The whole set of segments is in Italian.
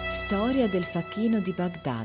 Storia del facchino di Baghdad.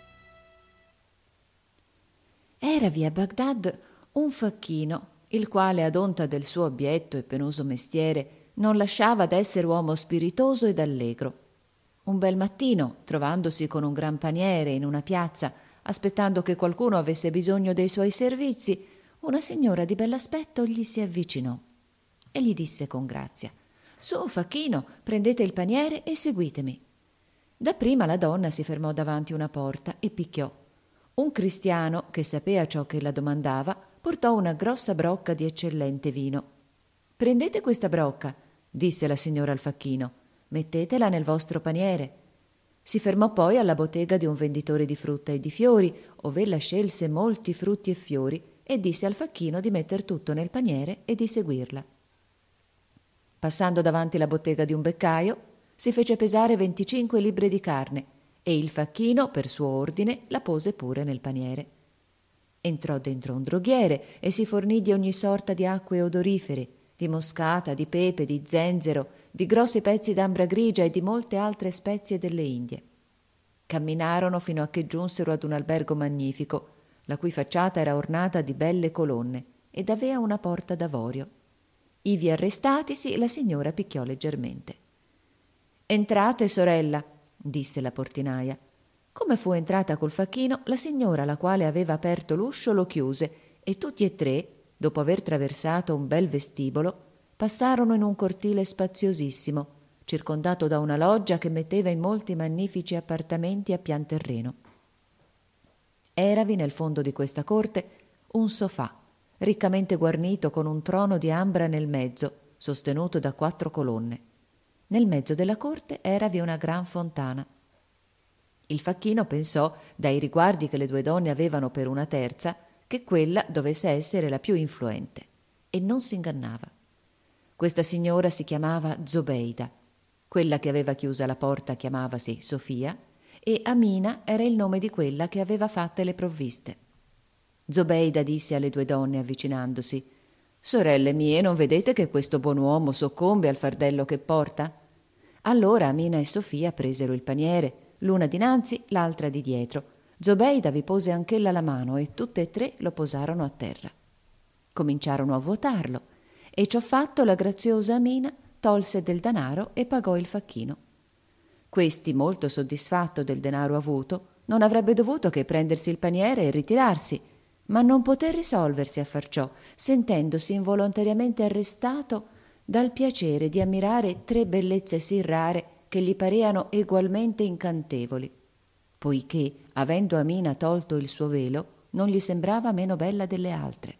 Eravi a Baghdad un facchino, il quale, ad onta del suo abietto e penoso mestiere, non lasciava d'essere uomo spiritoso ed allegro. Un bel mattino, trovandosi con un gran paniere in una piazza, aspettando che qualcuno avesse bisogno dei suoi servizi, una signora di bell'aspetto gli si avvicinò e gli disse con grazia: «Su, facchino, prendete il paniere e seguitemi». Dapprima la donna si fermò davanti una porta e picchiò. Un cristiano, che sapea ciò che la domandava, portò una grossa brocca di eccellente vino. «Prendete questa brocca», disse la signora al facchino, «mettetela nel vostro paniere». Si fermò poi alla bottega di un venditore di frutta e di fiori, ov'ella scelse molti frutti e fiori, e disse al facchino di metter tutto nel paniere e di seguirla. Passando davanti la bottega di un beccaio, si fece pesare 25 libbre di carne e il facchino, per suo ordine, la pose pure nel paniere. Entrò dentro un droghiere e si fornì di ogni sorta di acque odorifere, di moscata, di pepe, di zenzero, di grossi pezzi d'ambra grigia e di molte altre spezie delle Indie. Camminarono fino a che giunsero ad un albergo magnifico, la cui facciata era ornata di belle colonne ed avea una porta d'avorio. Ivi arrestatisi, la signora picchiò leggermente. «Entrate, sorella», disse la portinaia. Come fu entrata col facchino, la signora, la quale aveva aperto l'uscio, lo chiuse e tutti e tre, dopo aver traversato un bel vestibolo, passarono in un cortile spaziosissimo, circondato da una loggia che metteva in molti magnifici appartamenti a pian terreno. Eravi nel fondo di questa corte un sofà, riccamente guarnito con un trono di ambra nel mezzo, sostenuto da 4 colonne. Nel mezzo della corte eravi una gran fontana. Il facchino pensò, dai riguardi che le 2 donne avevano per una terza, che quella dovesse essere la più influente, e non s'ingannava. Questa signora si chiamava Zobeida, quella che aveva chiusa la porta chiamavasi Sofia, e Amina era il nome di quella che aveva fatte le provviste. Zobeida disse alle 2 donne avvicinandosi: «Sorelle mie, non vedete che questo buon uomo soccombe al fardello che porta?» Allora Amina e Sofia presero il paniere, l'una dinanzi, l'altra di dietro. Zobeida vi pose anch'ella la mano e tutte e 3 lo posarono a terra. Cominciarono a vuotarlo e ciò fatto la graziosa Amina tolse del denaro e pagò il facchino. Questi, molto soddisfatto del denaro avuto, non avrebbe dovuto che prendersi il paniere e ritirarsi, ma non poté risolversi a far ciò, sentendosi involontariamente arrestato dal piacere di ammirare 3 bellezze sì rare che gli pareano egualmente incantevoli, poiché, avendo Amina tolto il suo velo, non gli sembrava meno bella delle altre.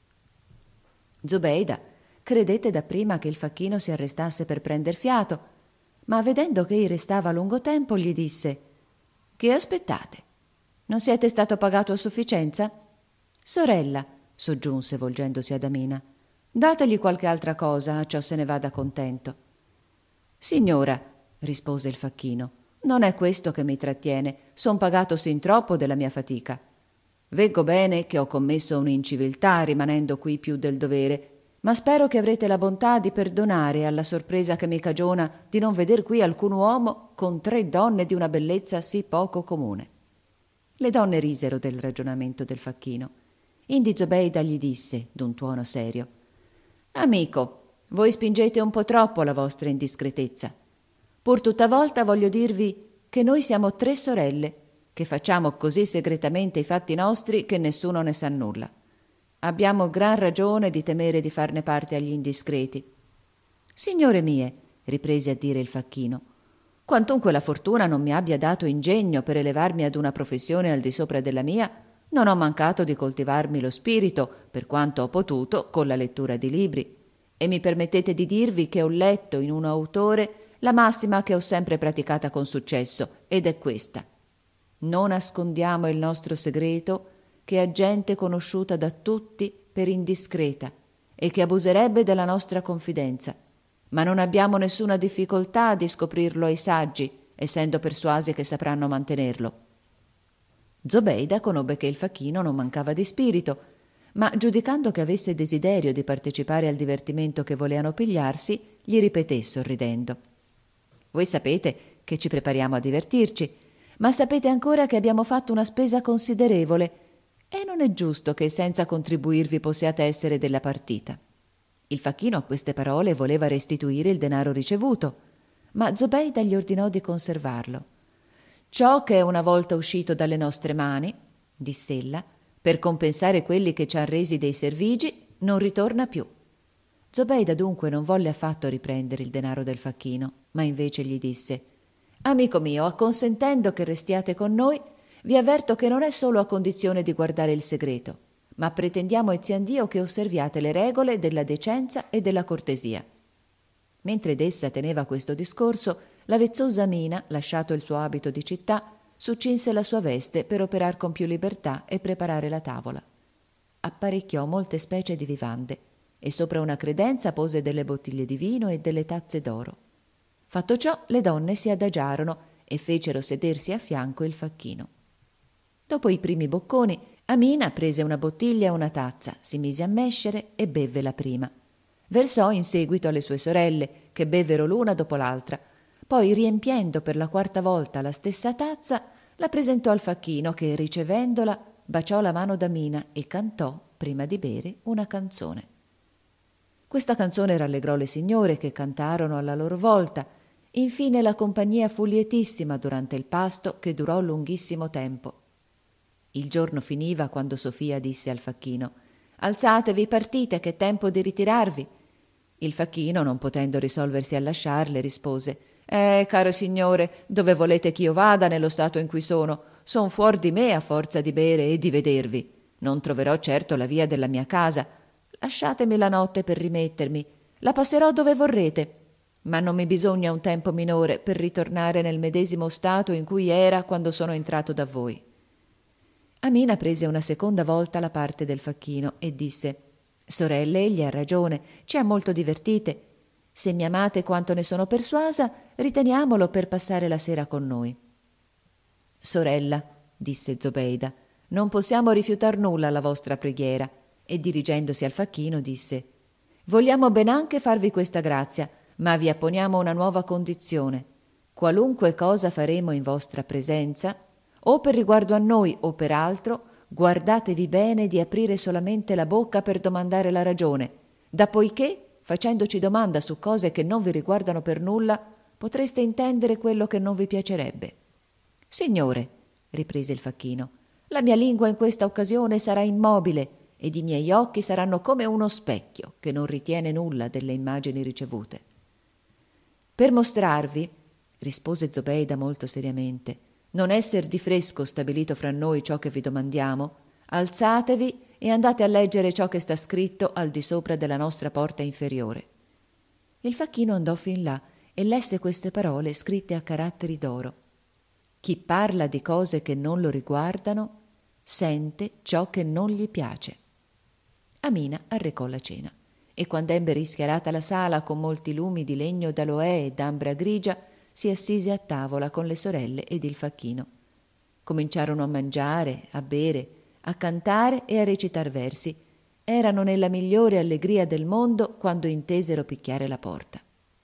Zobeida credette dapprima che il facchino si arrestasse per prender fiato, ma vedendo che egli restava a lungo tempo gli disse: «Che aspettate? Non siete stato pagato a sufficienza?» «Sorella», soggiunse volgendosi ad Amina, «dategli qualche altra cosa, a ciò se ne vada contento». «Signora», rispose il facchino, «non è questo che mi trattiene, son pagato sin troppo della mia fatica. Veggo bene che ho commesso un'inciviltà rimanendo qui più del dovere, ma spero che avrete la bontà di perdonare alla sorpresa che mi cagiona di non veder qui alcun uomo con 3 donne di una bellezza sì poco comune». Le donne risero del ragionamento del facchino. Indi Zobeida gli disse d'un tuono serio: «Amico, voi spingete un po' troppo la vostra indiscretezza. Pur tutta volta voglio dirvi che noi siamo 3 sorelle, che facciamo così segretamente i fatti nostri che nessuno ne sa nulla. Abbiamo gran ragione di temere di farne parte agli indiscreti». «Signore mie», riprese a dire il facchino, «quantunque la fortuna non mi abbia dato ingegno per elevarmi ad una professione al di sopra della mia, non ho mancato di coltivarmi lo spirito, per quanto ho potuto, con la lettura di libri, e mi permettete di dirvi che ho letto in un autore la massima che ho sempre praticata con successo, ed è questa: non nascondiamo il nostro segreto che è gente conosciuta da tutti per indiscreta e che abuserebbe della nostra confidenza, ma non abbiamo nessuna difficoltà di scoprirlo ai saggi, essendo persuasi che sapranno mantenerlo». Zobeida conobbe che il facchino non mancava di spirito, ma giudicando che avesse desiderio di partecipare al divertimento che voleano pigliarsi, gli ripeté sorridendo: «Voi sapete che ci prepariamo a divertirci, ma sapete ancora che abbiamo fatto una spesa considerevole e non è giusto che senza contribuirvi possiate essere della partita». Il facchino a queste parole voleva restituire il denaro ricevuto, ma Zobeida gli ordinò di conservarlo. «Ciò che è una volta uscito dalle nostre mani», diss'ella, «per compensare quelli che ci han resi dei servigi, non ritorna più». Zobeida dunque non volle affatto riprendere il denaro del facchino, ma invece gli disse: «Amico mio, acconsentendo che restiate con noi, vi avverto che non è solo a condizione di guardare il segreto, ma pretendiamo Eziandio che osserviate le regole della decenza e della cortesia». Mentre d'essa teneva questo discorso, la vezzosa Mina, lasciato il suo abito di città, succinse la sua veste per operar con più libertà e preparare la tavola. Apparecchiò molte specie di vivande e sopra una credenza pose delle bottiglie di vino e delle tazze d'oro. Fatto ciò, le donne si adagiarono e fecero sedersi a fianco il facchino. Dopo i primi bocconi, Amina prese una bottiglia e una tazza, si mise a mescere e bevve la prima. Versò in seguito alle sue sorelle, che bevvero l'una dopo l'altra. Poi, riempiendo per la quarta volta la stessa tazza, la presentò al facchino che, ricevendola, baciò la mano d'Amina e cantò, prima di bere, una canzone. Questa canzone rallegrò le signore, che cantarono alla loro volta. Infine la compagnia fu lietissima durante il pasto, che durò lunghissimo tempo. Il giorno finiva quando Sofia disse al facchino: «Alzatevi, partite, che è tempo di ritirarvi». Il facchino, non potendo risolversi a lasciarle, rispose: «Caro signore, dove volete ch'io vada nello stato in cui sono? Son fuor di me a forza di bere e di vedervi. Non troverò certo la via della mia casa. Lasciatemi la notte per rimettermi. La passerò dove vorrete, ma non mi bisogna un tempo minore per ritornare nel medesimo stato in cui era quando sono entrato da voi». Amina prese una seconda volta la parte del facchino e disse: «Sorelle, egli ha ragione, ci ha molto divertite. Se mi amate quanto ne sono persuasa, riteniamolo per passare la sera con noi». «Sorella», disse Zobeida, «non possiamo rifiutar nulla alla vostra preghiera», e dirigendosi al facchino disse: «Vogliamo ben anche farvi questa grazia, ma vi apponiamo una nuova condizione. Qualunque cosa faremo in vostra presenza, o per riguardo a noi o per altro, guardatevi bene di aprire solamente la bocca per domandare la ragione, dappoiché, facendoci domanda su cose che non vi riguardano per nulla, potreste intendere quello che non vi piacerebbe». «Signore», riprese il facchino, «la mia lingua in questa occasione sarà immobile ed i miei occhi saranno come uno specchio che non ritiene nulla delle immagini ricevute». «Per mostrarvi», rispose Zobeida molto seriamente, «non esser di fresco stabilito fra noi ciò che vi domandiamo, alzatevi e andate a leggere ciò che sta scritto al di sopra della nostra porta inferiore». Il facchino andò fin là e lesse queste parole scritte a caratteri d'oro: «Chi parla di cose che non lo riguardano, sente ciò che non gli piace». Amina arrecò la cena e quand'ebbe rischiarata la sala con molti lumi di legno d'aloè e d'ambra grigia, si assise a tavola con le sorelle ed il facchino. Cominciarono a mangiare, a bere, a cantare e a recitar versi. Erano nella migliore allegria del mondo quando intesero picchiare la porta.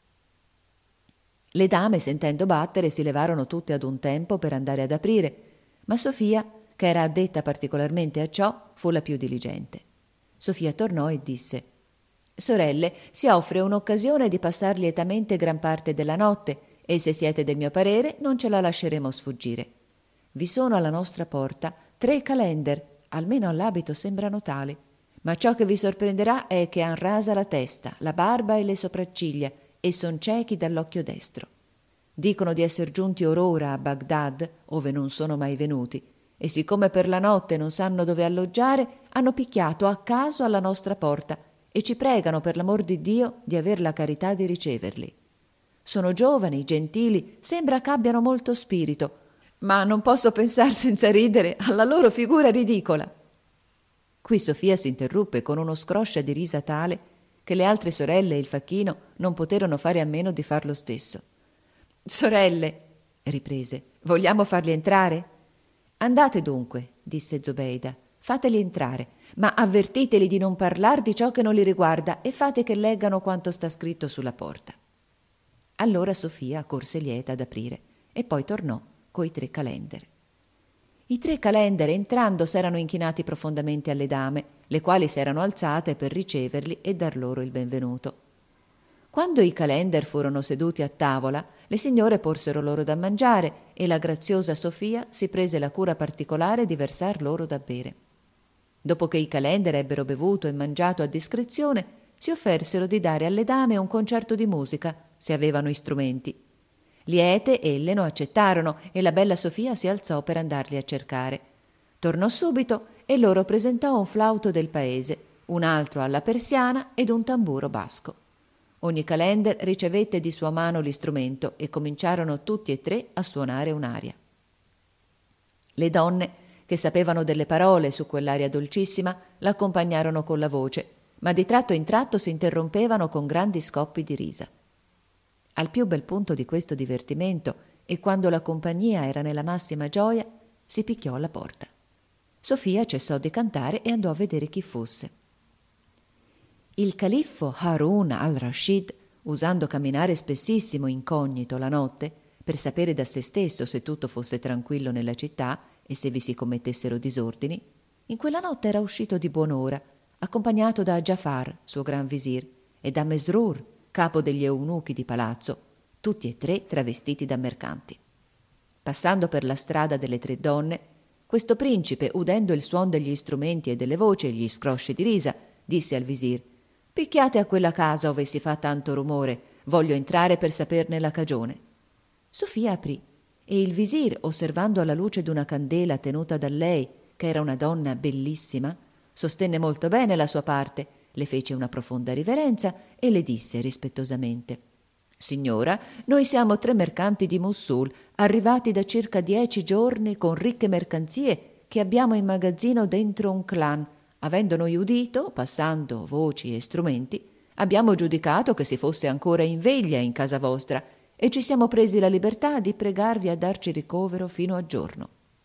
Le dame, sentendo battere, si levarono tutte ad un tempo per andare ad aprire, ma Sofia, che era addetta particolarmente a ciò, fu la più diligente. Sofia tornò e disse: «Sorelle, si offre un'occasione di passar lietamente gran parte della notte, e se siete del mio parere non ce la lasceremo sfuggire. Vi sono alla nostra porta 3 calender, almeno all'abito sembrano tali, ma ciò che vi sorprenderà è che han rasa la testa, la barba e le sopracciglia e son ciechi dall'occhio destro. Dicono di esser giunti or ora a Bagdad, ove non sono mai venuti, e siccome per la notte non sanno dove alloggiare, hanno picchiato a caso alla nostra porta e ci pregano per l'amor di Dio di aver la carità di riceverli. Sono giovani, gentili, sembra ch'abbiano molto spirito, ma non posso pensar senza ridere alla loro figura ridicola». Qui Sofia si interruppe con uno scroscia di risa tale che le altre sorelle e il facchino non poterono fare a meno di far lo stesso. «Sorelle», riprese, «vogliamo farli entrare?» «Andate dunque», disse Zobeida, «fateli entrare, ma avvertiteli di non parlar di ciò che non li riguarda e fate che leggano quanto sta scritto sulla porta». Allora Sofia corse lieta ad aprire, e poi tornò coi 3 calender. I 3 calender entrando s'erano inchinati profondamente alle dame, le quali s'erano alzate per riceverli e dar loro il benvenuto. Quando i calender furono seduti a tavola, le signore porsero loro da mangiare e la graziosa Sofia si prese la cura particolare di versar loro da bere. Dopo che i calender ebbero bevuto e mangiato a discrezione, si offersero di dare alle dame un concerto di musica, se avevano strumenti. Liete elle lo accettarono e la bella Sofia si alzò per andarli a cercare. Tornò subito e loro presentò un flauto del paese, un altro alla persiana ed un tamburo basco. Ogni calender ricevette di sua mano l'istrumento e cominciarono tutti e 3 a suonare un'aria. Le donne, che sapevano delle parole su quell'aria dolcissima, l'accompagnarono con la voce, ma di tratto in tratto si interrompevano con grandi scoppi di risa. Al più bel punto di questo divertimento e quando la compagnia era nella massima gioia, si picchiò alla porta. Sofia cessò di cantare e andò a vedere chi fosse. Il califfo Harun al-Rashid, usando camminare spessissimo incognito la notte per sapere da se stesso se tutto fosse tranquillo nella città e se vi si commettessero disordini, in quella notte era uscito di buon'ora, accompagnato da Giafar, suo gran visir, e da Mesrur, capo degli eunuchi di palazzo, tutti e 3 travestiti da mercanti. Passando per la strada delle 3 donne, questo principe, udendo il suon degli strumenti e delle voci e gli scrosci di risa, disse al visir: «Picchiate a quella casa ove si fa tanto rumore, voglio entrare per saperne la cagione». Sofia aprì, e il visir, osservando alla luce d'una candela tenuta da lei, che era una donna bellissima, sostenne molto bene la sua parte, le fece una profonda riverenza e le disse rispettosamente: «Signora, noi siamo 3 mercanti di Mossul, arrivati da circa 10 giorni con ricche mercanzie che abbiamo in magazzino dentro un clan. Avendo noi udito, passando voci e strumenti, abbiamo giudicato che si fosse ancora in veglia in casa vostra e ci siamo presi la libertà di pregarvi a darci ricovero fino a giorno».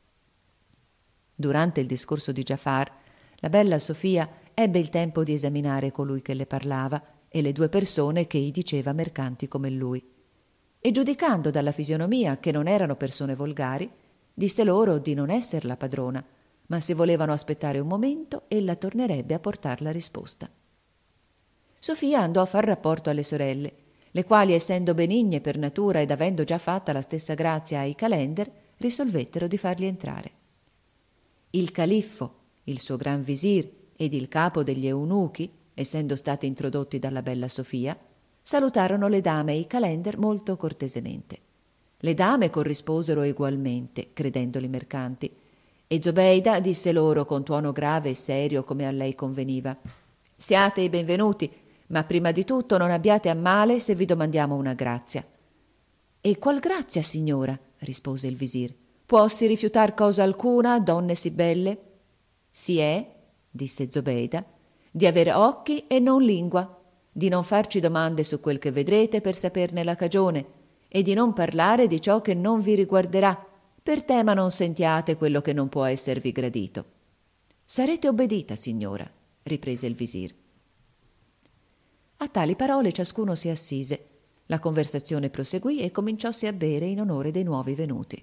Durante il discorso di Giafar, la bella Sofia ebbe il tempo di esaminare colui che le parlava e le 2 persone che egli diceva mercanti come lui. E giudicando dalla fisionomia che non erano persone volgari, disse loro di non esser la padrona, ma se volevano aspettare un momento, ella tornerebbe a portar la risposta. Sofia andò a far rapporto alle sorelle, le quali, essendo benigne per natura ed avendo già fatta la stessa grazia ai calender, risolvettero di farli entrare. Il califfo, il suo gran visir ed il capo degli eunuchi, essendo stati introdotti dalla bella Sofia, salutarono le dame e i calender molto cortesemente. Le dame corrisposero egualmente, credendoli mercanti, e Zobeida disse loro con tuono grave e serio come a lei conveniva: «Siate i benvenuti, ma prima di tutto non abbiate a male se vi domandiamo una grazia». «E qual grazia, signora?» rispose il visir. «Puossi rifiutar cosa alcuna, donne sì belle?» «Si è», disse Zobeida, «di avere occhi e non lingua, di non farci domande su quel che vedrete per saperne la cagione, e di non parlare di ciò che non vi riguarderà, per tema non sentiate quello che non può esservi gradito». «Sarete obbedita, signora», riprese il visir. A tali parole ciascuno si assise. La conversazione proseguì e cominciossi a bere in onore dei nuovi venuti.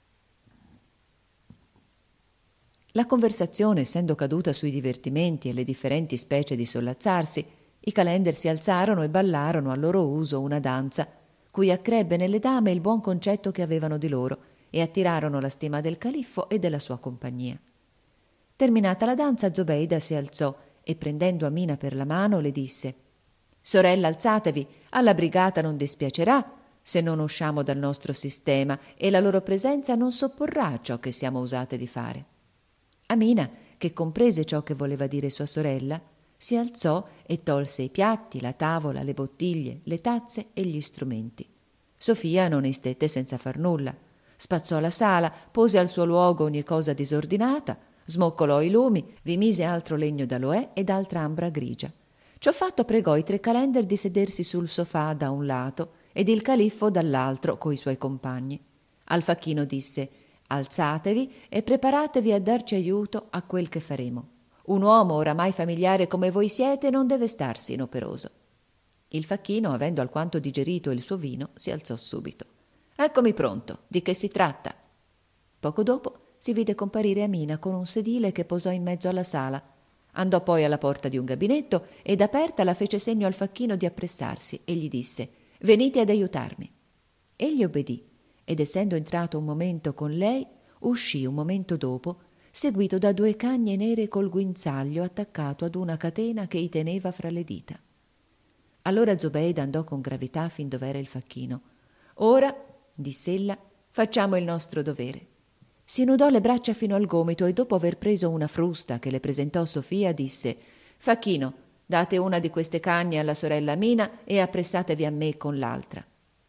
La conversazione, essendo caduta sui divertimenti e le differenti specie di sollazzarsi, i calender si alzarono e ballarono a loro uso una danza, cui accrebbe nelle dame il buon concetto che avevano di loro e attirarono la stima del califfo e della sua compagnia. Terminata la danza, Zobeida si alzò e, prendendo Amina per la mano, le disse: «Sorella, alzatevi, alla brigata non dispiacerà se non usciamo dal nostro sistema e la loro presenza non sopporrà a ciò che siamo usate di fare». Amina, che comprese ciò che voleva dire sua sorella, si alzò e tolse i piatti, la tavola, le bottiglie, le tazze e gli strumenti. Sofia non istette senza far nulla. Spazzò la sala, pose al suo luogo ogni cosa disordinata, smoccolò i lumi, vi mise altro legno d'aloè ed altra ambra grigia. Ciò fatto pregò i 3 calender di sedersi sul sofà da un lato ed il califfo dall'altro coi suoi compagni. Al facchino disse: «Alzatevi e preparatevi a darci aiuto a quel che faremo. Un uomo oramai familiare come voi siete non deve starsi inoperoso». Il facchino, avendo alquanto digerito il suo vino, si alzò subito. Eccomi pronto, di che si tratta? Poco dopo si vide comparire Amina con un sedile che posò in mezzo alla sala. Andò poi alla porta di un gabinetto ed aperta la fece segno al facchino di appressarsi e gli disse: «Venite ad aiutarmi». Egli obbedì ed essendo entrato un momento con lei, uscì un momento dopo, seguito da 2 cagne nere col guinzaglio attaccato ad una catena che i teneva fra le dita. Allora Zobeida andò con gravità fin dov'era il facchino. «Ora», diss'ella, «facciamo il nostro dovere». Si nudò le braccia fino al gomito e dopo aver preso una frusta che le presentò Sofia disse: «Facchino, date una di queste cagne alla sorella Amina e appressatevi a me con l'altra».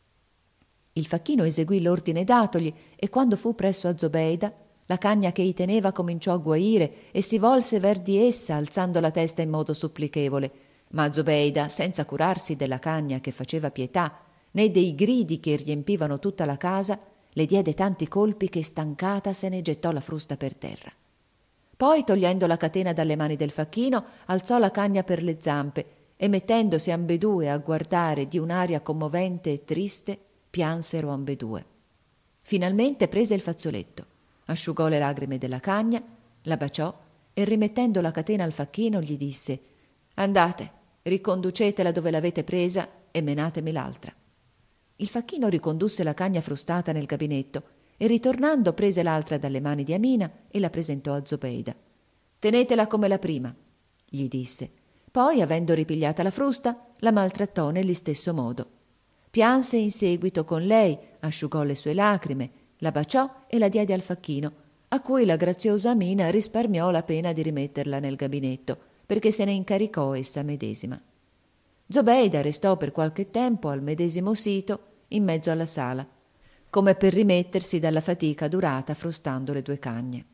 Il facchino eseguì l'ordine datogli e quando fu presso a Zobeida, la cagna che i teneva cominciò a guaire e si volse ver di essa alzando la testa in modo supplichevole, ma Zobeida, senza curarsi della cagna che faceva pietà né dei gridi che riempivano tutta la casa, le diede tanti colpi che stancata se ne gettò la frusta per terra. Poi, togliendo la catena dalle mani del facchino, alzò la cagna per le zampe e mettendosi ambedue a guardare di un'aria commovente e triste, piansero ambedue. Finalmente prese il fazzoletto, asciugò le lagrime della cagna, la baciò e rimettendo la catena al facchino gli disse: «Andate, riconducetela dove l'avete presa e menatemi l'altra». Il facchino ricondusse la cagna frustata nel gabinetto e ritornando prese l'altra dalle mani di Amina e la presentò a Zobeida. «Tenetela come la prima», gli disse. Poi, avendo ripigliata la frusta, la maltrattò nell'istesso modo. Pianse in seguito con lei, asciugò le sue lacrime, la baciò e la diede al facchino, a cui la graziosa Amina risparmiò la pena di rimetterla nel gabinetto, perché se ne incaricò essa medesima. Zobeida restò per qualche tempo al medesimo sito in mezzo alla sala, come per rimettersi dalla fatica durata frustando le 2 cagne.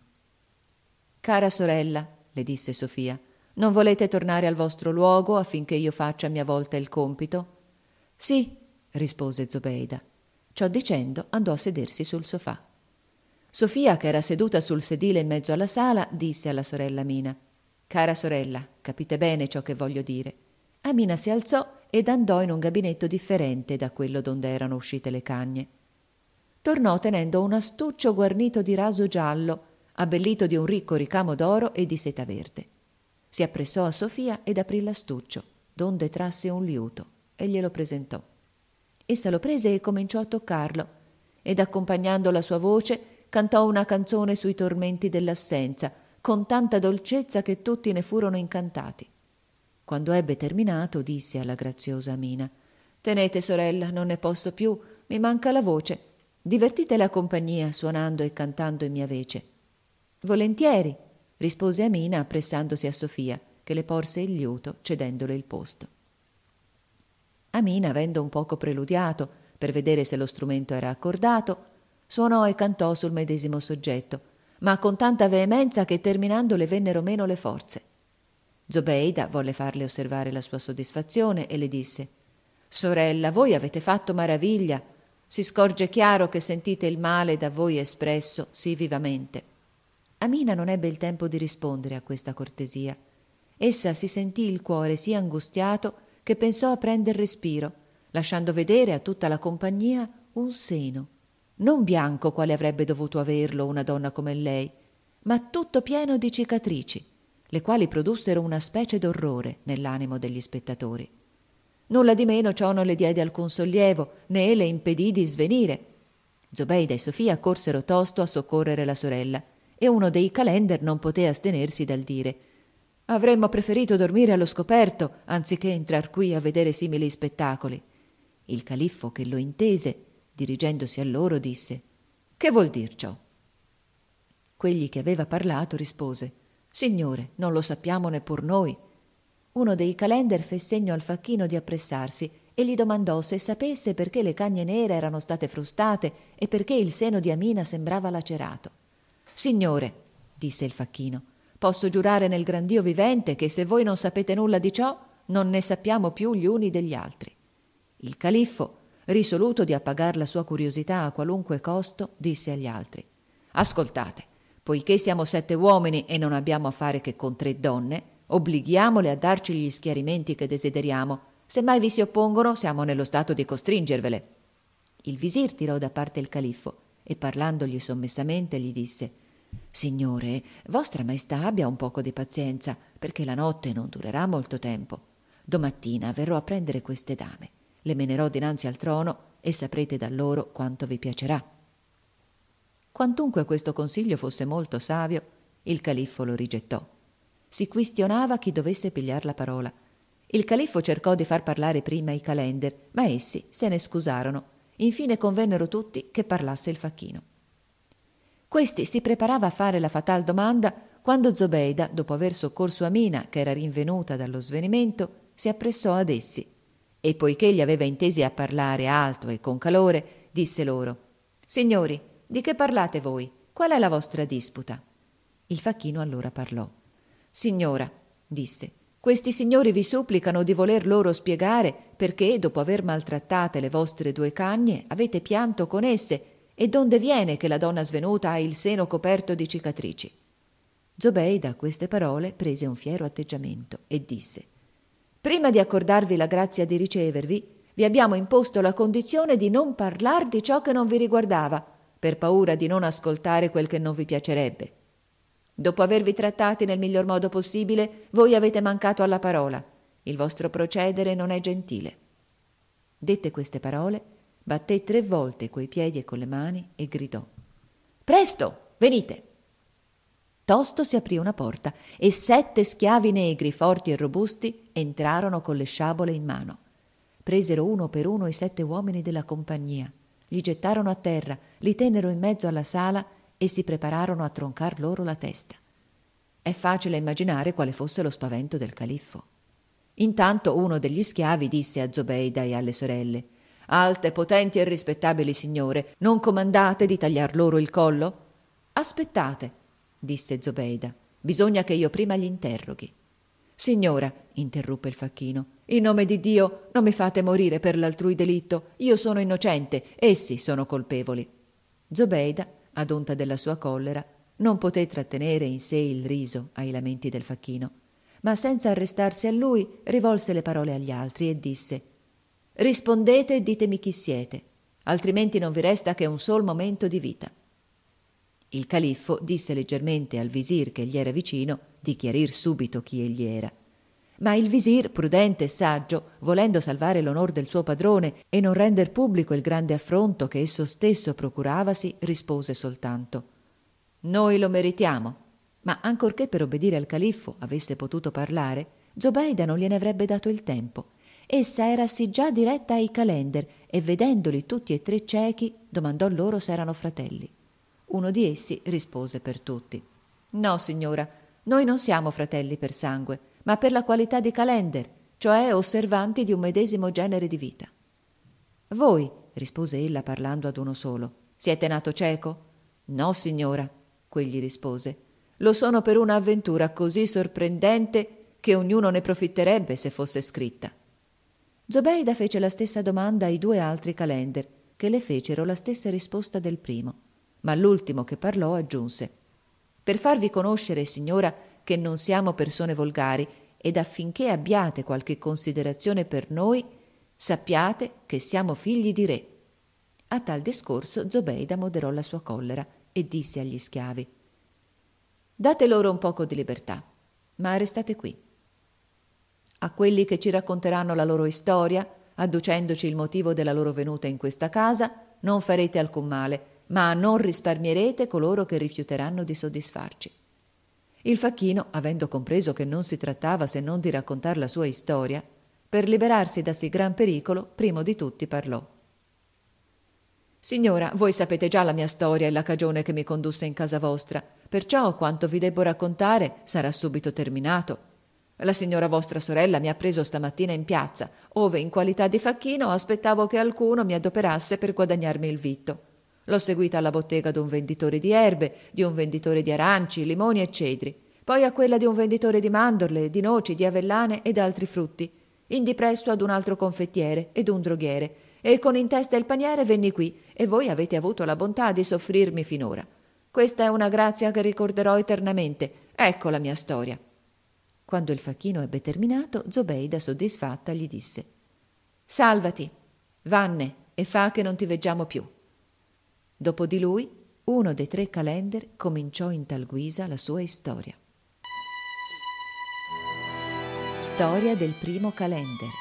«Cara sorella», le disse Sofia, «non volete tornare al vostro luogo affinché io faccia a mia volta il compito?» «Sì», rispose Zobeida. Ciò dicendo andò a sedersi sul sofà. Sofia, che era seduta sul sedile in mezzo alla sala, disse alla sorella Amina: «Cara sorella, capite bene ciò che voglio dire». Amina si alzò ed andò in un gabinetto differente da quello donde erano uscite le cagne. Tornò tenendo un astuccio guarnito di raso giallo, abbellito di un ricco ricamo d'oro e di seta verde. Si appressò a Sofia ed aprì l'astuccio, donde trasse un liuto e glielo presentò. Essa lo prese e cominciò a toccarlo, ed accompagnando la sua voce cantò una canzone sui tormenti dell'assenza, con tanta dolcezza che tutti ne furono incantati. Quando ebbe terminato, disse alla graziosa Amina: «Tenete, sorella, non ne posso più, mi manca la voce. Divertite la compagnia suonando e cantando in mia vece». «Volentieri», rispose Amina appressandosi a Sofia, che le porse il liuto cedendole il posto. Amina, avendo un poco preludiato per vedere se lo strumento era accordato, suonò e cantò sul medesimo soggetto, ma con tanta veemenza che terminando le vennero meno le forze. Zobeida volle farle osservare la sua soddisfazione e le disse: «Sorella, voi avete fatto maraviglia. Si scorge chiaro che sentite il male da voi espresso sì vivamente». Amina non ebbe il tempo di rispondere a questa cortesia. Essa si sentì il cuore sì angustiato che pensò a prender respiro, lasciando vedere a tutta la compagnia un seno, non bianco quale avrebbe dovuto averlo una donna come lei, ma tutto pieno di cicatrici, le quali produssero una specie d'orrore nell'animo degli spettatori. Nulla di meno ciò non le diede alcun sollievo, né le impedì di svenire. Zobeida e Sofia corsero tosto a soccorrere la sorella, e uno dei calender non poté astenersi dal dire: «Avremmo preferito dormire allo scoperto, anziché entrar qui a vedere simili spettacoli». Il califfo, che lo intese, dirigendosi a loro, disse: «Che vuol dir ciò?» Quegli che aveva parlato rispose: «Signore, non lo sappiamo neppur noi». Uno dei calender fe segno al facchino di appressarsi e gli domandò se sapesse perché le cagne nere erano state frustate e perché il seno di Amina sembrava lacerato. «Signore», disse il facchino, «posso giurare nel gran Dio vivente che se voi non sapete nulla di ciò, non ne sappiamo più gli uni degli altri». Il califfo, risoluto di appagar la sua curiosità a qualunque costo, disse agli altri: «Ascoltate, poiché siamo 7 uomini e non abbiamo a fare che con 3 donne, obblighiamole a darci gli schiarimenti che desideriamo. Se mai vi si oppongono, siamo nello stato di costringervele». Il visir tirò da parte il califfo e parlandogli sommessamente gli disse: «Signore, vostra maestà abbia un poco di pazienza, perché la notte non durerà molto tempo. Domattina verrò a prendere queste dame, le menerò dinanzi al trono e saprete da loro quanto vi piacerà». Quantunque questo consiglio fosse molto savio, il califfo lo rigettò. Si quistionava chi dovesse pigliar la parola. Il califfo cercò di far parlare prima i calender, ma essi se ne scusarono. Infine convennero tutti che parlasse il facchino. Questi si preparava a fare la fatal domanda quando Zobeida, dopo aver soccorso Amina, che era rinvenuta dallo svenimento, si appressò ad essi e, poiché li aveva intesi a parlare alto e con calore, disse loro: «Signori, di che parlate voi? Qual è la vostra disputa?» Il facchino allora parlò. «Signora», disse, «questi signori vi supplicano di voler loro spiegare perché, dopo aver maltrattate le vostre 2 cagne, avete pianto con esse e donde viene che la donna svenuta ha il seno coperto di cicatrici». Zobeida a queste parole prese un fiero atteggiamento e disse: «Prima di accordarvi la grazia di ricevervi, vi abbiamo imposto la condizione di non parlar di ciò che non vi riguardava, per paura di non ascoltare quel che non vi piacerebbe. Dopo avervi trattati nel miglior modo possibile, voi avete mancato alla parola. Il vostro procedere non è gentile». Dette queste parole, batté 3 volte coi piedi e con le mani e gridò: «Presto, venite!» Tosto si aprì una porta e 7 schiavi negri, forti e robusti, entrarono con le sciabole in mano. Presero uno per uno i 7 uomini della compagnia, li gettarono a terra, li tennero in mezzo alla sala e si prepararono a troncar loro la testa. È facile immaginare quale fosse lo spavento del califfo. Intanto uno degli schiavi disse a Zobeida e alle sorelle: «Alte, potenti e rispettabili signore, non comandate di tagliar loro il collo?» «Aspettate», disse Zobeida, «bisogna che io prima li interroghi». «Signora», interruppe il facchino, «in nome di Dio non mi fate morire per l'altrui delitto. Io sono innocente, essi sono colpevoli». Zobeida, ad onta della sua collera, non poté trattenere in sé il riso ai lamenti del facchino, ma senza arrestarsi a lui rivolse le parole agli altri e disse: «Rispondete e ditemi chi siete, altrimenti non vi resta che un sol momento di vita». Il califfo disse leggermente al visir che gli era vicino di chiarir subito chi egli era. Ma il visir, prudente e saggio, volendo salvare l'onor del suo padrone e non render pubblico il grande affronto che esso stesso procuravasi, rispose soltanto: «Noi lo meritiamo». Ma ancorché per obbedire al califfo avesse potuto parlare, Zobeida non gliene avrebbe dato il tempo. Essa era sì già diretta ai calender e, vedendoli tutti e 3 ciechi, domandò loro se erano fratelli. Uno di essi rispose per tutti: «No, signora, noi non siamo fratelli per sangue, ma per la qualità di calender, cioè osservanti di un medesimo genere di vita». «Voi», rispose ella parlando ad uno solo, «siete nato cieco?» «No, signora», quegli rispose, «lo sono per una avventura così sorprendente che ognuno ne profitterebbe se fosse scritta». Zobeida fece la stessa domanda ai 2 altri calender, che le fecero la stessa risposta del primo, ma l'ultimo che parlò aggiunse: «Per farvi conoscere, signora, che non siamo persone volgari ed affinché abbiate qualche considerazione per noi, sappiate che siamo figli di re». A tal discorso Zobeida moderò la sua collera e disse agli schiavi: «Date loro un poco di libertà, ma restate qui. A quelli che ci racconteranno la loro storia, adducendoci il motivo della loro venuta in questa casa, non farete alcun male, ma non risparmierete coloro che rifiuteranno di soddisfarci». Il facchino, avendo compreso che non si trattava se non di raccontar la sua storia, per liberarsi da sì gran pericolo, primo di tutti parlò: «Signora, voi sapete già la mia storia e la cagione che mi condusse in casa vostra, perciò quanto vi debbo raccontare sarà subito terminato. La signora vostra sorella mi ha preso stamattina in piazza, ove in qualità di facchino aspettavo che alcuno mi adoperasse per guadagnarmi il vitto. L'ho seguita alla bottega d'un venditore di erbe, di un venditore di aranci, limoni e cedri, poi a quella di un venditore di mandorle, di noci, di avellane ed altri frutti, indi presso ad un altro confettiere ed un droghiere, e con in testa il paniere venni qui, e voi avete avuto la bontà di soffrirmi finora. Questa è una grazia che ricorderò eternamente. Ecco la mia storia». Quando il facchino ebbe terminato, Zobeida, soddisfatta, gli disse: «Salvati, vanne e fa che non ti veggiamo più. Dopo di lui, uno dei 3 calender cominciò in tal guisa la sua storia. Storia del primo calender.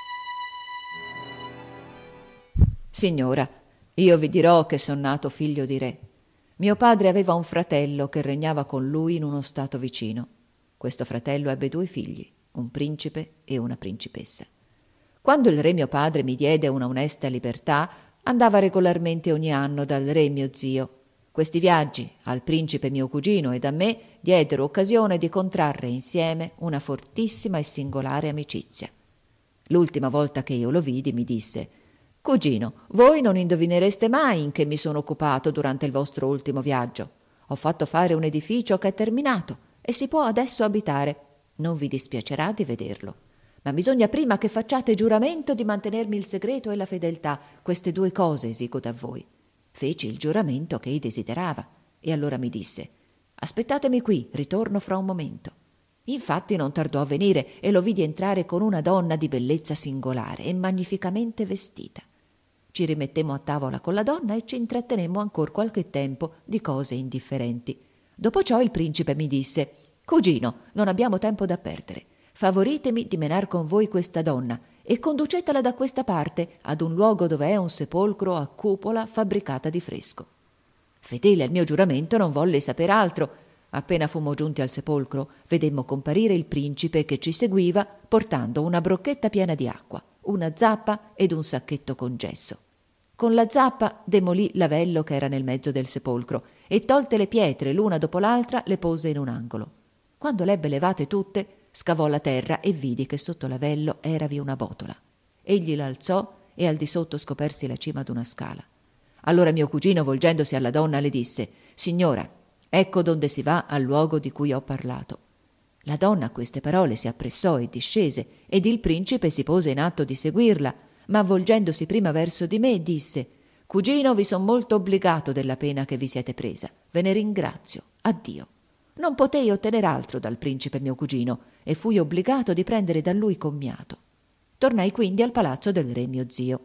Signora, io vi dirò che son nato figlio di re. Mio padre aveva un fratello che regnava con lui in uno stato vicino. Questo fratello ebbe 2 figli, un principe e una principessa. Quando il re mio padre mi diede una onesta libertà, andava regolarmente ogni anno dal re mio zio. Questi viaggi al principe mio cugino ed a me diedero occasione di contrarre insieme una fortissima e singolare amicizia. L'ultima volta che io lo vidi mi disse: «Cugino, voi non indovinereste mai in che mi sono occupato durante il vostro ultimo viaggio. Ho fatto fare un edificio che è terminato e si può adesso abitare. Non vi dispiacerà di vederlo. Ma bisogna prima che facciate giuramento di mantenermi il segreto e la fedeltà. Queste 2 cose esigo da voi». Feci il giuramento che ei desiderava e allora mi disse: «Aspettatemi qui, ritorno fra un momento». Infatti non tardò a venire e lo vidi entrare con una donna di bellezza singolare e magnificamente vestita. Ci rimettemmo a tavola con la donna e ci intrattenemmo ancor qualche tempo di cose indifferenti. Dopo ciò il principe mi disse: «Cugino, non abbiamo tempo da perdere. Favoritemi di menar con voi questa donna e conducetela da questa parte ad un luogo dove è un sepolcro a cupola fabbricata di fresco». Fedele al mio giuramento non volle saper altro. Appena fummo giunti al sepolcro, vedemmo comparire il principe che ci seguiva portando una brocchetta piena di acqua, una zappa ed un sacchetto con gesso. Con la zappa demolì l'avello che era nel mezzo del sepolcro e tolte le pietre l'una dopo l'altra le pose in un angolo. Quando l'ebbe levate tutte, scavò la terra e vidi che sotto l'avello eravi una botola. Egli l'alzò e al di sotto scopersi la cima d'una scala. Allora mio cugino, volgendosi alla donna, le disse: «Signora, ecco donde si va al luogo di cui ho parlato». La donna a queste parole si appressò e discese, ed il principe si pose in atto di seguirla, ma volgendosi prima verso di me disse: «Cugino, vi son molto obbligato della pena che vi siete presa. Ve ne ringrazio. Addio». Non potei ottener altro dal principe mio cugino e fui obbligato di prendere da lui commiato. Tornai quindi al palazzo del re mio zio.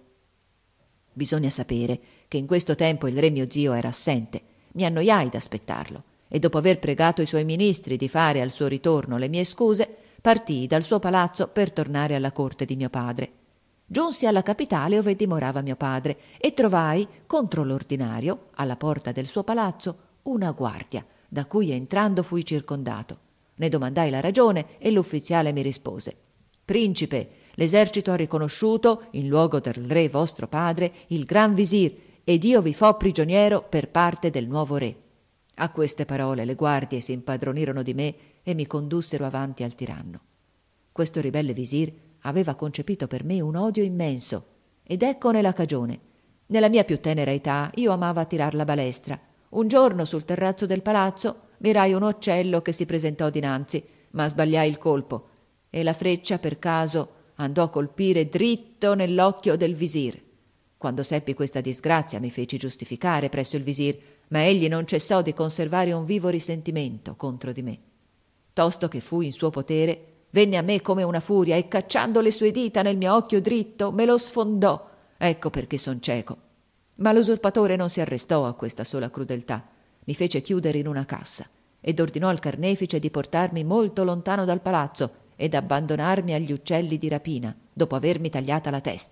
Bisogna sapere che in questo tempo il re mio zio era assente. Mi annoiai d'aspettarlo e dopo aver pregato i suoi ministri di fare al suo ritorno le mie scuse, partii dal suo palazzo per tornare alla corte di mio padre. Giunsi alla capitale ove dimorava mio padre e trovai, contro l'ordinario, alla porta del suo palazzo, una guardia, da cui entrando fui circondato. Ne domandai la ragione e l'ufficiale mi rispose: «Principe, l'esercito ha riconosciuto, in luogo del re vostro padre, il gran visir, ed io vi fo prigioniero per parte del nuovo re». A queste parole le guardie si impadronirono di me e mi condussero avanti al tiranno. Questo ribelle visir aveva concepito per me un odio immenso, ed eccone la cagione. Nella mia più tenera età io amava tirar la balestra. Un giorno sul terrazzo del palazzo mirai un uccello che si presentò dinanzi, ma sbagliai il colpo e la freccia per caso andò a colpire dritto nell'occhio del visir. Quando seppi questa disgrazia mi feci giustificare presso il visir, ma egli non cessò di conservare un vivo risentimento contro di me. Tosto che fui in suo potere, venne a me come una furia e cacciando le sue dita nel mio occhio dritto me lo sfondò. Ecco perché son cieco. Ma l'usurpatore non si arrestò a questa sola crudeltà. Mi fece chiudere in una cassa ed ordinò al carnefice di portarmi molto lontano dal palazzo ed abbandonarmi agli uccelli di rapina, dopo avermi tagliata la testa.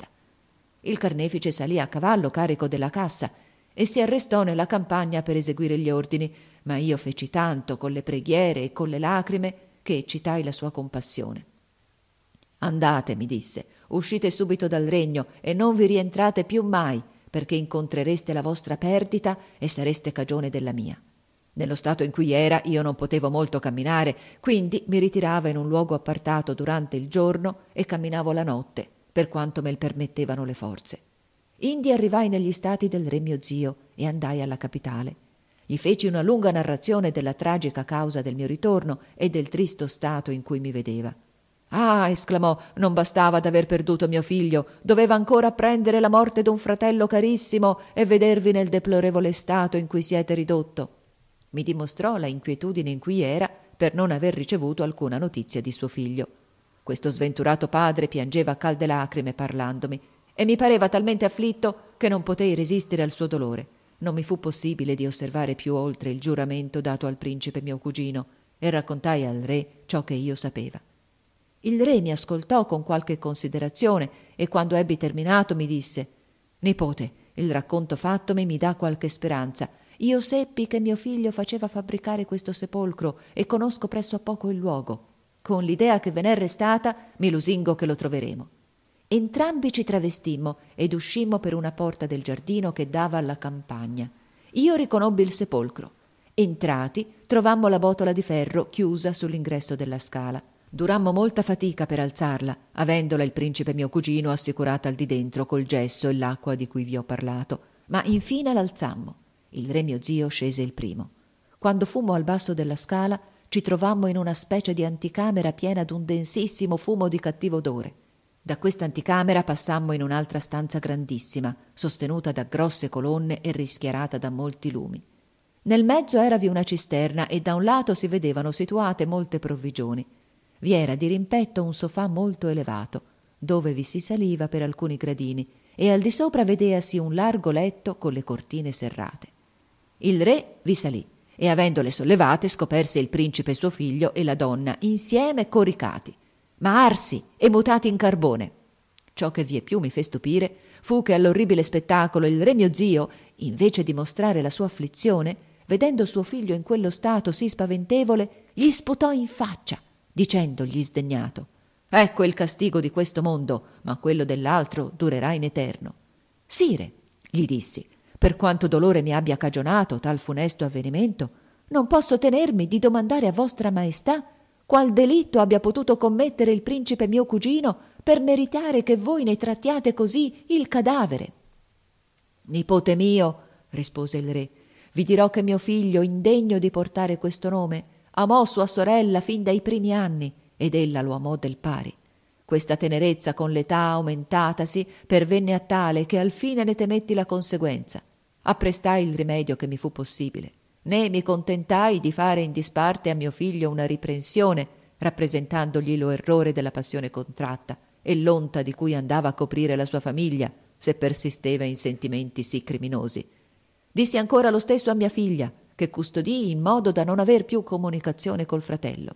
Il carnefice salì a cavallo carico della cassa e si arrestò nella campagna per eseguire gli ordini, ma io feci tanto con le preghiere e con le lacrime che eccitai la sua compassione. «Andate», mi disse, «uscite subito dal regno e non vi rientrate più mai, perché incontrereste la vostra perdita e sareste cagione della mia». Nello stato in cui era io non potevo molto camminare, quindi mi ritiravo in un luogo appartato durante il giorno e camminavo la notte, per quanto me il permettevano le forze. Indi arrivai negli stati del re mio zio e andai alla capitale. Gli feci una lunga narrazione della tragica causa del mio ritorno e del tristo stato in cui mi vedeva. «Ah», esclamò, «non bastava d'aver perduto mio figlio, doveva ancora apprendere la morte d'un fratello carissimo e vedervi nel deplorevole stato in cui siete ridotto». Mi dimostrò la inquietudine in cui era per non aver ricevuto alcuna notizia di suo figlio. Questo sventurato padre piangeva a calde lacrime parlandomi e mi pareva talmente afflitto che non potei resistere al suo dolore. Non mi fu possibile di osservare più oltre il giuramento dato al principe mio cugino e raccontai al re ciò che io sapeva. Il re mi ascoltò con qualche considerazione e quando ebbi terminato mi disse: «Nipote, il racconto fattomi mi dà qualche speranza. Io seppi che mio figlio faceva fabbricare questo sepolcro e conosco presso a poco il luogo. Con l'idea che ve n'è restata mi lusingo che lo troveremo». Entrambi ci travestimmo ed uscimmo per una porta del giardino che dava alla campagna. Io riconobbi il sepolcro. Entrati, trovammo la botola di ferro chiusa sull'ingresso della scala. Durammo molta fatica per alzarla, avendola il principe mio cugino assicurata al di dentro col gesso e l'acqua di cui vi ho parlato, ma infine l'alzammo. Il re mio zio scese il primo. Quando fummo al basso della scala, ci trovammo in una specie di anticamera piena d'un densissimo fumo di cattivo odore. Da questa anticamera passammo in un'altra stanza grandissima, sostenuta da grosse colonne e rischiarata da molti lumi. Nel mezzo eravi una cisterna e da un lato si vedevano situate molte provvigioni. Vi era di rimpetto un sofà molto elevato, dove vi si saliva per alcuni gradini, e al di sopra vedeasi un largo letto con le cortine serrate. Il re vi salì e avendole sollevate scoperse il principe suo figlio e la donna insieme coricati, ma arsi e mutati in carbone. Ciò che vie più mi fe stupire fu che all'orribile spettacolo il re mio zio, invece di mostrare la sua afflizione, vedendo suo figlio in quello stato sì spaventevole, gli sputò in faccia, dicendogli sdegnato: «Ecco il castigo di questo mondo, ma quello dell'altro durerà in eterno». «Sire», gli dissi, «per quanto dolore mi abbia cagionato tal funesto avvenimento, non posso tenermi di domandare a vostra maestà qual delitto abbia potuto commettere il principe mio cugino per meritare che voi ne trattiate così il cadavere». «Nipote mio», rispose il re, «vi dirò che mio figlio, indegno di portare questo nome, amò sua sorella fin dai primi anni ed ella lo amò del pari. Questa tenerezza con l'età aumentatasi pervenne a tale che al fine ne temetti la conseguenza. Apprestai il rimedio che mi fu possibile, né mi contentai di fare in disparte a mio figlio una riprensione, rappresentandogli lo errore della passione contratta e l'onta di cui andava a coprire la sua famiglia se persisteva in sentimenti sì criminosi. Dissi ancora lo stesso a mia figlia, che custodii in modo da non aver più comunicazione col fratello.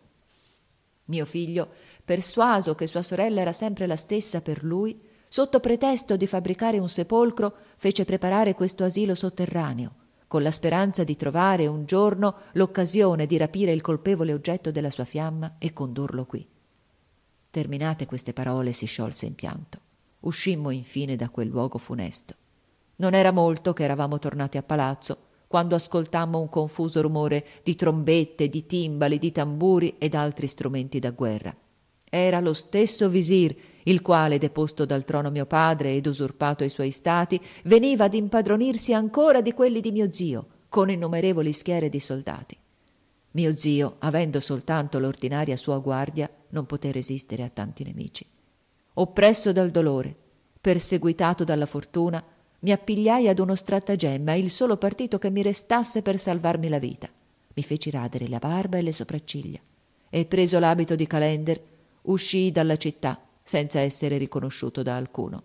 Mio figlio, persuaso che sua sorella era sempre la stessa per lui, sotto pretesto di fabbricare un sepolcro, fece preparare questo asilo sotterraneo, con la speranza di trovare un giorno l'occasione di rapire il colpevole oggetto della sua fiamma e condurlo qui. Terminate queste parole si sciolse in pianto. Uscimmo infine da quel luogo funesto. Non era molto che eravamo tornati a palazzo, quando ascoltammo un confuso rumore di trombette, di timbali, di tamburi ed altri strumenti da guerra. Era lo stesso visir, il quale, deposto dal trono mio padre ed usurpato i suoi stati, veniva ad impadronirsi ancora di quelli di mio zio, con innumerevoli schiere di soldati. Mio zio, avendo soltanto l'ordinaria sua guardia, non poté resistere a tanti nemici. Oppresso dal dolore, perseguitato dalla fortuna, mi appigliai ad uno stratagemma, il solo partito che mi restasse per salvarmi la vita. Mi feci radere la barba e le sopracciglia e, preso l'abito di calender, uscii dalla città senza essere riconosciuto da alcuno.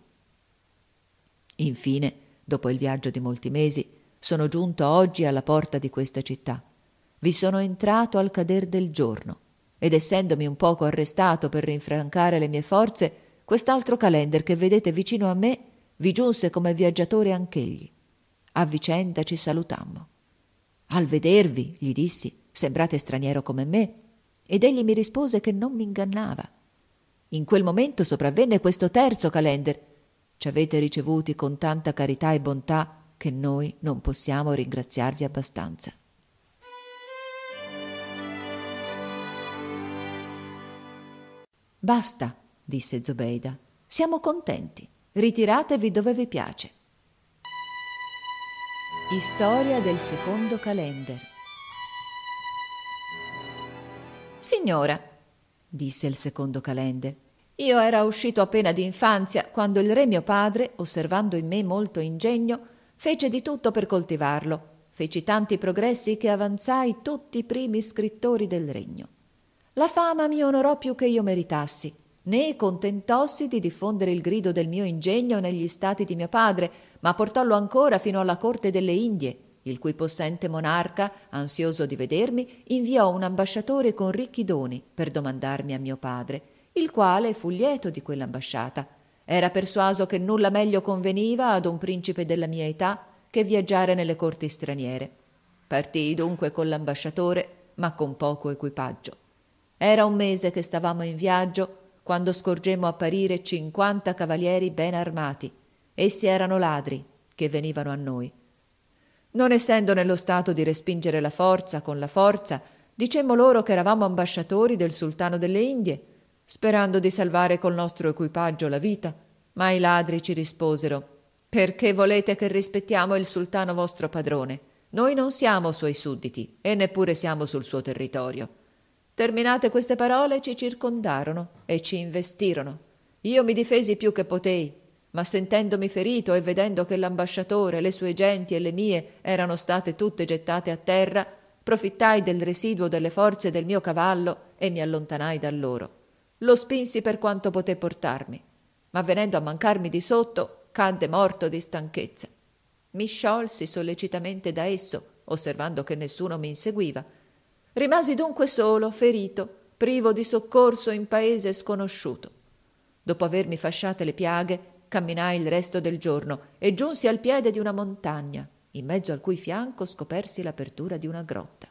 Infine, dopo il viaggio di molti mesi, sono giunto oggi alla porta di questa città. Vi sono entrato al cader del giorno ed essendomi un poco arrestato per rinfrancare le mie forze, quest'altro calender che vedete vicino a me vi giunse come viaggiatore anch'egli. A vicenda ci salutammo. «Al vedervi», gli dissi, «sembrate straniero come me», ed egli mi rispose che non m'ingannava. In quel momento sopravvenne questo terzo calender. Ci avete ricevuti con tanta carità e bontà che noi non possiamo ringraziarvi abbastanza. «Basta», disse Zobeida, «siamo contenti. Ritiratevi dove vi piace». Storia del secondo calender. «Signora», disse il secondo calender, «io era uscito appena d'infanzia quando il re mio padre, osservando in me molto ingegno, fece di tutto per coltivarlo. Feci tanti progressi che avanzai tutti i primi scrittori del regno. La fama mi onorò più che io meritassi. né contentossi di diffondere il grido del mio ingegno negli stati di mio padre, ma portollo ancora fino alla corte delle Indie, il cui possente monarca, ansioso di vedermi, inviò un ambasciatore con ricchi doni per domandarmi a mio padre, il quale fu lieto di quell'ambasciata. Era persuaso che nulla meglio conveniva ad un principe della mia età che viaggiare nelle corti straniere. Partii dunque con l'ambasciatore, ma con poco equipaggio. Era un mese che stavamo in viaggio quando scorgemmo apparire 50 cavalieri ben armati. Essi erano ladri che venivano a noi. Non essendo nello stato di respingere la forza con la forza, dicemmo loro che eravamo ambasciatori del sultano delle Indie, sperando di salvare col nostro equipaggio la vita, ma i ladri ci risposero: «Perché volete che rispettiamo il sultano vostro padrone? Noi non siamo suoi sudditi e neppure siamo sul suo territorio». Terminate queste parole ci circondarono e ci investirono. Io mi difesi più che potei, ma sentendomi ferito e vedendo che l'ambasciatore, le sue genti e le mie erano state tutte gettate a terra, profittai del residuo delle forze del mio cavallo e mi allontanai da loro. Lo spinsi per quanto poté portarmi, ma venendo a mancarmi di sotto, cadde morto di stanchezza. Mi sciolsi sollecitamente da esso, osservando che nessuno mi inseguiva. Rimasi dunque solo, ferito, privo di soccorso in paese sconosciuto. Dopo avermi fasciate le piaghe, camminai il resto del giorno e giunsi al piede di una montagna, in mezzo al cui fianco scopersi l'apertura di una grotta.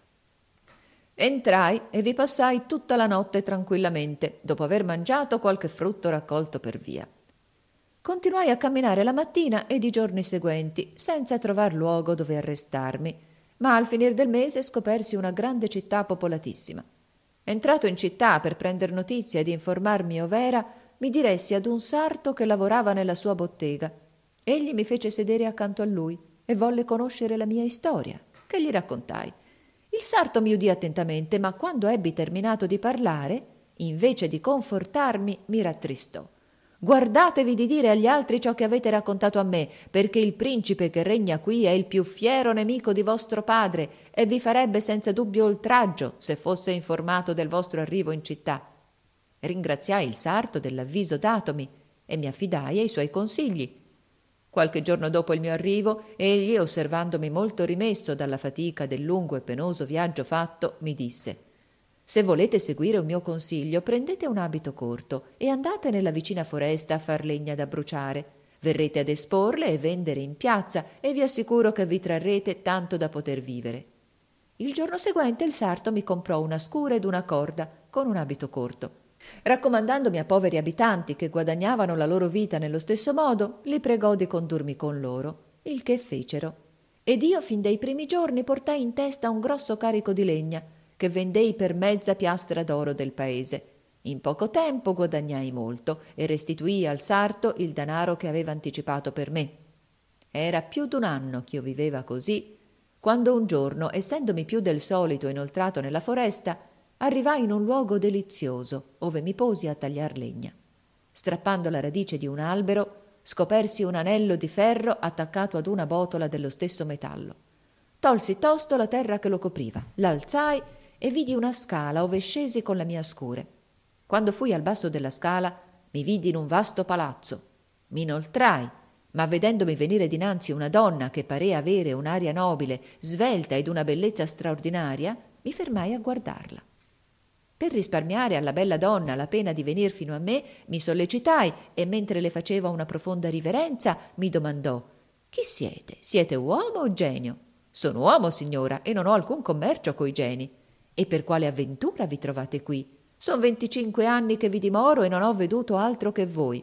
Entrai e vi passai tutta la notte tranquillamente, dopo aver mangiato qualche frutto raccolto per via. Continuai a camminare la mattina ed i giorni seguenti, senza trovar luogo dove arrestarmi, ma al finir del mese scopersi una grande città popolatissima. Entrato in città per prender notizia ed informarmi ov'era, mi diressi ad un sarto che lavorava nella sua bottega. Egli mi fece sedere accanto a lui e volle conoscere la mia storia, che gli raccontai. Il sarto mi udì attentamente, ma quando ebbi terminato di parlare, invece di confortarmi, mi rattristò. «Guardatevi di dire agli altri ciò che avete raccontato a me, perché il principe che regna qui è il più fiero nemico di vostro padre e vi farebbe senza dubbio oltraggio se fosse informato del vostro arrivo in città». Ringraziai il sarto dell'avviso datomi e mi affidai ai suoi consigli. Qualche giorno dopo il mio arrivo, egli, osservandomi molto rimesso dalla fatica del lungo e penoso viaggio fatto, mi disse: «Se volete seguire un mio consiglio, prendete un abito corto e andate nella vicina foresta a far legna da bruciare. Verrete ad esporle e vendere in piazza e vi assicuro che vi trarrete tanto da poter vivere». Il giorno seguente il sarto mi comprò una scura ed una corda con un abito corto. Raccomandandomi a poveri abitanti che guadagnavano la loro vita nello stesso modo, li pregò di condurmi con loro, il che fecero. Ed io fin dai primi giorni portai in testa un grosso carico di legna, che vendei per mezza piastra d'oro del paese. In poco tempo guadagnai molto e restituii al sarto il danaro che aveva anticipato per me. Era più d'un anno ch'io viveva così, quando un giorno, essendomi più del solito inoltrato nella foresta, arrivai in un luogo delizioso, ove mi posi a tagliar legna. Strappando la radice di un albero, scopersi un anello di ferro attaccato ad una botola dello stesso metallo. Tolsi tosto la terra che lo copriva, l'alzai e vidi una scala ove scesi con la mia scure. Quando fui al basso della scala, mi vidi in un vasto palazzo. Mi inoltrai, ma vedendomi venire dinanzi una donna che parea avere un'aria nobile, svelta ed una bellezza straordinaria, mi fermai a guardarla. Per risparmiare alla bella donna la pena di venir fino a me, mi sollecitai e mentre le faceva una profonda riverenza mi domandò: «Chi siete? Siete uomo o genio?» «Sono uomo, signora, e non ho alcun commercio coi geni». «E per quale avventura vi trovate qui?» «Son 25 anni che vi dimoro e non ho veduto altro che voi».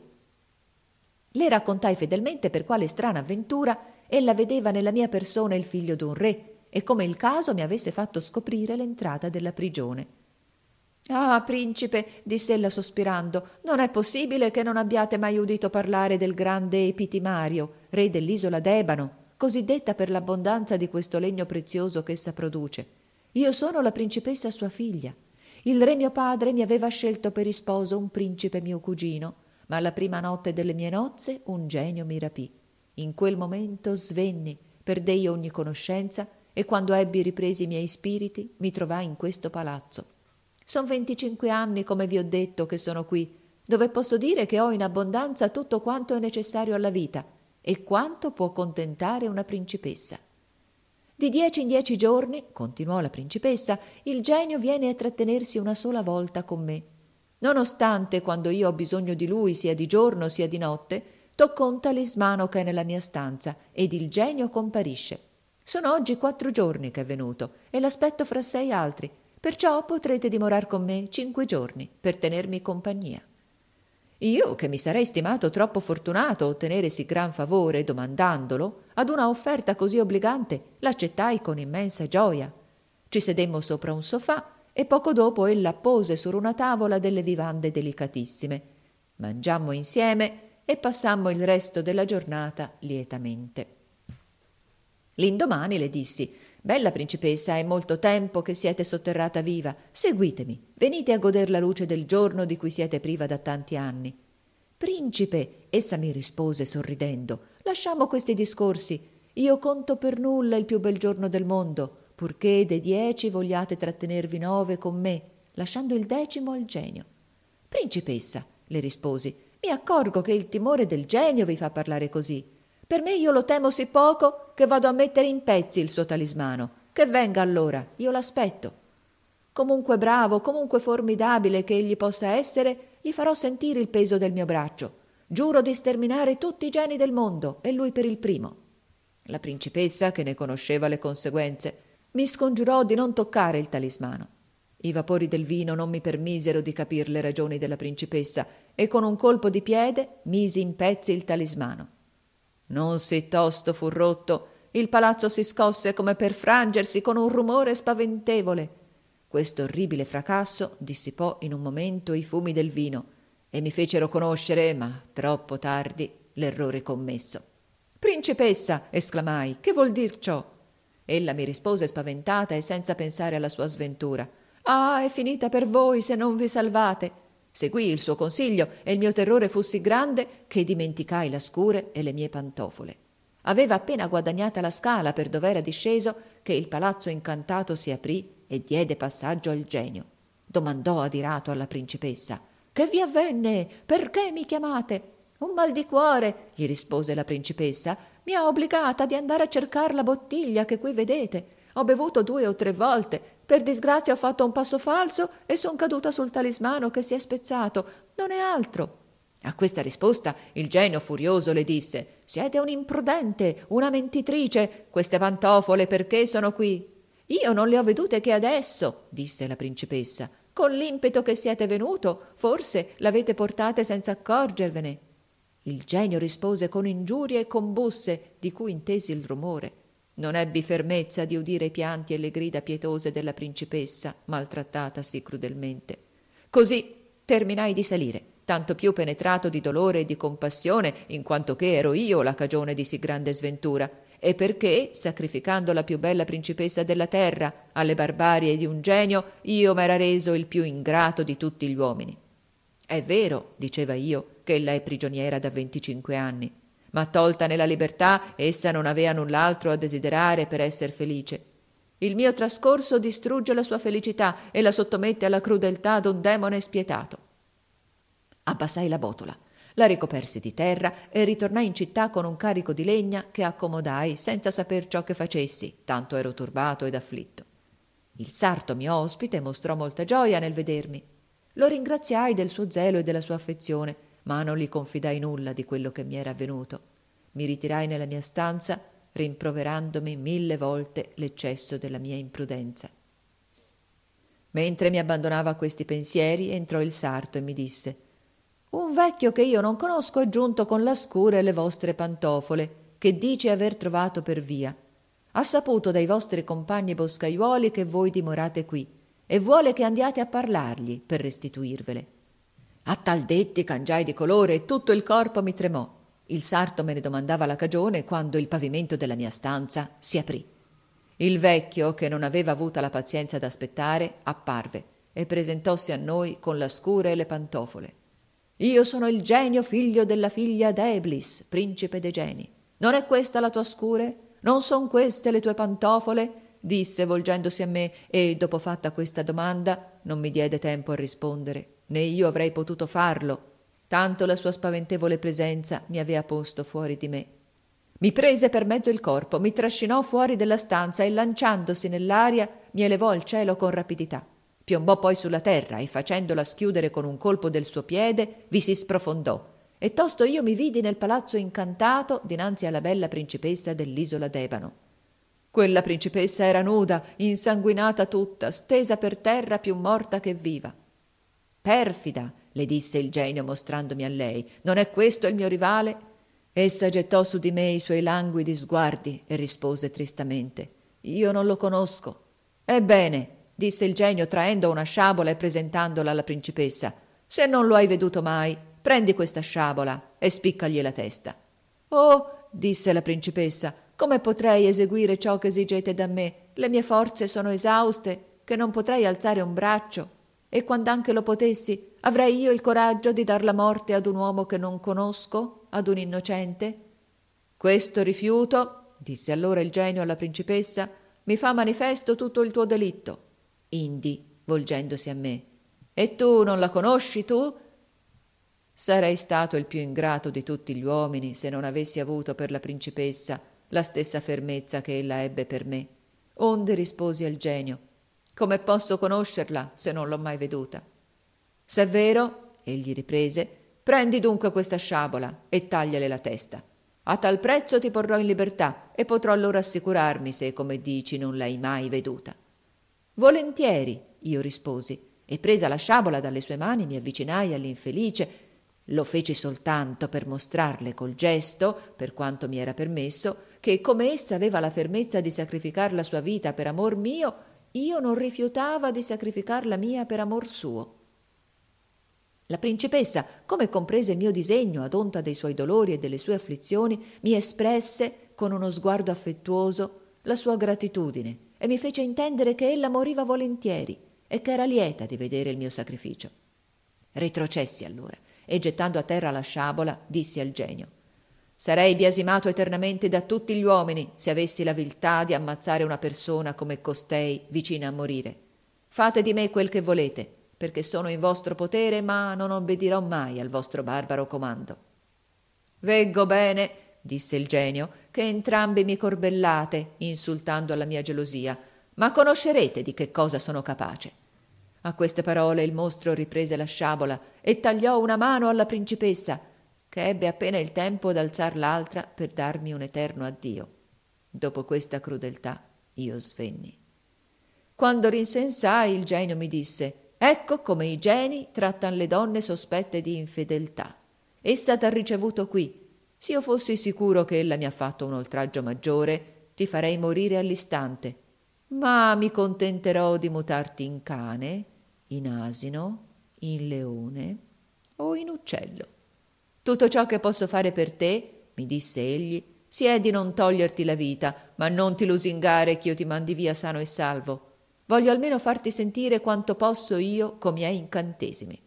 Le raccontai fedelmente per quale strana avventura ella vedeva nella mia persona il figlio d'un re e come il caso mi avesse fatto scoprire l'entrata della prigione. «Ah, principe», diss'ella sospirando, «non è possibile che non abbiate mai udito parlare del grande Epitimario, re dell'isola d'Ebano, cosiddetta per l'abbondanza di questo legno prezioso ch'essa produce. Io sono la principessa sua figlia. Il re mio padre mi aveva scelto per isposo un principe mio cugino, ma alla prima notte delle mie nozze un genio mi rapì. In quel momento svenni, perdei ogni conoscenza e quando ebbi ripresi i miei spiriti mi trovai in questo palazzo. Son 25 anni, come vi ho detto, che sono qui. dove posso dire che ho in abbondanza tutto quanto è necessario alla vita e quanto può contentare una principessa. Di 10 in 10 giorni, continuò la principessa, il genio viene a trattenersi una sola volta con me. Nonostante quando io ho bisogno di lui, sia di giorno sia di notte, tocco un talismano che è nella mia stanza ed il genio comparisce. Sono oggi 4 giorni che è venuto e l'aspetto fra 6 altri, perciò potrete dimorar con me 5 giorni per tenermi compagnia. Io, che mi sarei stimato troppo fortunato a ottenere sì gran favore domandandolo, ad una offerta così obbligante l'accettai con immensa gioia. Ci sedemmo sopra un sofà e poco dopo ella pose su una tavola delle vivande delicatissime. Mangiammo insieme e passammo il resto della giornata lietamente. L'indomani le dissi: «Bella principessa, è molto tempo che siete sotterrata viva. Seguitemi, venite a goder la luce del giorno di cui siete priva da tanti anni». «Principe», essa mi rispose sorridendo, «lasciamo questi discorsi. Io conto per nulla il più bel giorno del mondo, purché dei 10 vogliate trattenervi 9 con me, lasciando il 10° al genio». «Principessa», le risposi, «mi accorgo che il timore del genio vi fa parlare così. Per me io lo temo sì poco che vado a mettere in pezzi il suo talismano. Che venga allora, io l'aspetto. Comunque bravo, comunque formidabile che egli possa essere, gli farò sentire il peso del mio braccio. Giuro di sterminare tutti i geni del mondo, e lui per il primo». La principessa, che ne conosceva le conseguenze, mi scongiurò di non toccare il talismano. I vapori del vino non mi permisero di capir le ragioni della principessa e con un colpo di piede misi in pezzi il talismano. Non sì tosto fu rotto, il palazzo si scosse come per frangersi con un rumore spaventevole. Questo orribile fracasso dissipò in un momento i fumi del vino e mi fecero conoscere, ma troppo tardi, l'errore commesso. «Principessa», esclamai, «che vuol dir ciò?» Ella mi rispose spaventata e senza pensare alla sua sventura: «Ah, è finita per voi se non vi salvate». Seguii il suo consiglio e il mio terrore fu sì grande che dimenticai la scure e le mie pantofole. Aveva appena guadagnata la scala per dov'era disceso che il palazzo incantato si aprì e diede passaggio al genio. Domandò adirato alla principessa: «Che vi avvenne? Perché mi chiamate?» «Un mal di cuore», gli rispose la principessa, «mi ha obbligata di andare a cercar la bottiglia che qui vedete. Ho bevuto 2 o 3 volte. Per disgrazia ho fatto un passo falso e son caduta sul talismano che si è spezzato. Non è altro». A questa risposta il genio furioso le disse: «Siete un imprudente, una mentitrice. Queste pantofole perché sono qui?» «Io non le ho vedute che adesso», disse la principessa. «Con l'impeto che siete venuto, forse l'avete portate senza accorgervene». Il genio rispose con ingiurie e con busse, di cui intesi il rumore. Non ebbi fermezza di udire i pianti e le grida pietose della principessa, maltrattata sì crudelmente. Così terminai di salire, tanto più penetrato di dolore e di compassione, in quanto che ero io la cagione di sì grande sventura, e perché, sacrificando la più bella principessa della terra alle barbarie di un genio, io m'era reso il più ingrato di tutti gli uomini. «È vero», diceva io, «che ella è prigioniera da 25 anni, ma toltane la libertà, essa non avea null'altro a desiderare per esser felice. Il mio trascorso distrugge la sua felicità e la sottomette alla crudeltà d'un demone spietato». Abbassai la botola, la ricopersi di terra e ritornai in città con un carico di legna che accomodai senza saper ciò che facessi, tanto ero turbato ed afflitto. Il sarto mio ospite mostrò molta gioia nel vedermi. Lo ringraziai del suo zelo e della sua affezione, ma non gli confidai nulla di quello che mi era avvenuto. Mi ritirai nella mia stanza, rimproverandomi 1000 volte l'eccesso della mia imprudenza. Mentre mi abbandonava a questi pensieri, entrò il sarto e mi disse: «Un vecchio che io non conosco è giunto con la scura e le vostre pantofole, che dice aver trovato per via. Ha saputo dai vostri compagni boscaiuoli che voi dimorate qui, e vuole che andiate a parlargli per restituirvele». A tal detti cangiai di colore e tutto il corpo mi tremò. Il sarto me ne domandava la cagione quando il pavimento della mia stanza si aprì. Il vecchio, che non aveva avuta la pazienza d'aspettare, apparve e presentossi a noi con la scura e le pantofole. «Io sono il genio figlio della figlia d'Eblis, principe dei geni. Non è questa la tua scure? Non son queste le tue pantofole?» disse volgendosi a me e, dopo fatta questa domanda, non mi diede tempo a rispondere, né io avrei potuto farlo, tanto la sua spaventevole presenza mi aveva posto fuori di me. Mi prese per mezzo il corpo, mi trascinò fuori della stanza e lanciandosi nell'aria mi elevò al cielo con rapidità. Piombò poi sulla terra e facendola schiudere con un colpo del suo piede vi si sprofondò. E tosto io mi vidi nel palazzo incantato dinanzi alla bella principessa dell'isola d'Ebano. Quella principessa era nuda, insanguinata tutta, stesa per terra più morta che viva. Perfida, le disse il genio mostrandomi a lei, non è questo il mio rivale? Essa gettò su di me i suoi languidi sguardi e rispose tristamente: io non lo conosco. Ebbene, disse il genio traendo una sciabola e presentandola alla principessa, se non lo hai veduto mai, prendi questa sciabola e spiccagli la testa. Oh, disse la principessa, come potrei eseguire ciò che esigete da me? Le mie forze sono esauste, che non potrei alzare un braccio, e quand'anche lo potessi, avrei io il coraggio di dar la morte ad un uomo che non conosco, ad un innocente? Questo rifiuto, disse allora il genio alla principessa, mi fa manifesto tutto il tuo delitto. Indi, volgendosi a me, e tu non la conosci tu? Sarei stato il più ingrato di tutti gli uomini se non avessi avuto per la principessa la stessa fermezza che ella ebbe per me. Onde risposi al genio: come posso conoscerla se non l'ho mai veduta? Se è vero, egli riprese, prendi dunque questa sciabola e tagliale la testa. A tal prezzo ti porrò in libertà e potrò allora assicurarmi se, come dici, non l'hai mai veduta. Volentieri, io risposi, e presa la sciabola dalle sue mani mi avvicinai all'infelice. Lo feci soltanto per mostrarle col gesto, per quanto mi era permesso, che come essa aveva la fermezza di sacrificar la sua vita per amor mio, io non rifiutava di sacrificar la mia per amor suo. La principessa, come comprese il mio disegno ad onta dei suoi dolori e delle sue afflizioni, mi espresse, con uno sguardo affettuoso, la sua gratitudine e mi fece intendere che ella moriva volentieri e che era lieta di vedere il mio sacrificio. Ritrocessi allora e, gettando a terra la sciabola, dissi al genio: sarei biasimato eternamente da tutti gli uomini se avessi la viltà di ammazzare una persona come costei vicina a morire. Fate di me quel che volete, perché sono in vostro potere, ma non obbedirò mai al vostro barbaro comando. Veggo bene, disse il genio, che entrambi mi corbellate, insultando alla mia gelosia, ma conoscerete di che cosa sono capace. A queste parole il mostro riprese la sciabola e tagliò una mano alla principessa, che ebbe appena il tempo d'alzar l'altra per darmi un eterno addio. Dopo questa crudeltà io svenni. Quando rinsensai, il genio mi disse: ecco come i geni trattan le donne sospette di infedeltà. Essa t'ha ricevuto qui. S'io fossi sicuro che ella mi ha fatto un oltraggio maggiore, ti farei morire all'istante. Ma mi contenterò di mutarti in cane, in asino, in leone o in uccello. Tutto ciò che posso fare per te, mi disse egli, si è di non toglierti la vita, ma non ti lusingare ch'io ti mandi via sano e salvo. Voglio almeno farti sentire quanto posso io co' miei incantesimi.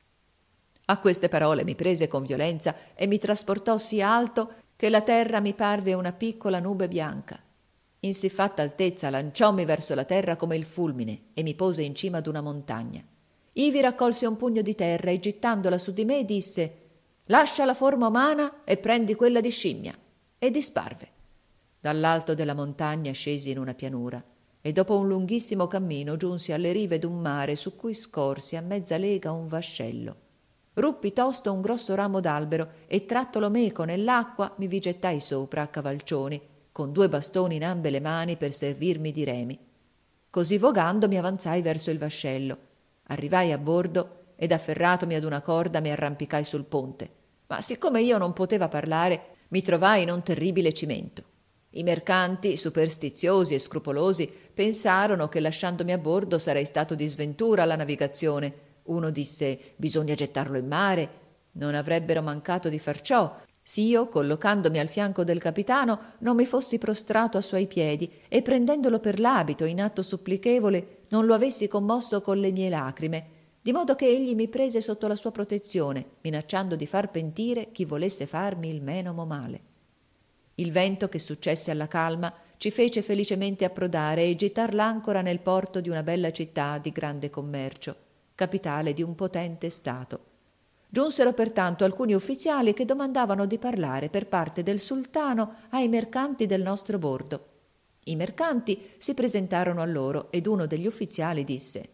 A queste parole mi prese con violenza e mi trasportò sì alto che la terra mi parve una piccola nube bianca. In siffatta altezza lanciommi verso la terra come il fulmine e mi pose in cima d'una montagna. Ivi raccolse un pugno di terra e gittandola su di me disse: lascia la forma umana e prendi quella di scimmia, e disparve. Dall'alto della montagna scesi in una pianura e dopo un lunghissimo cammino giunsi alle rive d'un mare su cui scorsi a mezza lega un vascello. Ruppi tosto un grosso ramo d'albero e trattolo meco nell'acqua mi vi gettai sopra a cavalcioni, con 2 bastoni in ambe le mani per servirmi di remi. Così vogando mi avanzai verso il vascello. Arrivai a bordo ed afferratomi ad una corda mi arrampicai sul ponte. Ma siccome io non poteva parlare, mi trovai in un terribile cimento. I mercanti, superstiziosi e scrupolosi, pensarono che lasciandomi a bordo sarei stato di sventura alla navigazione. Uno disse: bisogna gettarlo in mare. Non avrebbero mancato di far ciò, s'io, collocandomi al fianco del capitano, non mi fossi prostrato a suoi piedi e prendendolo per l'abito in atto supplichevole non lo avessi commosso con le mie lacrime, di modo che egli mi prese sotto la sua protezione, minacciando di far pentire chi volesse farmi il menomo male. Il vento che successe alla calma ci fece felicemente approdare e gittar l'ancora nel porto di una bella città di grande commercio, capitale di un potente stato. Giunsero pertanto alcuni ufficiali che domandavano di parlare per parte del sultano ai mercanti del nostro bordo. I mercanti si presentarono a loro ed uno degli ufficiali disse: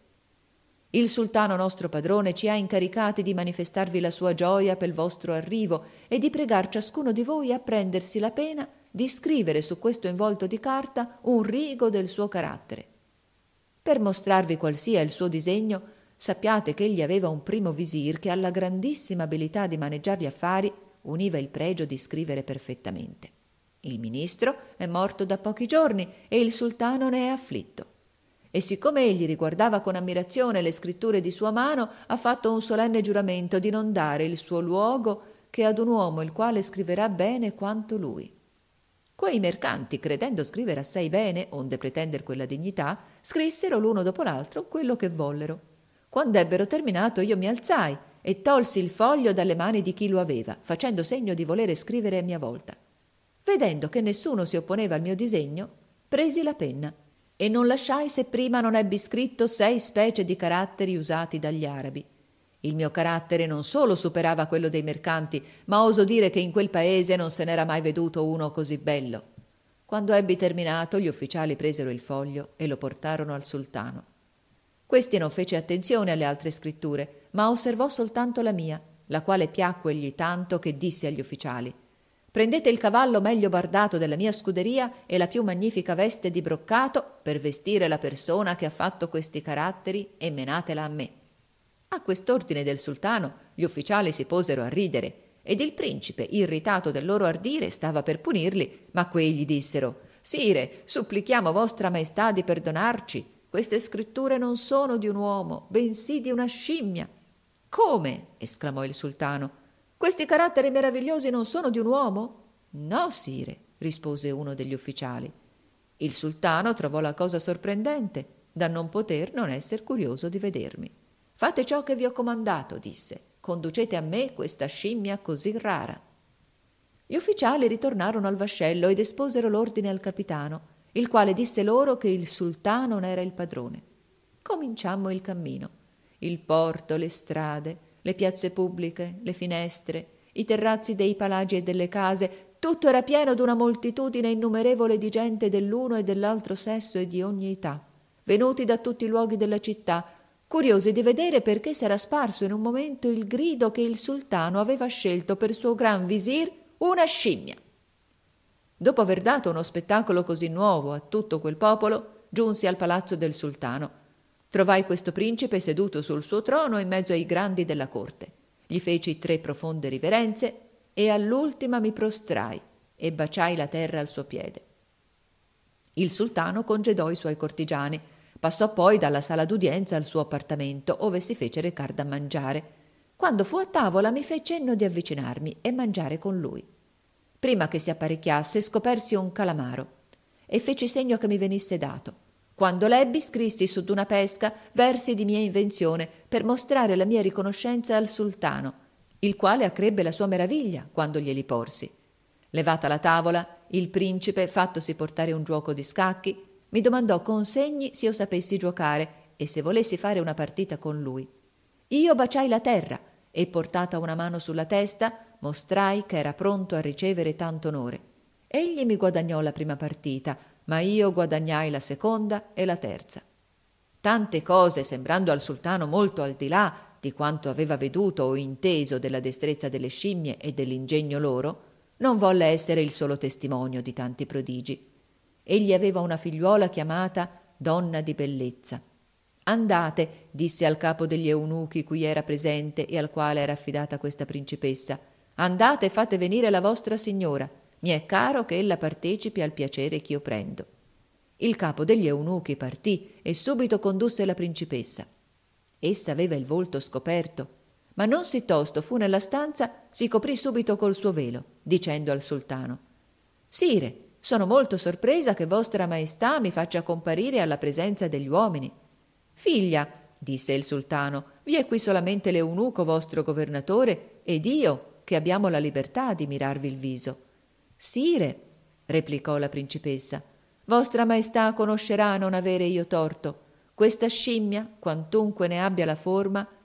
«Il sultano nostro padrone ci ha incaricati di manifestarvi la sua gioia per il vostro arrivo e di pregar ciascuno di voi a prendersi la pena di scrivere su questo involto di carta un rigo del suo carattere. Per mostrarvi qual sia il suo disegno, sappiate che egli aveva un primo visir che alla grandissima abilità di maneggiar gli affari univa il pregio di scrivere perfettamente. Il ministro è morto da pochi giorni e il sultano ne è afflitto. E siccome egli riguardava con ammirazione le scritture di sua mano, ha fatto un solenne giuramento di non dare il suo luogo che ad un uomo il quale scriverà bene quanto lui. Quei mercanti, credendo scrivere assai bene, onde pretender quella dignità, scrissero l'uno dopo l'altro quello che vollero. Quando ebbero terminato, io mi alzai e tolsi il foglio dalle mani di chi lo aveva, facendo segno di volere scrivere a mia volta. Vedendo che nessuno si opponeva al mio disegno, presi la penna e non lasciai se prima non ebbi scritto 6 specie di caratteri usati dagli arabi. Il mio carattere non solo superava quello dei mercanti, ma oso dire che in quel paese non se n'era mai veduto uno così bello. Quando ebbi terminato, gli ufficiali presero il foglio e lo portarono al sultano. Questi non fece attenzione alle altre scritture, ma osservò soltanto la mia, la quale piacquegli tanto che disse agli ufficiali: «Prendete il cavallo meglio bardato della mia scuderia e la più magnifica veste di broccato per vestire la persona che ha fatto questi caratteri e menatela a me». A quest'ordine del sultano gli ufficiali si posero a ridere ed il principe, irritato del loro ardire, stava per punirli, ma quegli dissero: «Sire, supplichiamo vostra maestà di perdonarci. Queste scritture non sono di un uomo, bensì di una scimmia». «Come?» esclamò il sultano. «Questi caratteri meravigliosi non sono di un uomo?» «No, sire», rispose uno degli ufficiali. Il sultano trovò la cosa sorprendente, da non poter non esser curioso di vedermi. «Fate ciò che vi ho comandato», disse. «Conducete a me questa scimmia così rara». Gli ufficiali ritornarono al vascello ed esposero l'ordine al capitano, il quale disse loro che il sultano era il padrone. Cominciammo il cammino. Il porto, le strade, le piazze pubbliche, le finestre, i terrazzi dei palagi e delle case, tutto era pieno d'una moltitudine innumerevole di gente dell'uno e dell'altro sesso e di ogni età, venuti da tutti i luoghi della città, curiosi di vedere perché s'era sparso in un momento il grido che il sultano aveva scelto per suo gran visir una scimmia. Dopo aver dato uno spettacolo così nuovo a tutto quel popolo, giunsi al palazzo del sultano. Trovai questo principe seduto sul suo trono in mezzo ai grandi della corte. Gli feci 3 profonde riverenze e all'ultima mi prostrai e baciai la terra al suo piede. Il sultano congedò i suoi cortigiani, passò poi dalla sala d'udienza al suo appartamento, ove si fece recar da mangiare. Quando fu a tavola mi fe cenno di avvicinarmi e mangiare con lui. Prima che si apparecchiasse scopersi un calamaro e feci segno che mi venisse dato. Quando l'ebbi scrissi su d'una pesca versi di mia invenzione per mostrare la mia riconoscenza al sultano, il quale accrebbe la sua meraviglia quando glieli porsi. Levata la tavola, il principe, fattosi portare un giuoco di scacchi, mi domandò con segni se io sapessi giuocare e se volessi fare una partita con lui. Io baciai la terra e, portata una mano sulla testa, mostrai che era pronto a ricevere tanto onore. Egli mi guadagnò la prima partita, ma io guadagnai la seconda e la terza. Tante cose, sembrando al sultano molto al di là di quanto aveva veduto o inteso della destrezza delle scimmie e dell'ingegno loro, non volle essere il solo testimonio di tanti prodigi. Egli aveva una figliuola chiamata Donna di Bellezza. «Andate», disse al capo degli eunuchi cui era presente e al quale era affidata questa principessa, «andate e fate venire la vostra signora. Mi è caro che ella partecipi al piacere ch'io prendo». Il capo degli eunuchi partì e subito condusse la principessa. Essa aveva il volto scoperto, ma non sì tosto fu nella stanza, si coprì subito col suo velo, dicendo al sultano: «Sire, sono molto sorpresa che vostra maestà mi faccia comparire alla presenza degli uomini». «Figlia», disse il sultano, «vi è qui solamente l'eunuco vostro governatore ed io, che abbiamo la libertà di mirarvi il viso». «Sire», replicò la principessa, «vostra maestà conoscerà non avere io torto. Questa scimmia, quantunque ne abbia la forma,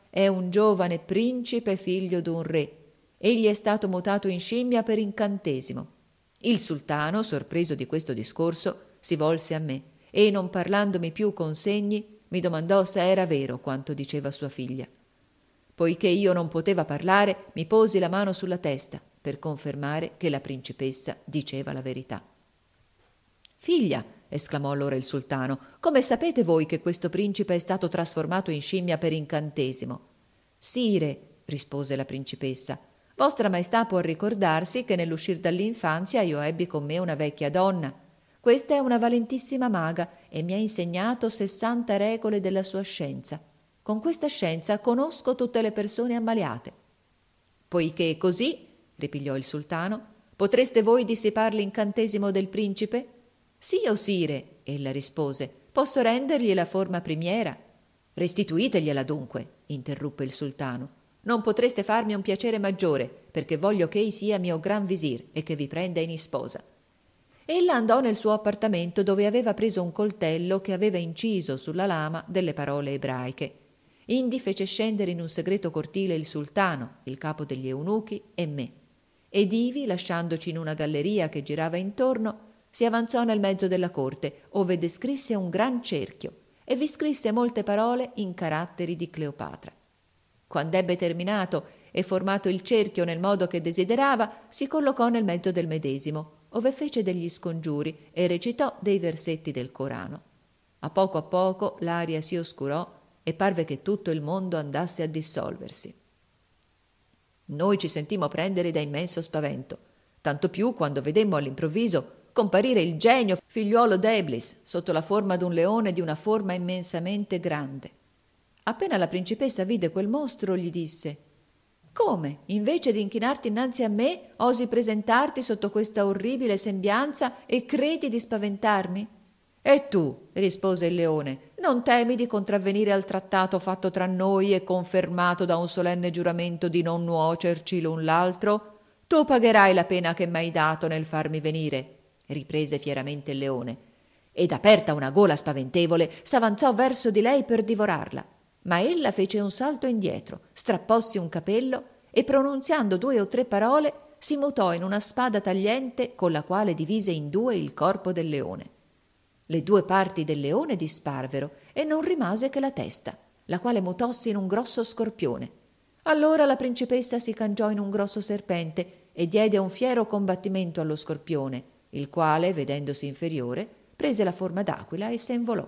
è un giovane principe figlio d'un re. Egli è stato mutato in scimmia per incantesimo. Il sultano, sorpreso di questo discorso, si volse a me e, non parlandomi più con segni, mi domandò se era vero quanto diceva sua figlia. Poiché io non poteva parlare, mi posi la mano sulla testa per confermare che la principessa diceva la verità. «Figlia», esclamò allora il sultano, «come sapete voi che questo principe è stato trasformato in scimmia per incantesimo?» «Sire», rispose la principessa, «Vostra Maestà può ricordarsi che nell'uscir dall'infanzia io ebbi con me una vecchia donna. Questa è una valentissima maga e mi ha insegnato 60 regole della sua scienza. Con questa scienza conosco tutte le persone ammaliate». «Poiché così», ripigliò il sultano, «potreste voi dissipar l'incantesimo del principe?» «Sì, o sire», ella rispose, «posso rendergli la forma primiera». «Restituitegliela dunque», interruppe il sultano. «Non potreste farmi un piacere maggiore, perché voglio che ei sia mio gran visir e che vi prenda in isposa». Ella andò nel suo appartamento, dove aveva preso un coltello che aveva inciso sulla lama delle parole ebraiche. Indi fece scendere in un segreto cortile il sultano, il capo degli eunuchi e me. Ed ivi, lasciandoci in una galleria che girava intorno, si avanzò nel mezzo della corte, ove descrisse un gran cerchio e vi scrisse molte parole in caratteri di Cleopatra. Quando ebbe terminato e formato il cerchio nel modo che desiderava, si collocò nel mezzo del medesimo, ove fece degli scongiuri e recitò dei versetti del Corano. A poco l'aria si oscurò e parve che tutto il mondo andasse a dissolversi. Noi ci sentimmo prendere da immenso spavento, tanto più quando vedemmo all'improvviso comparire il genio figliuolo d'Eblis sotto la forma d'un leone di una forma immensamente grande. Appena la principessa vide quel mostro, gli disse: «Come, invece di inchinarti innanzi a me, osi presentarti sotto questa orribile sembianza e credi di spaventarmi?» «E tu», rispose il leone, «non temi di contravvenire al trattato fatto tra noi e confermato da un solenne giuramento di non nuocerci l'un l'altro? Tu pagherai la pena che m'hai dato nel farmi venire», riprese fieramente il leone, ed aperta una gola spaventevole s'avanzò verso di lei per divorarla. Ma ella fece un salto indietro, strappossi un capello e, pronunziando 2 o 3 parole, si mutò in una spada tagliente con la quale divise in 2 il corpo del leone. Le 2 parti del leone disparvero e non rimase che la testa, la quale mutossi in un grosso scorpione. Allora la principessa si cangiò in un grosso serpente e diede un fiero combattimento allo scorpione, il quale, vedendosi inferiore, prese la forma d'aquila e se involò.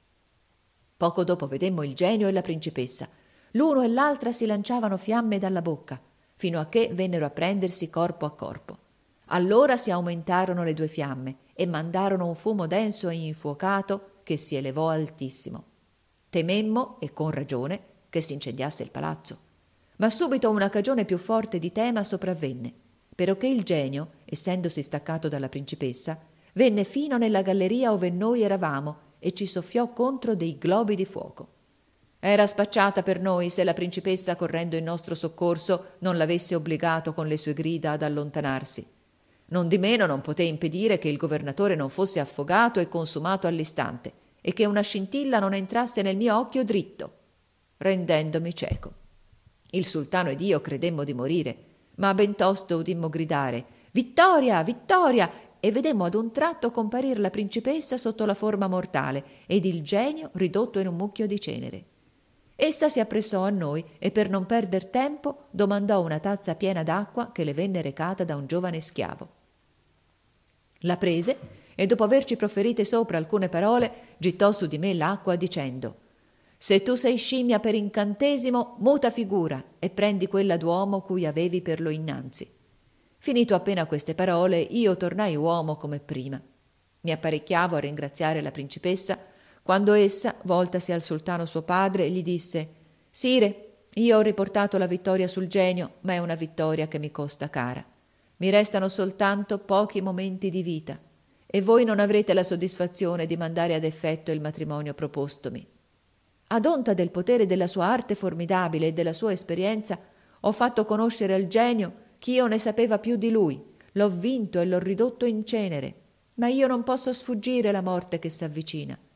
Poco dopo vedemmo il genio e la principessa. L'uno e l'altra si lanciavano fiamme dalla bocca, fino a che vennero a prendersi corpo a corpo. Allora si aumentarono le 2 fiamme e mandarono un fumo denso e infuocato che si elevò altissimo. Tememmo, e con ragione, che si incendiasse il palazzo. Ma subito una cagione più forte di tema sopravvenne, peroché il genio, essendosi staccato dalla principessa, venne fino nella galleria ove noi eravamo e ci soffiò contro dei globi di fuoco. Era spacciata per noi se la principessa, correndo in nostro soccorso, non l'avesse obbligato con le sue grida ad allontanarsi. Nondimeno non poté impedire che il governatore non fosse affogato e consumato all'istante e che una scintilla non entrasse nel mio occhio dritto, rendendomi cieco. Il sultano ed io credemmo di morire, ma bentosto udimmo gridare «Vittoria! Vittoria!» e vedemmo ad un tratto comparir la principessa sotto la forma mortale ed il genio ridotto in un mucchio di cenere. Essa si appressò a noi e, per non perder tempo, domandò una tazza piena d'acqua che le venne recata da un giovane schiavo. La prese e, dopo averci proferite sopra alcune parole, gittò su di me l'acqua dicendo: «Se tu sei scimmia per incantesimo, muta figura e prendi quella d'uomo cui avevi per lo innanzi». Finito appena queste parole, io tornai uomo come prima. Mi apparecchiavo a ringraziare la principessa, quando essa, voltasi al sultano suo padre, gli disse: «Sire, io ho riportato la vittoria sul genio, ma è una vittoria che mi costa cara. Mi restano soltanto pochi momenti di vita, e voi non avrete la soddisfazione di mandare ad effetto il matrimonio propostomi. Ad onta del potere della sua arte formidabile e della sua esperienza, ho fatto conoscere al genio ch'io ne sapeva più di lui, l'ho vinto e l'ho ridotto in cenere, ma io non posso sfuggire la morte che s'avvicina.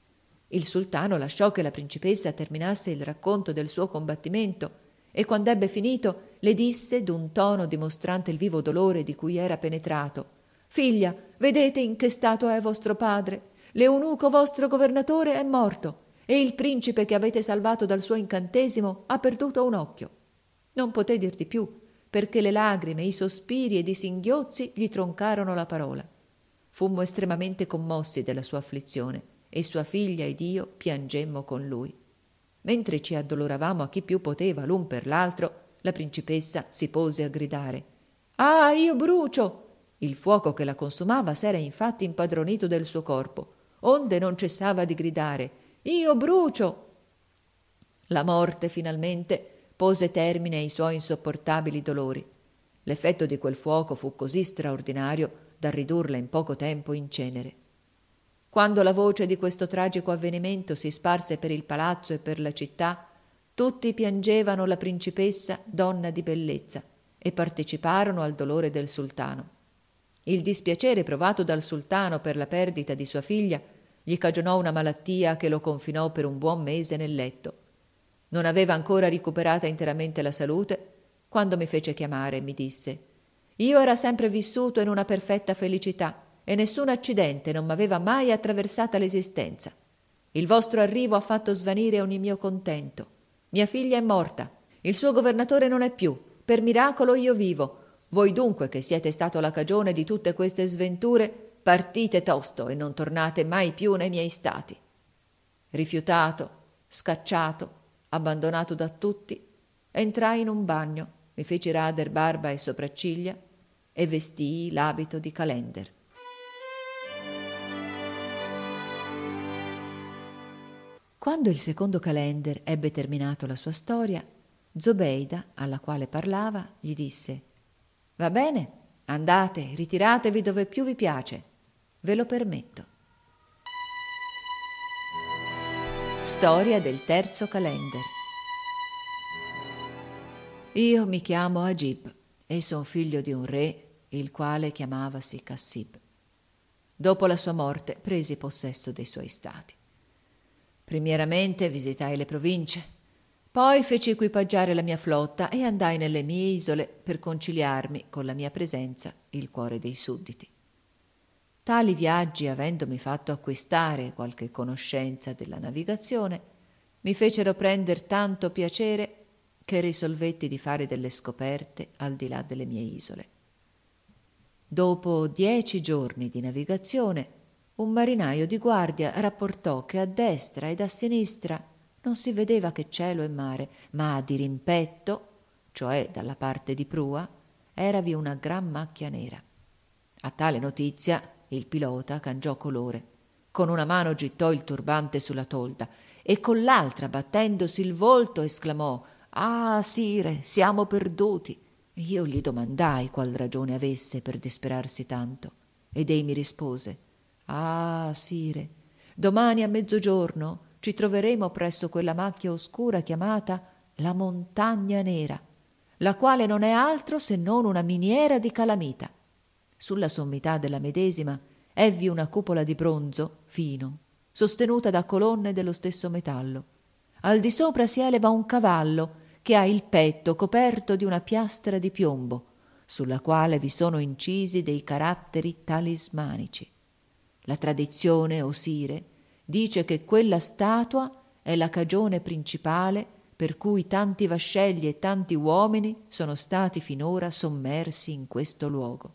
Il sultano lasciò che la principessa terminasse il racconto del suo combattimento e quando ebbe finito le disse d'un tono dimostrante il vivo dolore di cui era penetrato: «Figlia, vedete in che stato è vostro padre? L'eunuco vostro governatore è morto e il principe che avete salvato dal suo incantesimo ha perduto un occhio». Non poté dir di più, perché le lagrime, i sospiri ed i singhiozzi gli troncarono la parola. Fummo estremamente commossi della sua afflizione e sua figlia ed io piangemmo con lui. Mentre ci addoloravamo a chi più poteva l'un per l'altro, la principessa si pose a gridare: «Ah, io brucio!» Il fuoco che la consumava s'era infatti impadronito del suo corpo, onde non cessava di gridare: «Io brucio!» La morte, finalmente, pose termine ai suoi insopportabili dolori. L'effetto di quel fuoco fu così straordinario da ridurla in poco tempo in cenere. Quando la voce di questo tragico avvenimento si sparse per il palazzo e per la città, tutti piangevano la principessa donna di bellezza e parteciparono al dolore del sultano. Il dispiacere provato dal sultano per la perdita di sua figlia gli cagionò una malattia che lo confinò per un buon mese nel letto. Non aveva ancora recuperata interamente la salute quando mi fece chiamare e mi disse: «Io era sempre vissuto in una perfetta felicità e nessun accidente non m'aveva mai attraversata l'esistenza. Il vostro arrivo ha fatto svanire ogni mio contento. Mia figlia è morta, il suo governatore non è più, per miracolo io vivo. Voi dunque, che siete stato la cagione di tutte queste sventure, partite tosto e non tornate mai più nei miei stati». Rifiutato, scacciato, abbandonato da tutti, entrai in un bagno, mi feci rader barba e sopracciglia e vestii l'abito di Calender. Quando il secondo Calender ebbe terminato la sua storia, Zobeida, alla quale parlava, gli disse: «Va bene, andate, ritiratevi dove più vi piace, ve lo permetto». Storia del terzo Calender. Io mi chiamo Agib e son figlio di un re, il quale chiamavasi Cassib. Dopo la sua morte presi possesso dei suoi stati. Primieramente visitai le province, poi feci equipaggiare la mia flotta e andai nelle mie isole per conciliarmi con la mia presenza il cuore dei sudditi. Tali viaggi, avendomi fatto acquistare qualche conoscenza della navigazione, mi fecero prender tanto piacere che risolvetti di fare delle scoperte al di là delle mie isole. Dopo 10 giorni di navigazione, un marinaio di guardia rapportò che a destra ed a sinistra non si vedeva che cielo e mare, ma di rimpetto, cioè dalla parte di prua, eravi una gran macchia nera. A tale notizia il pilota cangiò colore. Con una mano gittò il turbante sulla tolda e con l'altra, battendosi il volto, esclamò: «Ah, sire, siamo perduti!» Io gli domandai qual ragione avesse per disperarsi tanto, ed ei mi rispose: «Ah, sire, domani a mezzogiorno ci troveremo presso quella macchia oscura chiamata la Montagna Nera, la quale non è altro se non una miniera di calamita. Sulla sommità della medesima evvi una cupola di bronzo fino, sostenuta da colonne dello stesso metallo. Al di sopra si eleva un cavallo che ha il petto coperto di una piastra di piombo, sulla quale vi sono incisi dei caratteri talismanici. La tradizione, o sire, dice che quella statua è la cagione principale per cui tanti vascelli e tanti uomini sono stati finora sommersi in questo luogo».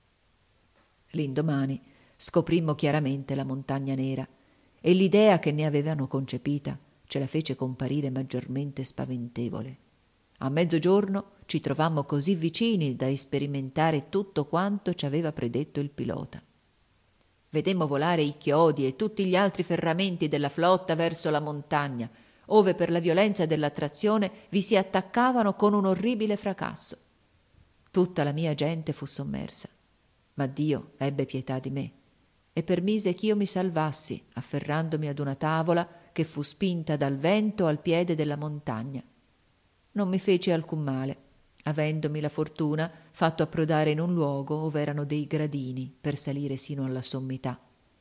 L'indomani scoprimmo chiaramente la Montagna Nera e l'idea che ne avevano concepita ce la fece comparire maggiormente spaventevole. A mezzogiorno ci trovammo così vicini da sperimentare tutto quanto ci aveva predetto il pilota. Vedemmo volare i chiodi e tutti gli altri ferramenti della flotta verso la montagna, ove per la violenza dell'attrazione vi si attaccavano con un orribile fracasso. Tutta la mia gente fu sommersa, ma Dio ebbe pietà di me e permise ch'io mi salvassi afferrandomi ad una tavola che fu spinta dal vento al piede della montagna. Non mi feci alcun male, avendomi la fortuna fatto approdare in un luogo ove erano dei gradini per salire sino alla sommità.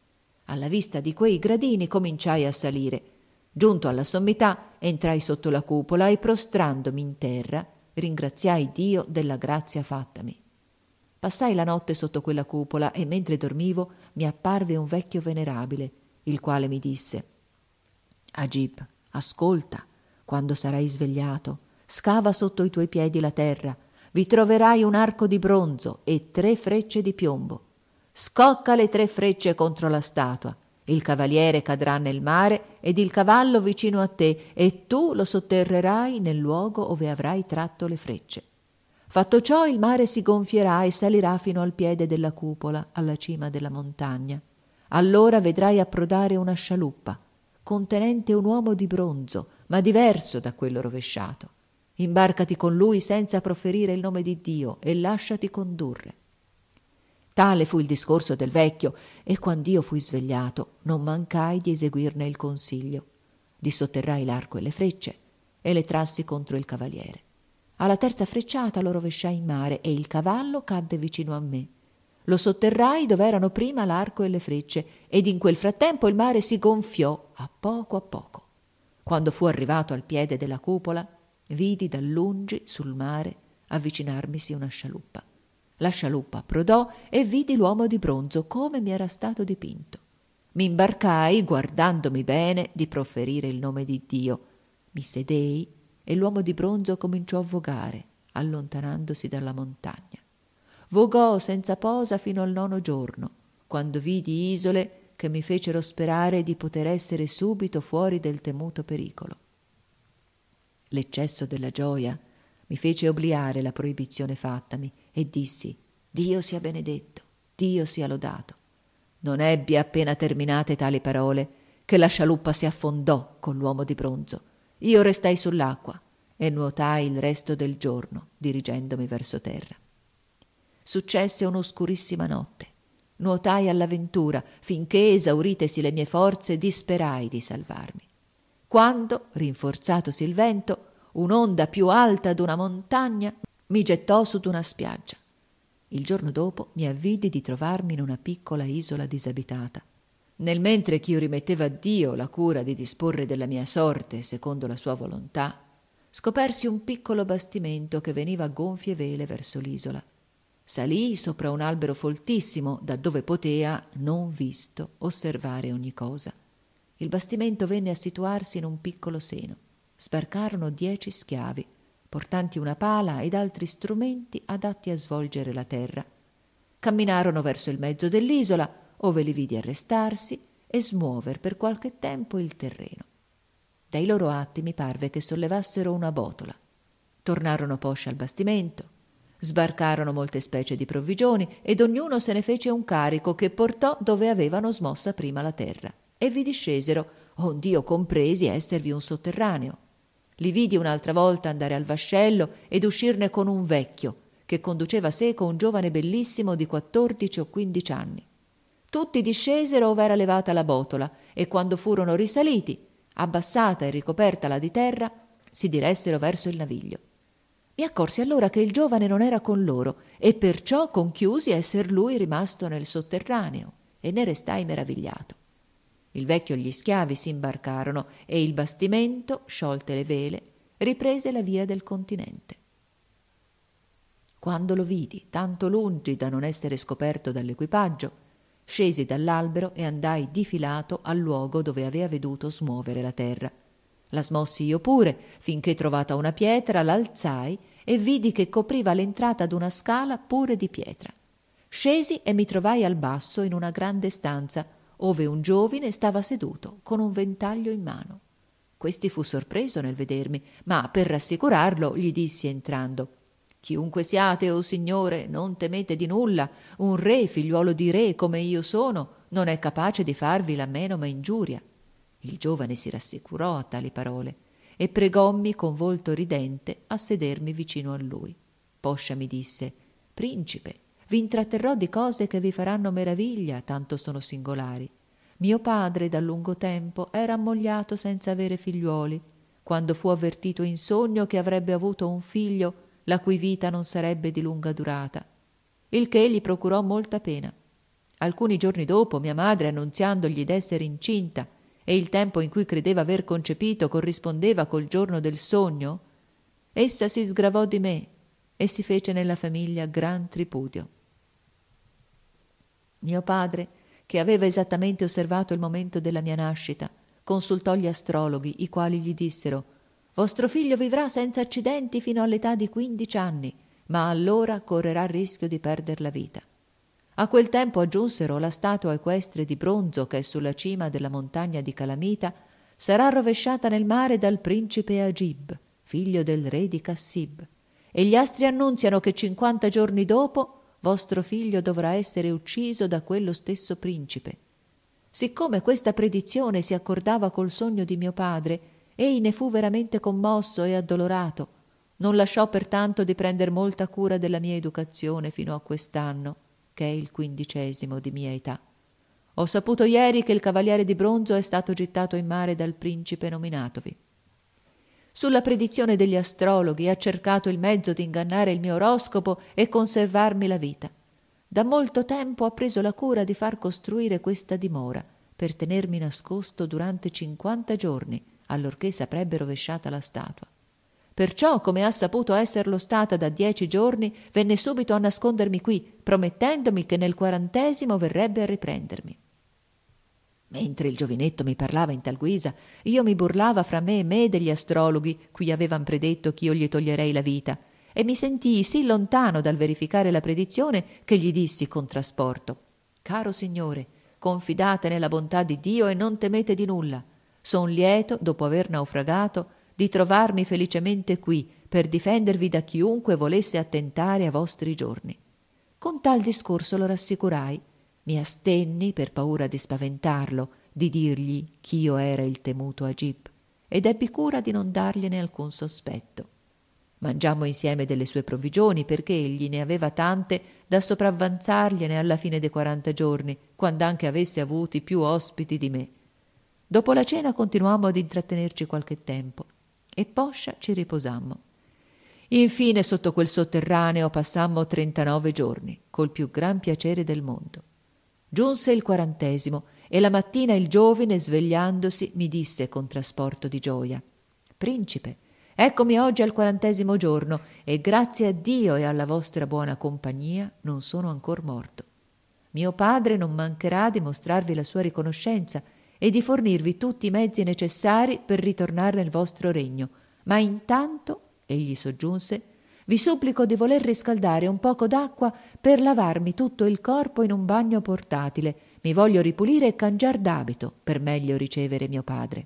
Alla vista di quei gradini cominciai a salire. Giunto alla sommità, entrai sotto la cupola e prostrandomi in terra, ringraziai Dio della grazia fattami. Passai la notte sotto quella cupola e mentre dormivo mi apparve un vecchio venerabile, il quale mi disse: Agib, ascolta, quando sarai svegliato, scava sotto i tuoi piedi la terra, vi troverai un arco di bronzo e 3 frecce di piombo. Scocca le 3 frecce contro la statua. Il cavaliere cadrà nel mare ed il cavallo vicino a te e tu lo sotterrerai nel luogo ove avrai tratto le frecce. Fatto ciò, il mare si gonfierà e salirà fino al piede della cupola, alla cima della montagna. Allora vedrai approdare una scialuppa, contenente un uomo di bronzo, ma diverso da quello rovesciato. Imbarcati con lui senza proferire il nome di Dio e lasciati condurre. Tale fu il discorso del vecchio, e quand'io fui svegliato non mancai di eseguirne il consiglio. Dissotterrai l'arco e le frecce e le trassi contro il cavaliere. Alla 3ª frecciata lo rovesciai in mare e il cavallo cadde vicino a me. Lo sotterrai dove erano prima l'arco e le frecce, ed in quel frattempo il mare si gonfiò a poco a poco. Quando fu arrivato al piede della cupola, vidi da lungi sul mare avvicinarmisi una scialuppa. La scialuppa approdò e vidi l'uomo di bronzo come mi era stato dipinto. Mi imbarcai, guardandomi bene di proferire il nome di Dio. Mi sedei e l'uomo di bronzo cominciò a vogare, allontanandosi dalla montagna. Vogò senza posa fino al 9° giorno, quando vidi isole che mi fecero sperare di poter essere subito fuori del temuto pericolo. L'eccesso della gioia mi fece obliare la proibizione fattami e dissi: Dio sia benedetto, Dio sia lodato. Non ebbi appena terminate tali parole che la scialuppa si affondò con l'uomo di bronzo. Io restai sull'acqua e nuotai il resto del giorno, dirigendomi verso terra. Successe un'oscurissima notte. Nuotai all'avventura finché, esauritesi le mie forze, disperai di salvarmi. Quando, rinforzatosi il vento, un'onda più alta d'una montagna mi gettò su d'una spiaggia. Il giorno dopo mi avvidi di trovarmi in una piccola isola disabitata. Nel mentre ch'io rimetteva a Dio la cura di disporre della mia sorte secondo la sua volontà, scopersi un piccolo bastimento che veniva a gonfie vele verso l'isola. Salii sopra un albero foltissimo, da dove potea, non visto, osservare ogni cosa. Il bastimento venne a situarsi in un piccolo seno. Sbarcarono 10 schiavi, portanti una pala ed altri strumenti adatti a svolgere la terra. Camminarono verso il mezzo dell'isola, ove li vidi arrestarsi e smuover per qualche tempo il terreno. Dai loro atti mi parve che sollevassero una botola. Tornarono poscia al bastimento, sbarcarono molte specie di provvigioni ed ognuno se ne fece un carico che portò dove avevano smossa prima la terra, e vi discesero, ond'io compresi esservi un sotterraneo. Li vidi un'altra volta andare al vascello ed uscirne con un vecchio che conduceva seco un giovane bellissimo di 14 o 15 anni. Tutti discesero ove era levata la botola e quando furono risaliti, abbassata e ricopertala di terra, si diressero verso il naviglio. Mi accorsi allora che il giovane non era con loro e perciò conchiusi esser lui rimasto nel sotterraneo e ne restai meravigliato. Il vecchio e gli schiavi si imbarcarono e il bastimento, sciolte le vele, riprese la via del continente. Quando lo vidi, tanto lungi da non essere scoperto dall'equipaggio, scesi dall'albero e andai difilato al luogo dove avea veduto smuovere la terra. La smossi io pure, finché trovata una pietra l'alzai e vidi che copriva l'entrata d'una scala pure di pietra. Scesi e mi trovai al basso in una grande stanza, ove un giovine stava seduto con un ventaglio in mano. Questi fu sorpreso nel vedermi, ma per rassicurarlo gli dissi entrando: «Chiunque siate, o signore, non temete di nulla. Un re, figliuolo di re come io sono, non è capace di farvi la menoma ingiuria». Il giovane si rassicurò a tali parole e pregommi con volto ridente a sedermi vicino a lui. Poscia mi disse: «Principe, vi intratterrò di cose che vi faranno meraviglia, tanto sono singolari. Mio padre da lungo tempo era ammogliato senza avere figliuoli. Quando fu avvertito in sogno che avrebbe avuto un figlio, la cui vita non sarebbe di lunga durata, il che gli procurò molta pena. Alcuni giorni dopo, mia madre, annunziandogli d'essere incinta e il tempo in cui credeva aver concepito corrispondeva col giorno del sogno, essa si sgravò di me e si fece nella famiglia gran tripudio. Mio padre, che aveva esattamente osservato il momento della mia nascita, consultò gli astrologhi, i quali gli dissero: «Vostro figlio vivrà senza accidenti fino all'età di 15 anni, ma allora correrà il rischio di perder la vita». A quel tempo aggiunsero: «La statua equestre di bronzo che è sulla cima della montagna di Calamita sarà rovesciata nel mare dal principe Agib, figlio del re di Cassib, e gli astri annunziano che 50 giorni dopo vostro figlio dovrà essere ucciso da quello stesso principe». Siccome questa predizione si accordava col sogno di mio padre, ei ne fu veramente commosso e addolorato. Non lasciò pertanto di prender molta cura della mia educazione fino a quest'anno, che è il 15° di mia età. Ho saputo ieri che il cavaliere di bronzo è stato gettato in mare dal principe nominatovi. Sulla predizione degli astrologhi ha cercato il mezzo di ingannare il mio oroscopo e conservarmi la vita. Da molto tempo ha preso la cura di far costruire questa dimora per tenermi nascosto durante 50 giorni, allorché saprebbe rovesciata la statua. Perciò, come ha saputo esserlo stata da 10 giorni, venne subito a nascondermi qui, promettendomi che nel 40° verrebbe a riprendermi. Mentre il giovinetto mi parlava in tal guisa, io mi burlava fra me e me degli astrologhi, cui avevan predetto ch'io gli toglierei la vita, e mi sentii sì lontano dal verificare la predizione che gli dissi con trasporto: «Caro signore, confidate nella bontà di Dio e non temete di nulla. Son lieto, dopo aver naufragato, di trovarmi felicemente qui per difendervi da chiunque volesse attentare a vostri giorni». Con tal discorso lo rassicurai. Mi astenni, per paura di spaventarlo, di dirgli ch'io era il temuto Agib, ed ebbi cura di non dargliene alcun sospetto. Mangiammo insieme delle sue provvigioni, perché egli ne aveva tante da sopravvanzargliene alla fine dei 40 giorni, quand'anche avesse avuti più ospiti di me. Dopo la cena continuammo ad intrattenerci qualche tempo, e poscia ci riposammo. Infine sotto quel sotterraneo passammo 39 giorni, col più gran piacere del mondo. Giunse il 40° e la mattina il giovine, svegliandosi, mi disse con trasporto di gioia: «Principe, eccomi oggi al 40° giorno e grazie a Dio e alla vostra buona compagnia non sono ancor morto. Mio padre non mancherà di mostrarvi la sua riconoscenza e di fornirvi tutti i mezzi necessari per ritornare nel vostro regno, ma intanto», egli soggiunse, «vi supplico di voler riscaldare un poco d'acqua per lavarmi tutto il corpo in un bagno portatile. Mi voglio ripulire e cangiar d'abito per meglio ricevere mio padre».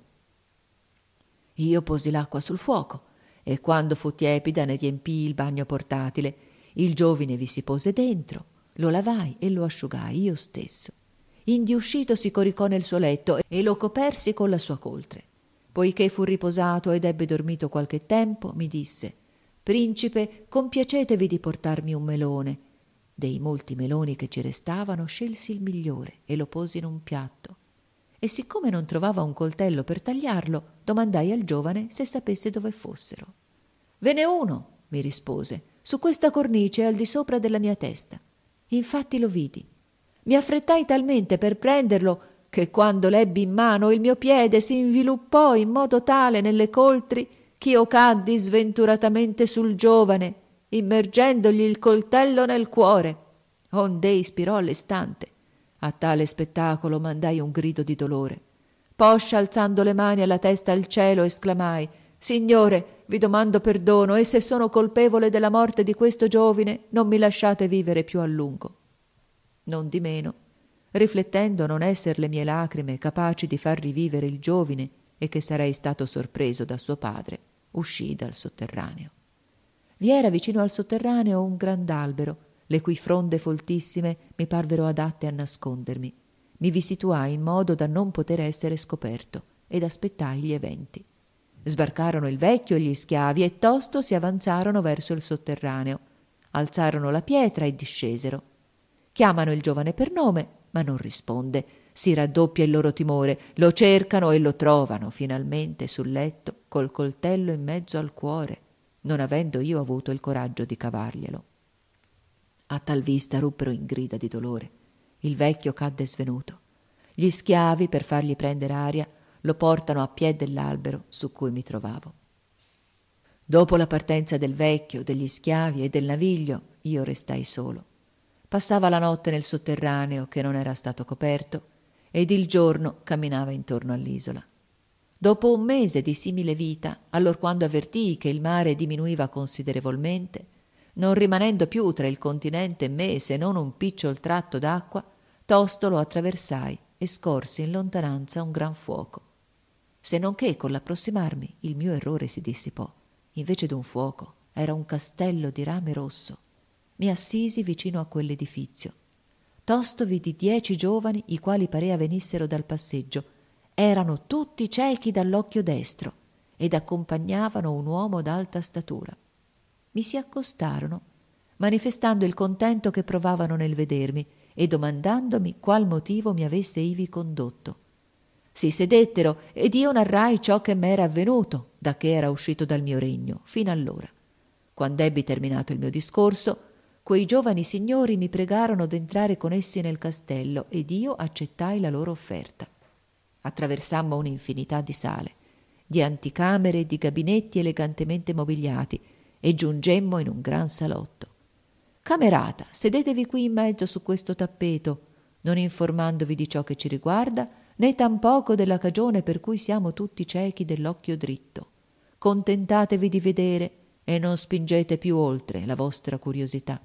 Io posi l'acqua sul fuoco e quando fu tiepida ne riempii il bagno portatile. Il giovine vi si pose dentro, lo lavai e lo asciugai io stesso. Indi uscito si coricò nel suo letto e lo copersi con la sua coltre. Poiché fu riposato ed ebbe dormito qualche tempo, mi disse: «Principe, compiacetevi di portarmi un melone». Dei molti meloni che ci restavano scelsi il migliore e lo posi in un piatto. E siccome non trovava un coltello per tagliarlo, domandai al giovane se sapesse dove fossero. «Ve n'è uno», mi rispose, «su questa cornice al di sopra della mia testa». Infatti lo vidi. Mi affrettai talmente per prenderlo che quando l'ebbi in mano il mio piede si inviluppò in modo tale nelle coltri ch'io caddi sventuratamente sul giovane, immergendogli il coltello nel cuore, onde ispirò all'istante. A tale spettacolo mandai un grido di dolore. Poscia, alzando le mani alla testa al cielo, esclamai: «Signore, vi domando perdono, e se sono colpevole della morte di questo giovine, non mi lasciate vivere più a lungo». Nondimeno, riflettendo non esser le mie lacrime capaci di far rivivere il giovine e che sarei stato sorpreso da suo padre, uscii dal sotterraneo. Vi era vicino al sotterraneo un grand'albero, le cui fronde foltissime mi parvero adatte a nascondermi. Mi vi situai in modo da non poter essere scoperto ed aspettai gli eventi. Sbarcarono il vecchio e gli schiavi e tosto si avanzarono verso il sotterraneo. Alzarono la pietra e discesero. Chiamano il giovane per nome, ma non risponde. Si raddoppia il loro timore, lo cercano e lo trovano finalmente sul letto col coltello in mezzo al cuore, non avendo io avuto il coraggio di cavarglielo. A tal vista ruppero in grida di dolore. Il vecchio cadde svenuto. Gli schiavi, per fargli prendere aria, lo portano a piè dell'albero su cui mi trovavo. Dopo la partenza del vecchio, degli schiavi e del naviglio, io restai solo. Passava la notte nel sotterraneo che non era stato coperto ed il giorno camminava intorno all'isola. Dopo un mese di simile vita, allorquando avvertii che il mare diminuiva considerevolmente, non rimanendo più tra il continente e me se non un picciol tratto d'acqua, tosto lo attraversai e scorsi in lontananza un gran fuoco. Se non che con l'approssimarmi il mio errore si dissipò. Invece d'un fuoco era un castello di rame rosso. Mi assisi vicino a quell'edifizio. Tosto vidi 10 giovani, i quali parea venissero dal passeggio. Erano tutti ciechi dall'occhio destro ed accompagnavano un uomo d'alta statura. Mi si accostarono, manifestando il contento che provavano nel vedermi e domandandomi qual motivo mi avesse ivi condotto. Si sedettero ed io narrai ciò che m'era avvenuto da che era uscito dal mio regno fino allora. Quando ebbi terminato il mio discorso, quei giovani signori mi pregarono d'entrare con essi nel castello ed io accettai la loro offerta. Attraversammo un'infinità di sale, di anticamere e di gabinetti elegantemente mobiliati e giungemmo in un gran salotto. «Camerata, sedetevi qui in mezzo su questo tappeto, non informandovi di ciò che ci riguarda, né tampoco della cagione per cui siamo tutti ciechi dell'occhio dritto. Contentatevi di vedere e non spingete più oltre la vostra curiosità».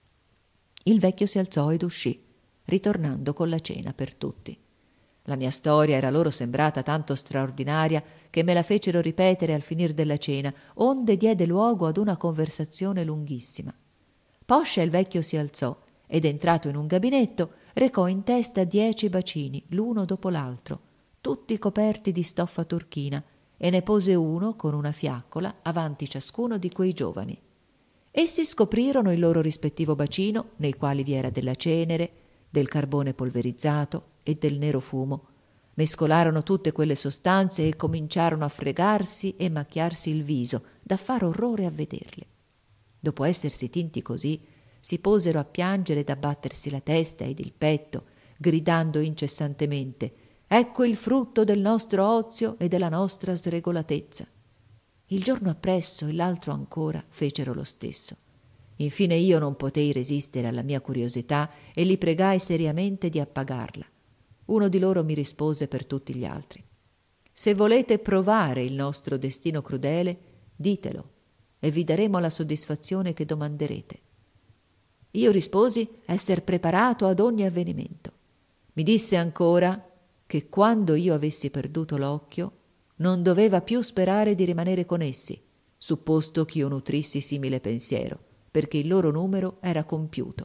Il vecchio si alzò ed uscì, ritornando con la cena per tutti. La mia storia era loro sembrata tanto straordinaria che me la fecero ripetere al finir della cena, onde diede luogo ad una conversazione lunghissima. Poscia il vecchio si alzò ed entrato in un gabinetto recò in testa 10 bacini, l'uno dopo l'altro, tutti coperti di stoffa turchina, e ne pose uno con una fiaccola avanti ciascuno di quei giovani. Essi scoprirono il loro rispettivo bacino, nei quali vi era della cenere, del carbone polverizzato e del nero fumo. Mescolarono tutte quelle sostanze e cominciarono a fregarsi e macchiarsi il viso, da far orrore a vederle. Dopo essersi tinti così, si posero a piangere ed a battersi la testa ed il petto, gridando incessantemente: «Ecco il frutto del nostro ozio e della nostra sregolatezza». Il giorno appresso e l'altro ancora fecero lo stesso. Infine io non potei resistere alla mia curiosità e li pregai seriamente di appagarla. Uno di loro mi rispose per tutti gli altri: «Se volete provare il nostro destino crudele, ditelo, e vi daremo la soddisfazione che domanderete». Io risposi esser preparato ad ogni avvenimento. Mi disse ancora che quando io avessi perduto l'occhio non doveva più sperare di rimanere con essi, supposto ch'io nutrissi simile pensiero, perché il loro numero era compiuto.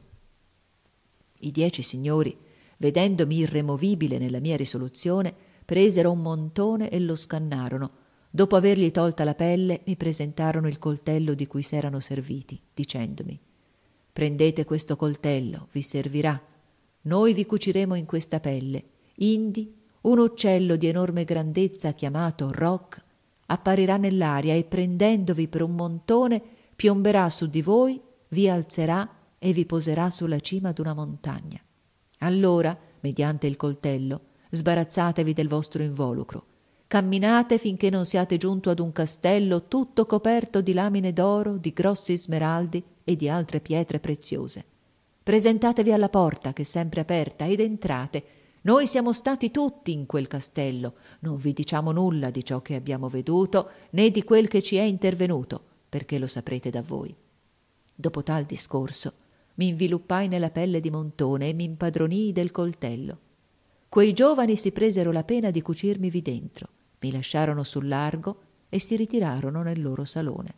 I 10 signori, vedendomi irremovibile nella mia risoluzione, presero un montone e lo scannarono. Dopo avergli tolta la pelle, mi presentarono il coltello di cui s'erano serviti, dicendomi: «Prendete questo coltello, vi servirà. Noi vi cuciremo in questa pelle, indi un uccello di enorme grandezza chiamato Roc apparirà nell'aria e prendendovi per un montone piomberà su di voi, vi alzerà e vi poserà sulla cima d'una montagna. Allora, mediante il coltello, sbarazzatevi del vostro involucro. Camminate finché non siate giunto ad un castello tutto coperto di lamine d'oro, di grossi smeraldi e di altre pietre preziose. Presentatevi alla porta, che è sempre aperta, ed entrate. Noi siamo stati tutti in quel castello. Non vi diciamo nulla di ciò che abbiamo veduto, né di quel che ci è intervenuto, perché lo saprete da voi». Dopo tal discorso, mi inviluppai nella pelle di montone e mi impadronii del coltello. Quei giovani si presero la pena di cucirmivi dentro, mi lasciarono sul largo e si ritirarono nel loro salone.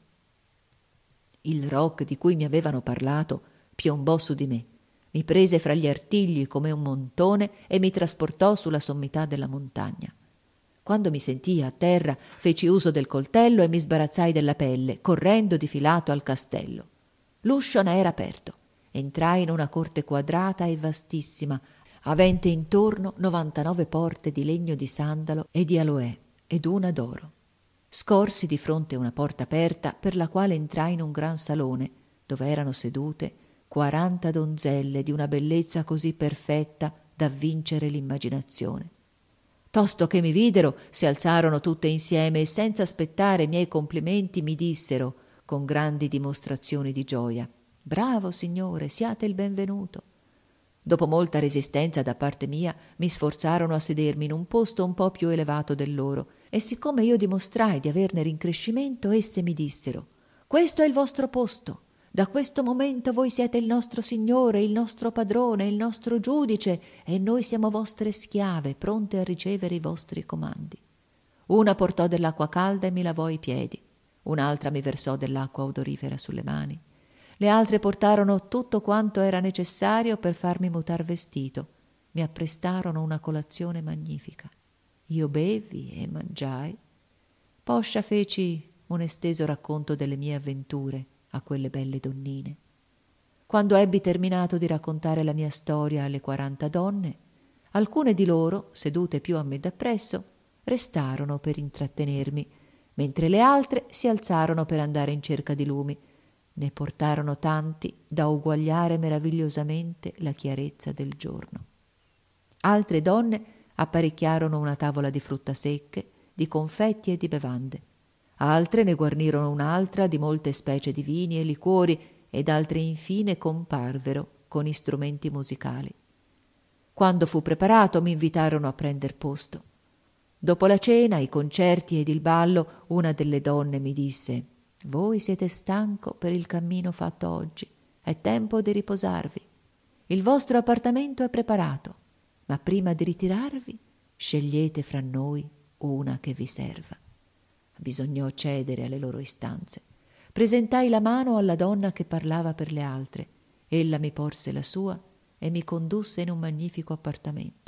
Il Roc di cui mi avevano parlato piombò su di me, mi prese fra gli artigli come un montone e mi trasportò sulla sommità della montagna. Quando mi sentii a terra, feci uso del coltello e mi sbarazzai della pelle, correndo di filato al castello. L'uscio ne era aperto. Entrai in una corte quadrata e vastissima, avente intorno 99 porte di legno di sandalo e di aloè, ed una d'oro. Scorsi di fronte una porta aperta, per la quale entrai in un gran salone, dove erano sedute 40 donzelle di una bellezza così perfetta da vincere l'immaginazione. Tosto che mi videro, si alzarono tutte insieme e senza aspettare i miei complimenti mi dissero, con grandi dimostrazioni di gioia: «Bravo, signore, siate il benvenuto». Dopo molta resistenza da parte mia, mi sforzarono a sedermi in un posto un po' più elevato del loro, e siccome io dimostrai di averne rincrescimento, esse mi dissero: «Questo è il vostro posto. Da questo momento voi siete il nostro signore, il nostro padrone, il nostro giudice, e noi siamo vostre schiave, pronte a ricevere i vostri comandi». Una portò dell'acqua calda e mi lavò i piedi, un'altra mi versò dell'acqua odorifera sulle mani. Le altre portarono tutto quanto era necessario per farmi mutar vestito. Mi apprestarono una colazione magnifica. Io bevi e mangiai. Poscia feci un esteso racconto delle mie avventure a quelle belle donnine. Quando ebbi terminato di raccontare la mia storia alle 40 donne, alcune di loro, sedute più a me dappresso, restarono per intrattenermi, mentre le altre si alzarono per andare in cerca di lumi. Ne portarono tanti da uguagliare meravigliosamente la chiarezza del giorno. Altre donne apparecchiarono una tavola di frutta secche, di confetti e di bevande. Altre ne guarnirono un'altra di molte specie di vini e liquori, ed altre infine comparvero con strumenti musicali. Quando fu preparato mi invitarono a prender posto. Dopo la cena, i concerti ed il ballo, una delle donne mi disse: «Voi siete stanco per il cammino fatto oggi. È tempo di riposarvi. Il vostro appartamento è preparato, ma prima di ritirarvi scegliete fra noi una che vi serva». Bisognò cedere alle loro istanze. Presentai la mano alla donna che parlava per le altre. Ella mi porse la sua e mi condusse in un magnifico appartamento.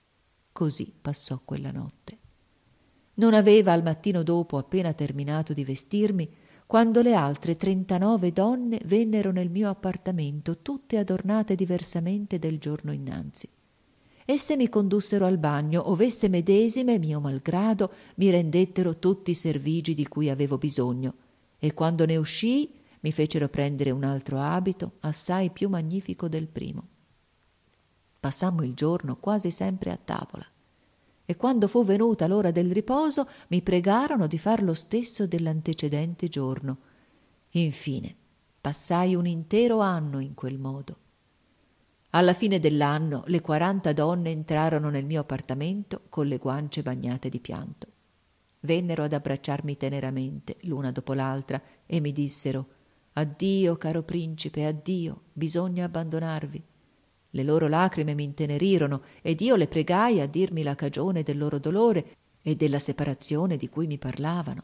Così passò quella notte. Non aveva al mattino dopo appena terminato di vestirmi, quando le altre 39 donne vennero nel mio appartamento, tutte adornate diversamente del giorno innanzi. Esse mi condussero al bagno, ov'esse medesime, mio malgrado, mi rendettero tutti i servigi di cui avevo bisogno, e quando ne uscii mi fecero prendere un altro abito, assai più magnifico del primo. Passammo il giorno quasi sempre a tavola, e quando fu venuta l'ora del riposo mi pregarono di far lo stesso dell'antecedente giorno. Infine passai un intero anno in quel modo. Alla fine dell'anno le 40 donne entrarono nel mio appartamento con le guance bagnate di pianto. Vennero ad abbracciarmi teneramente l'una dopo l'altra e mi dissero: «Addio, caro principe, addio, bisogna abbandonarvi». Le loro lacrime mi intenerirono ed io le pregai a dirmi la cagione del loro dolore e della separazione di cui mi parlavano.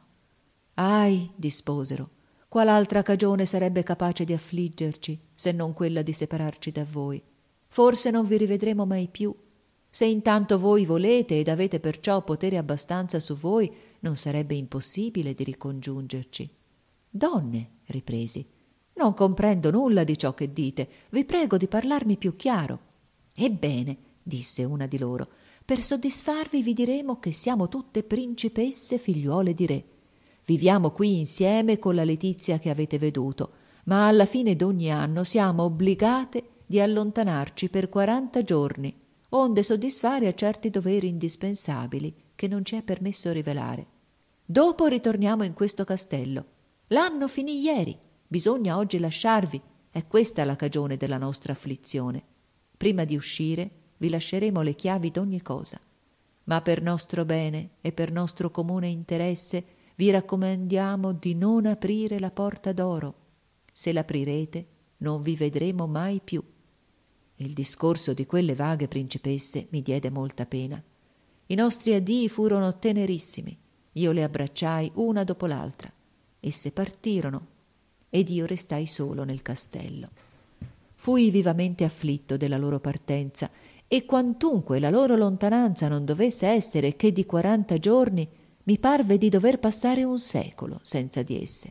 «Ahi», disposero, «qual altra cagione sarebbe capace di affliggerci se non quella di separarci da voi? Forse non vi rivedremo mai più. Se intanto voi volete ed avete perciò potere abbastanza su voi, non sarebbe impossibile di ricongiungerci». «Donne», ripresi, «non comprendo nulla di ciò che dite. Vi prego di parlarmi più chiaro». «Ebbene», disse una di loro, «per soddisfarvi vi diremo che siamo tutte principesse figliuole di re. Viviamo qui insieme con la letizia che avete veduto, ma alla fine d'ogni anno siamo obbligate di allontanarci per 40 giorni, onde soddisfare a certi doveri indispensabili che non ci è permesso rivelare. Dopo ritorniamo in questo castello. L'anno finì ieri, bisogna oggi lasciarvi, è questa la cagione della nostra afflizione. Prima di uscire vi lasceremo le chiavi d'ogni cosa, ma per nostro bene e per nostro comune interesse vi raccomandiamo di non aprire la porta d'oro. Se l'aprirete non vi vedremo mai più». Il discorso di quelle vaghe principesse mi diede molta pena. I nostri addii furono tenerissimi. Io le abbracciai una dopo l'altra. Esse partirono ed io restai solo nel castello. Fui vivamente afflitto della loro partenza, e quantunque la loro lontananza non dovesse essere che di 40 giorni, mi parve di dover passare un secolo senza di esse.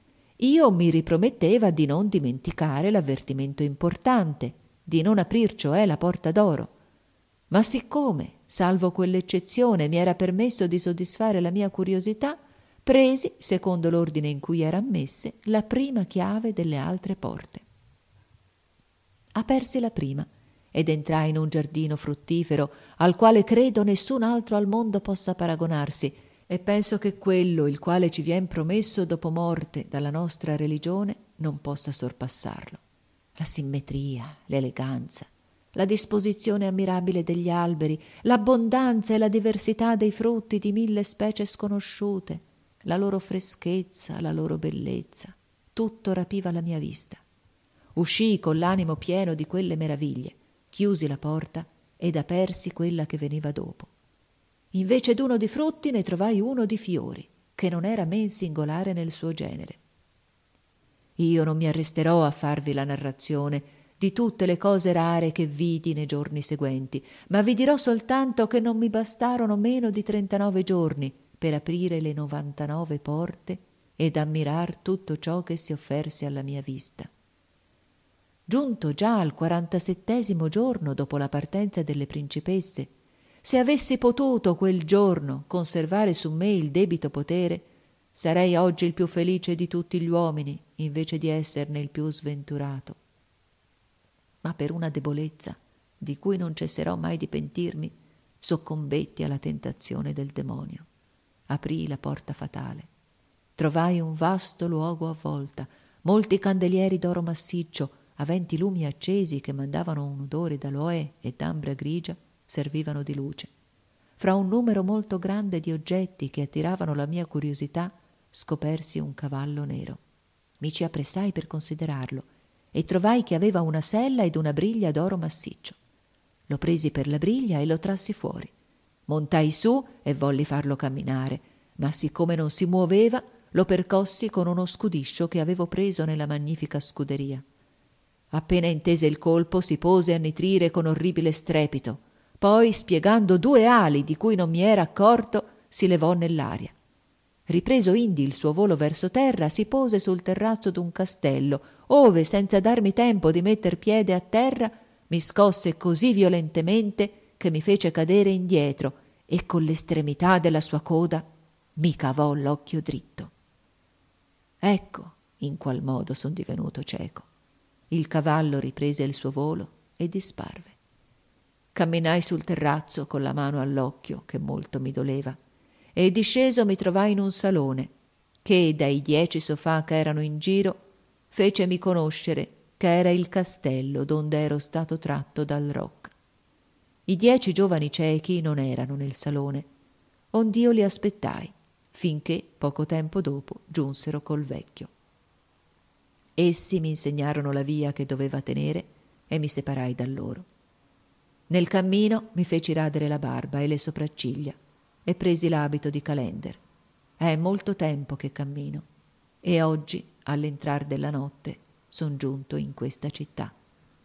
Io mi riprometteva di non dimenticare l'avvertimento importante, di non aprir cioè la porta d'oro. Ma siccome, salvo quell'eccezione, mi era permesso di soddisfare la mia curiosità, presi, secondo l'ordine in cui era ammesse, la prima chiave delle altre porte. Apersi la prima ed entrai in un giardino fruttifero al quale credo nessun altro al mondo possa paragonarsi, e penso che quello il quale ci vien promesso dopo morte dalla nostra religione non possa sorpassarlo. La simmetria, l'eleganza, la disposizione ammirabile degli alberi, l'abbondanza e la diversità dei frutti di 1000 specie sconosciute, la loro freschezza, la loro bellezza, tutto rapiva la mia vista. Uscii con l'animo pieno di quelle meraviglie, chiusi la porta ed apersi quella che veniva dopo. Invece d'uno di frutti ne trovai uno di fiori, che non era men singolare nel suo genere. Io non mi arresterò a farvi la narrazione di tutte le cose rare che vidi nei giorni seguenti, ma vi dirò soltanto che non mi bastarono meno di 39 giorni per aprire le 99 porte ed ammirar tutto ciò che si offerse alla mia vista. Giunto già al 47° giorno dopo la partenza delle principesse, se avessi potuto quel giorno conservare su me il debito potere, sarei oggi il più felice di tutti gli uomini, invece di esserne il più sventurato. Ma per una debolezza, di cui non cesserò mai di pentirmi, soccombetti alla tentazione del demonio. Aprii la porta fatale. Trovai un vasto luogo a volta, molti candelieri d'oro massiccio, aventi lumi accesi che mandavano un odore d'aloe e d'ambra grigia, servivano di luce. Fra un numero molto grande di oggetti che attiravano la mia curiosità, scopersi un cavallo nero. Mi ci appressai per considerarlo e trovai che aveva una sella ed una briglia d'oro massiccio. Lo presi per la briglia e lo trassi fuori. Montai su e volli farlo camminare, ma siccome non si muoveva, lo percossi con uno scudiscio che avevo preso nella magnifica scuderia. Appena intese il colpo, si pose a nitrire con orribile strepito. Poi, spiegando 2 ali di cui non mi era accorto, si levò nell'aria. Ripreso indi il suo volo verso terra, si pose sul terrazzo d'un castello, ove, senza darmi tempo di metter piede a terra, mi scosse così violentemente che mi fece cadere indietro e con l'estremità della sua coda mi cavò l'occhio dritto. Ecco in qual modo son divenuto cieco. Il cavallo riprese il suo volo e disparve. Camminai sul terrazzo con la mano all'occhio, che molto mi doleva, e disceso mi trovai in un salone, che dai 10 sofà che erano in giro fecemi conoscere che era il castello donde ero stato tratto dal Rocca. I 10 giovani ciechi non erano nel salone, ond'io li aspettai, finché poco tempo dopo giunsero col vecchio. Essi mi insegnarono la via che doveva tenere e mi separai da loro. Nel cammino mi feci radere la barba e le sopracciglia e presi l'abito di calender. È molto tempo che cammino e oggi, all'entrar della notte, son giunto in questa città.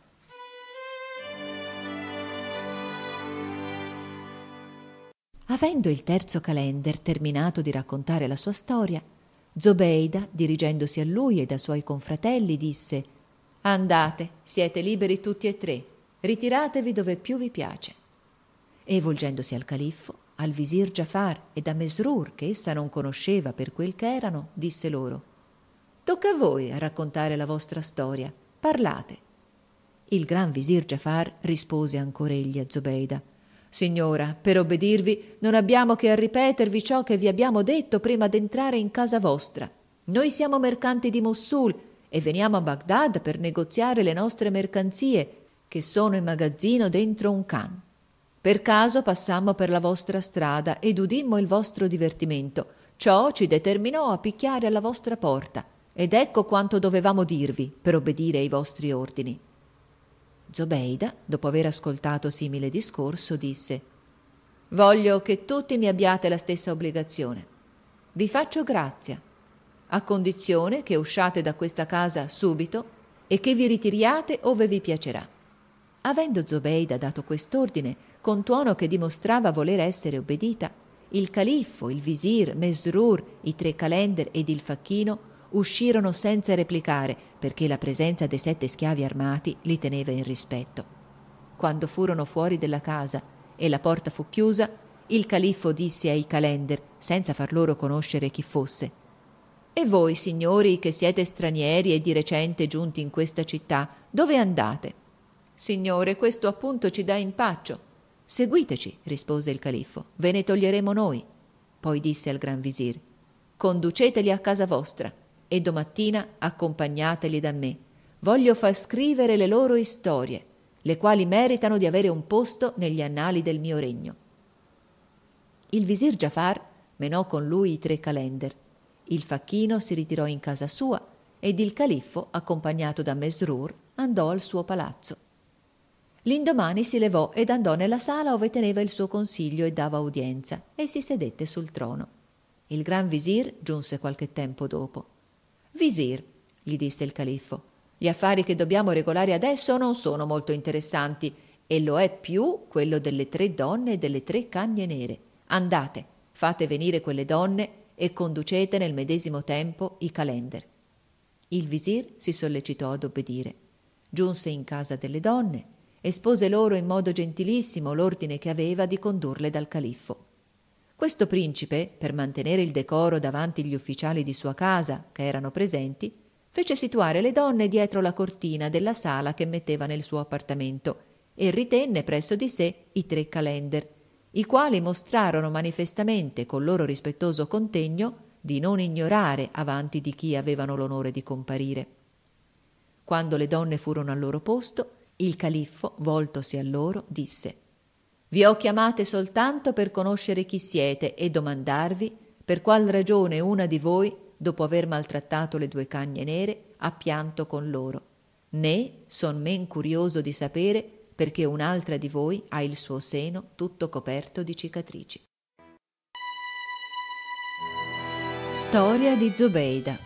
Avendo il terzo calender terminato di raccontare la sua storia, Zobeida, dirigendosi a lui ed ai suoi confratelli, disse: «Andate, siete liberi tutti e 3, ritiratevi dove più vi piace». E volgendosi al califfo, al visir Giafar ed a Mesrur, che essa non conosceva per quel che erano, disse loro: «Tocca a voi a raccontare la vostra storia, parlate». Il gran visir Giafar rispose ancora egli a Zobeida: «Signora, per obbedirvi non abbiamo che a ripetervi ciò che vi abbiamo detto prima d'entrare in casa vostra. Noi siamo mercanti di Mossul e veniamo a Bagdad per negoziare le nostre mercanzie, che sono in magazzino dentro un khan. Per caso passammo per la vostra strada ed udimmo il vostro divertimento. Ciò ci determinò a picchiare alla vostra porta, ed ecco quanto dovevamo dirvi per obbedire ai vostri ordini». Zobeida, dopo aver ascoltato simile discorso, disse: «Voglio che tutti mi abbiate la stessa obbligazione. Vi faccio grazia, a condizione che usciate da questa casa subito e che vi ritiriate ove vi piacerà». Avendo Zobeida dato quest'ordine con tuono che dimostrava voler essere obbedita, il califfo, il visir, Mesrur, i 3 calender ed il facchino uscirono senza replicare, perché la presenza dei 7 schiavi armati li teneva in rispetto. Quando furono fuori della casa e la porta fu chiusa, il califfo disse ai calender, senza far loro conoscere chi fosse: «E voi, signori, che siete stranieri e di recente giunti in questa città, dove andate?» Signore, questo appunto ci dà impaccio. Seguiteci, rispose il califfo, ve ne toglieremo noi. Poi disse al gran visir: conduceteli a casa vostra e domattina accompagnateli da me. Voglio far scrivere le loro storie, le quali meritano di avere un posto negli annali del mio regno. Il visir Giafar menò con lui i 3 calender. Il facchino si ritirò in casa sua ed il califfo, accompagnato da Mesrur, andò al suo palazzo. L'indomani si levò ed andò nella sala ove teneva il suo consiglio e dava udienza, e si sedette sul trono. Il gran visir giunse qualche tempo dopo. Visir, gli disse il califfo, gli affari che dobbiamo regolare adesso non sono molto interessanti, e lo è più quello delle 3 donne e delle 3 cagne nere. Andate, fate venire quelle donne e conducete nel medesimo tempo i calender. Il visir si sollecitò ad obbedire. Giunse in casa delle donne, espose loro in modo gentilissimo l'ordine che aveva di condurle dal califfo. Questo principe, per mantenere il decoro davanti gli ufficiali di sua casa, che erano presenti, fece situare le donne dietro la cortina della sala che metteva nel suo appartamento e ritenne presso di sé i 3 calender, i quali mostrarono manifestamente col loro rispettoso contegno di non ignorare avanti di chi avevano l'onore di comparire. Quando le donne furono al loro posto, il califfo, voltosi a loro, disse: vi ho chiamate soltanto per conoscere chi siete e domandarvi per qual ragione una di voi, dopo aver maltrattato le 2 cagne nere, ha pianto con loro. Né son men curioso di sapere perché un'altra di voi ha il suo seno tutto coperto di cicatrici. Storia di Zobeida.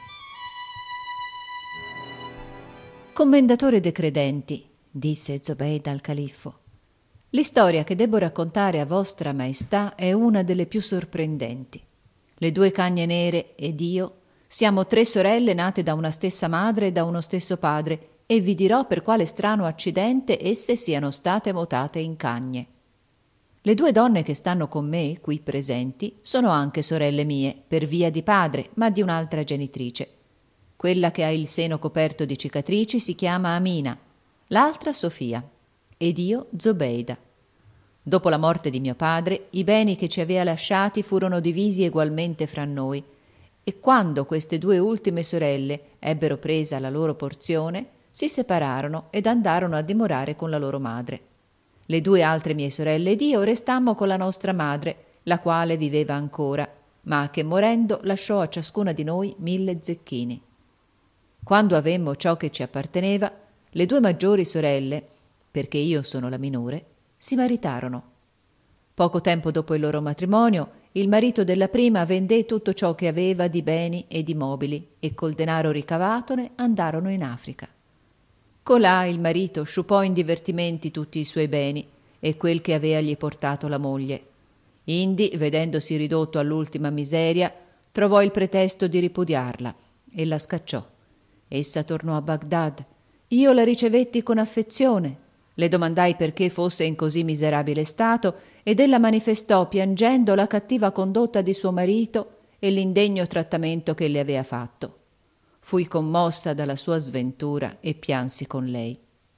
Commendatore de credenti, disse Zobeida al califfo, l'istoria che debbo raccontare a vostra maestà è una delle più sorprendenti. Le 2 cagne nere ed io siamo 3 sorelle nate da una stessa madre e da uno stesso padre, e vi dirò per quale strano accidente esse siano state mutate in cagne. Le 2 donne che stanno con me, qui presenti, sono anche sorelle mie, per via di padre, ma di un'altra genitrice. Quella che ha il seno coperto di cicatrici si chiama Amina, l'altra Sofia, ed io Zobeida. Dopo la morte di mio padre, i beni che ci aveva lasciati furono divisi egualmente fra noi, e quando queste 2 ultime sorelle ebbero presa la loro porzione, si separarono ed andarono a dimorare con la loro madre. Le 2 altre mie sorelle ed io restammo con la nostra madre, la quale viveva ancora, ma che morendo lasciò a ciascuna di noi 1000 zecchini. Quando avemmo ciò che ci apparteneva, le 2 maggiori sorelle, perché io sono la minore, si maritarono. Poco tempo dopo il loro matrimonio, il marito della prima vendé tutto ciò che aveva di beni e di mobili e col denaro ricavatone andarono in Africa. Colà il marito sciupò in divertimenti tutti i suoi beni e quel che aveagli portato la moglie. Indi, vedendosi ridotto all'ultima miseria, trovò il pretesto di ripudiarla e la scacciò. Essa tornò a Bagdad. Io la ricevetti con affezione. Le domandai perché fosse in così miserabile stato ed ella manifestò piangendo la cattiva condotta di suo marito e l'indegno trattamento che le aveva fatto. Fui commossa dalla sua sventura e piansi con lei.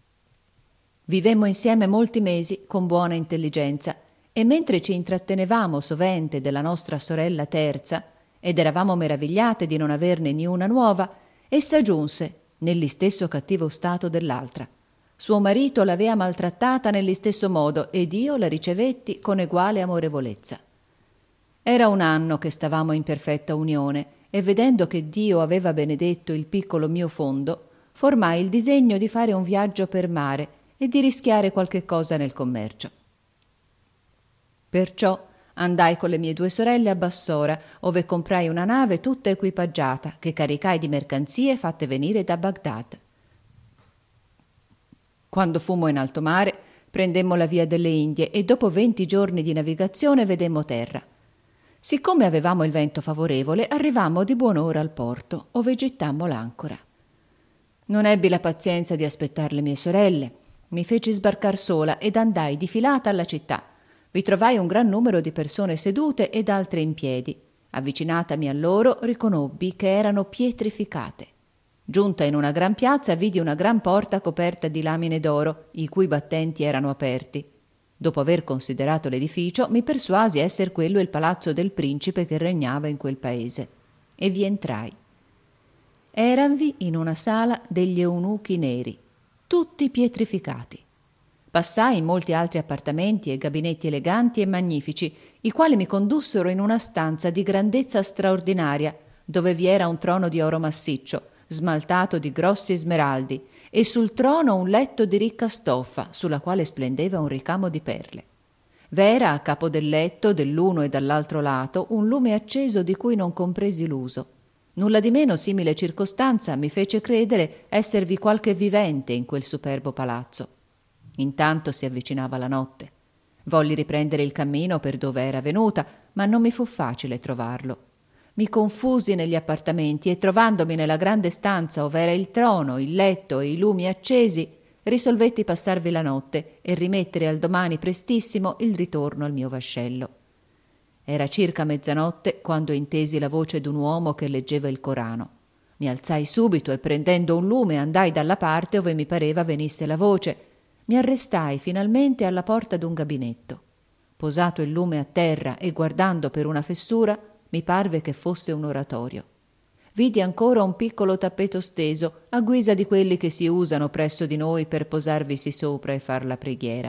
Vivemmo insieme molti mesi con buona intelligenza e mentre ci intrattenevamo sovente della nostra sorella terza ed eravamo meravigliate di non averne niuna nuova, essa giunse nell'istesso cattivo stato dell'altra. Suo marito l'aveva maltrattata nell'istesso modo ed io la ricevetti con eguale amorevolezza. Era 1 anno che stavamo in perfetta unione e vedendo che Dio aveva benedetto il piccolo mio fondo, formai il disegno di fare un viaggio per mare e di rischiare qualche cosa nel commercio. Perciò andai con le mie 2 sorelle a Bassora, ove comprai una nave tutta equipaggiata, che caricai di mercanzie fatte venire da Bagdad. Quando fummo in alto mare, prendemmo la via delle Indie e dopo 20 giorni di navigazione vedemmo terra. Siccome avevamo il vento favorevole, arrivammo di buon'ora al porto, ove gettammo l'ancora. Non ebbi la pazienza di aspettar le mie sorelle. Mi feci sbarcar sola ed andai di filata alla città. Vi trovai un gran numero di persone sedute ed altre in piedi. Avvicinatami a loro, riconobbi che erano pietrificate. Giunta in una gran piazza, vidi una gran porta coperta di lamine d'oro, i cui battenti erano aperti. Dopo aver considerato l'edificio, mi persuasi esser quello il palazzo del principe che regnava in quel paese, e vi entrai. Eranvi in una sala degli eunuchi neri, tutti pietrificati. Passai in molti altri appartamenti e gabinetti eleganti e magnifici, i quali mi condussero in una stanza di grandezza straordinaria, dove vi era un trono di oro massiccio, smaltato di grossi smeraldi, e sul trono un letto di ricca stoffa, sulla quale splendeva un ricamo di perle. V'era a capo del letto, dell'uno e dall'altro lato, un lume acceso di cui non compresi l'uso. Nulla di meno simile circostanza mi fece credere esservi qualche vivente in quel superbo palazzo. Intanto si avvicinava la notte. Volli riprendere il cammino per dove era venuta, ma non mi fu facile trovarlo. Mi confusi negli appartamenti e, trovandomi nella grande stanza ov'era il trono, il letto e i lumi accesi, risolvetti passarvi la notte e rimettere al domani prestissimo il ritorno al mio vascello. Era circa mezzanotte quando intesi la voce d'un uomo che leggeva il Corano. Mi alzai subito e, prendendo un lume, andai dalla parte ove mi pareva venisse la voce. Mi arrestai finalmente alla porta d'un gabinetto. Posato il lume a terra e guardando per una fessura, mi parve che fosse un oratorio. Vidi ancora un piccolo tappeto steso, a guisa di quelli che si usano presso di noi per posarvisi sopra e far la preghiera.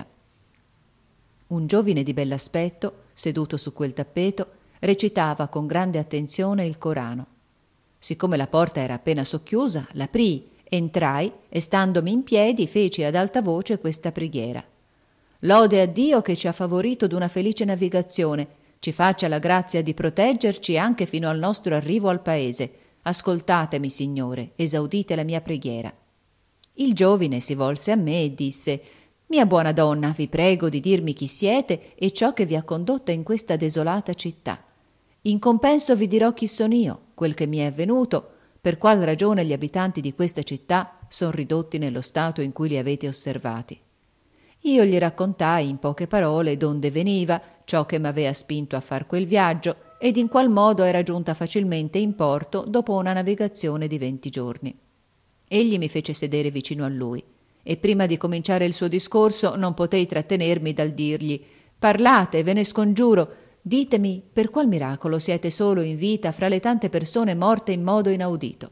Un giovine di bell'aspetto, seduto su quel tappeto, recitava con grande attenzione il Corano. Siccome la porta era appena socchiusa, l'aprii, entrai e, standomi in piedi, feci ad alta voce questa preghiera. Lode a Dio che ci ha favorito d'una felice navigazione, ci faccia la grazia di proteggerci anche fino al nostro arrivo al paese. Ascoltatemi, Signore, esaudite la mia preghiera. Il giovine si volse a me e disse: Mia buona donna, vi prego di dirmi chi siete e ciò che vi ha condotta in questa desolata città. In compenso vi dirò chi son io, quel che mi è avvenuto, per qual ragione gli abitanti di questa città son ridotti nello stato in cui li avete osservati. Io gli raccontai in poche parole donde veniva, ciò che m'avea spinto a far quel viaggio ed in qual modo era giunta facilmente in porto dopo una navigazione di 20 giorni. Egli mi fece sedere vicino a lui e prima di cominciare il suo discorso non potei trattenermi dal dirgli: «Parlate, ve ne scongiuro, ditemi per qual miracolo siete solo in vita fra le tante persone morte in modo inaudito».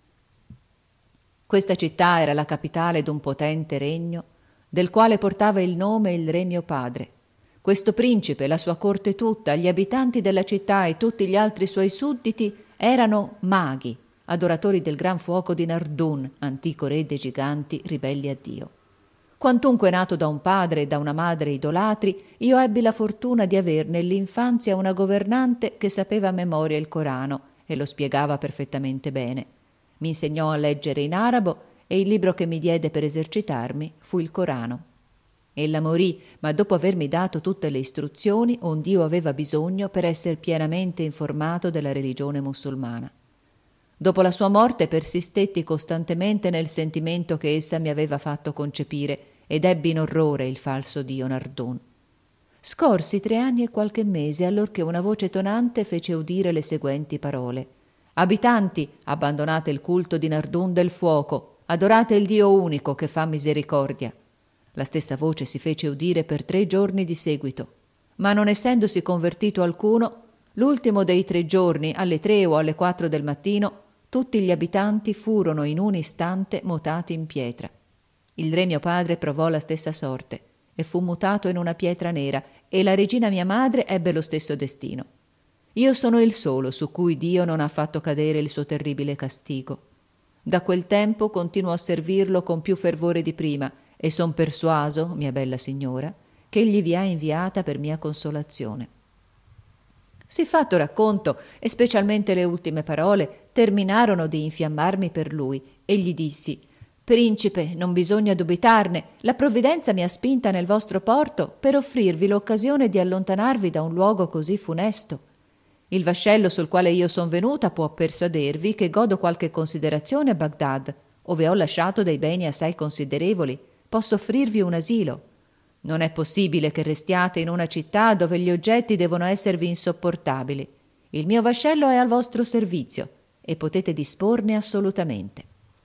Questa città era la capitale d'un potente regno, del quale portava il nome il re mio padre. Questo principe, la sua corte tutta, gli abitanti della città e tutti gli altri suoi sudditi erano maghi, adoratori del gran fuoco di Nardun, antico re dei giganti ribelli a Dio. Quantunque nato da un padre e da una madre idolatri, io ebbi la fortuna di aver nell'infanzia una governante che sapeva a memoria il Corano e lo spiegava perfettamente bene. Mi insegnò a leggere in arabo e il libro che mi diede per esercitarmi fu il Corano. Ella morì, ma dopo avermi dato tutte le istruzioni ond'io aveva bisogno per essere pienamente informato della religione musulmana. Dopo la sua morte persistetti costantemente nel sentimento che essa mi aveva fatto concepire ed ebbi in orrore il falso dio Nardun. Scorsi 3 anni e qualche mese allorché una voce tonante fece udire le seguenti parole: «Abitanti, abbandonate il culto di Nardun del fuoco, adorate il Dio unico che fa misericordia». La stessa voce si fece udire per 3 giorni di seguito, ma non essendosi convertito alcuno, l'ultimo dei 3 giorni, alle 3 o alle 4 del mattino, tutti gli abitanti furono in un istante mutati in pietra. Il re mio padre provò la stessa sorte e fu mutato in una pietra nera, e la regina mia madre ebbe lo stesso destino. Io sono il solo su cui Dio non ha fatto cadere il suo terribile castigo. Da quel tempo continuo a servirlo con più fervore di prima, e son persuaso, mia bella signora, che egli vi ha inviata per mia consolazione». Siffatto racconto, e specialmente le ultime parole, terminarono di infiammarmi per lui, e gli dissi: «Principe, non bisogna dubitarne, la provvidenza mi ha spinta nel vostro porto per offrirvi l'occasione di allontanarvi da un luogo così funesto. Il vascello sul quale io son venuta può persuadervi che godo qualche considerazione a Bagdad, ove ho lasciato dei beni assai considerevoli. Posso offrirvi un asilo. Non è possibile che restiate in una città dove gli oggetti devono esservi insopportabili. Il mio vascello è al vostro servizio e potete disporne assolutamente».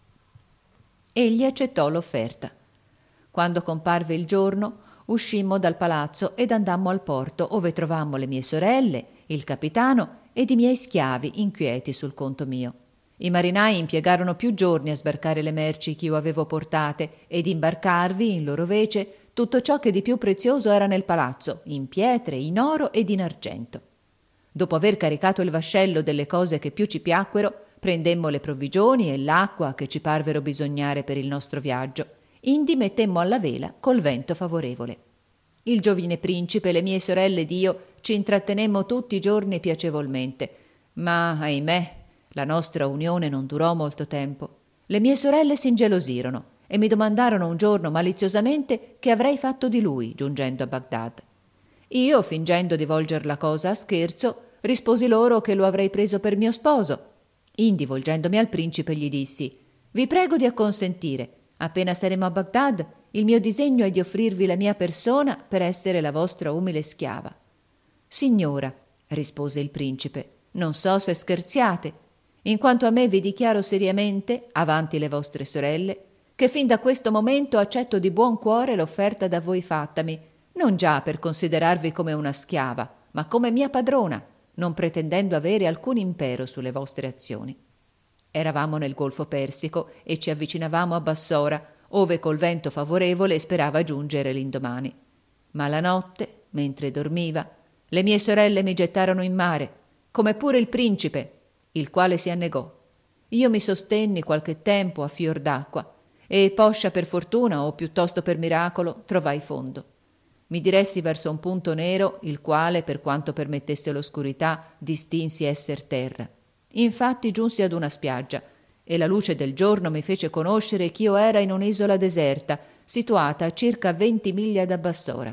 Egli accettò l'offerta. Quando comparve il giorno, uscimmo dal palazzo ed andammo al porto, ove trovammo le mie sorelle, il capitano ed i miei schiavi inquieti sul conto mio. I marinai impiegarono più giorni a sbarcare le merci che io avevo portate ed imbarcarvi in loro vece tutto ciò che di più prezioso era nel palazzo, in pietre, in oro ed in argento. Dopo aver caricato il vascello delle cose che più ci piacquero, prendemmo le provvigioni e l'acqua che ci parvero bisognare per il nostro viaggio, indi mettemmo alla vela col vento favorevole. Il giovine principe, le mie sorelle ed io ci intrattenemmo tutti i giorni piacevolmente, ma, ahimè, la nostra unione non durò molto tempo. Le mie sorelle s'ingelosirono e mi domandarono un giorno maliziosamente che avrei fatto di lui, giungendo a Bagdad. Io, fingendo di volger la cosa a scherzo, risposi loro che lo avrei preso per mio sposo. Indi, volgendomi al principe, gli dissi: «Vi prego di acconsentire. Appena saremo a Bagdad, il mio disegno è di offrirvi la mia persona per essere la vostra umile schiava». «Signora», rispose il principe, «non so se scherziate. In quanto a me vi dichiaro seriamente, avanti le vostre sorelle, che fin da questo momento accetto di buon cuore l'offerta da voi fattami, non già per considerarvi come una schiava, ma come mia padrona, non pretendendo avere alcun impero sulle vostre azioni». Eravamo nel Golfo Persico e ci avvicinavamo a Bassora, ove col vento favorevole sperava giungere l'indomani. Ma la notte, mentre dormiva, le mie sorelle mi gettarono in mare, come pure il principe, il quale si annegò. Io mi sostenni qualche tempo a fior d'acqua e poscia per fortuna o piuttosto per miracolo trovai fondo. Mi diressi verso un punto nero, il quale, per quanto permettesse l'oscurità, distinsi esser terra. Infatti giunsi ad una spiaggia e la luce del giorno mi fece conoscere ch'io era in un'isola deserta, situata a circa 20 miglia da Bassora.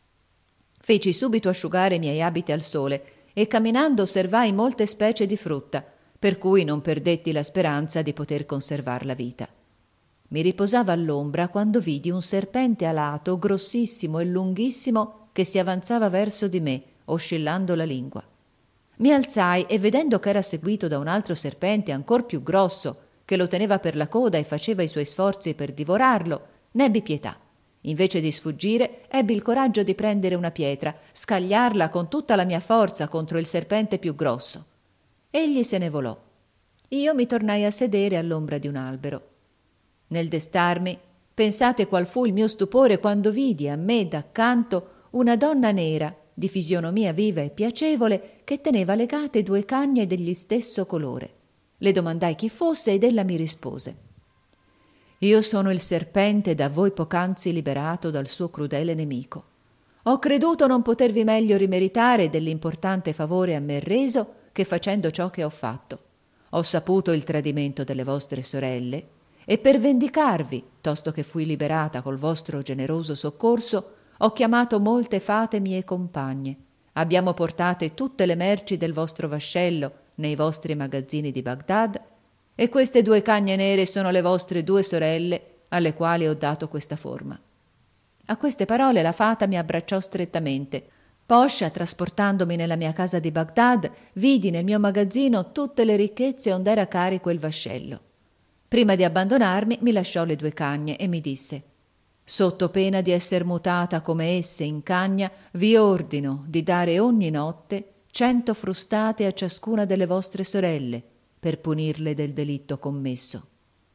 Feci subito asciugare i miei abiti al sole e camminando osservai molte specie di frutta, per cui non perdetti la speranza di poter conservar la vita. Mi riposava all'ombra quando vidi un serpente alato, grossissimo e lunghissimo, che si avanzava verso di me, oscillando la lingua. Mi alzai e vedendo che era seguito da un altro serpente ancor più grosso, che lo teneva per la coda e faceva i suoi sforzi per divorarlo, n'ebbi pietà. Invece di sfuggire, ebbi il coraggio di prendere una pietra, scagliarla con tutta la mia forza contro il serpente più grosso. Egli se ne volò. Io mi tornai a sedere all'ombra di un albero. Nel destarmi, pensate qual fu il mio stupore quando vidi a me d'accanto una donna nera, di fisionomia viva e piacevole, che teneva legate 2 cagne degli stesso colore. Le domandai chi fosse ed ella mi rispose: «Io sono il serpente da voi poc'anzi liberato dal suo crudele nemico. Ho creduto non potervi meglio rimeritare dell'importante favore a me reso che facendo ciò che ho fatto. Ho saputo il tradimento delle vostre sorelle e per vendicarvi, tosto che fui liberata col vostro generoso soccorso, ho chiamato molte fate mie compagne. Abbiamo portate tutte le merci del vostro vascello nei vostri magazzini di Bagdad e queste 2 cagne nere sono le vostre 2 sorelle alle quali ho dato questa forma». A queste parole la fata mi abbracciò strettamente. Poscia, trasportandomi nella mia casa di Bagdad, vidi nel mio magazzino tutte le ricchezze ond'era carico il vascello. Prima di abbandonarmi mi lasciò le 2 cagne e mi disse: «Sotto pena di esser mutata come esse in cagna, vi ordino di dare ogni notte 100 frustate a ciascuna delle vostre sorelle per punirle del delitto commesso».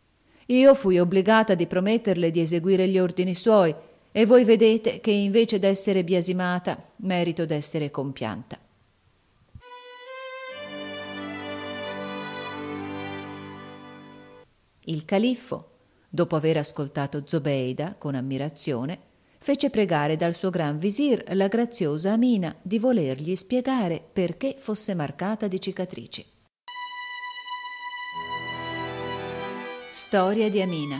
Io fui obbligata di prometterle di eseguire gli ordini suoi e voi vedete che invece d'essere biasimata merito d'essere compianta. Il califfo, dopo aver ascoltato Zobeida con ammirazione, fece pregare dal suo gran visir la graziosa Amina di volergli spiegare perché fosse marcata di cicatrici. Storia di Amina.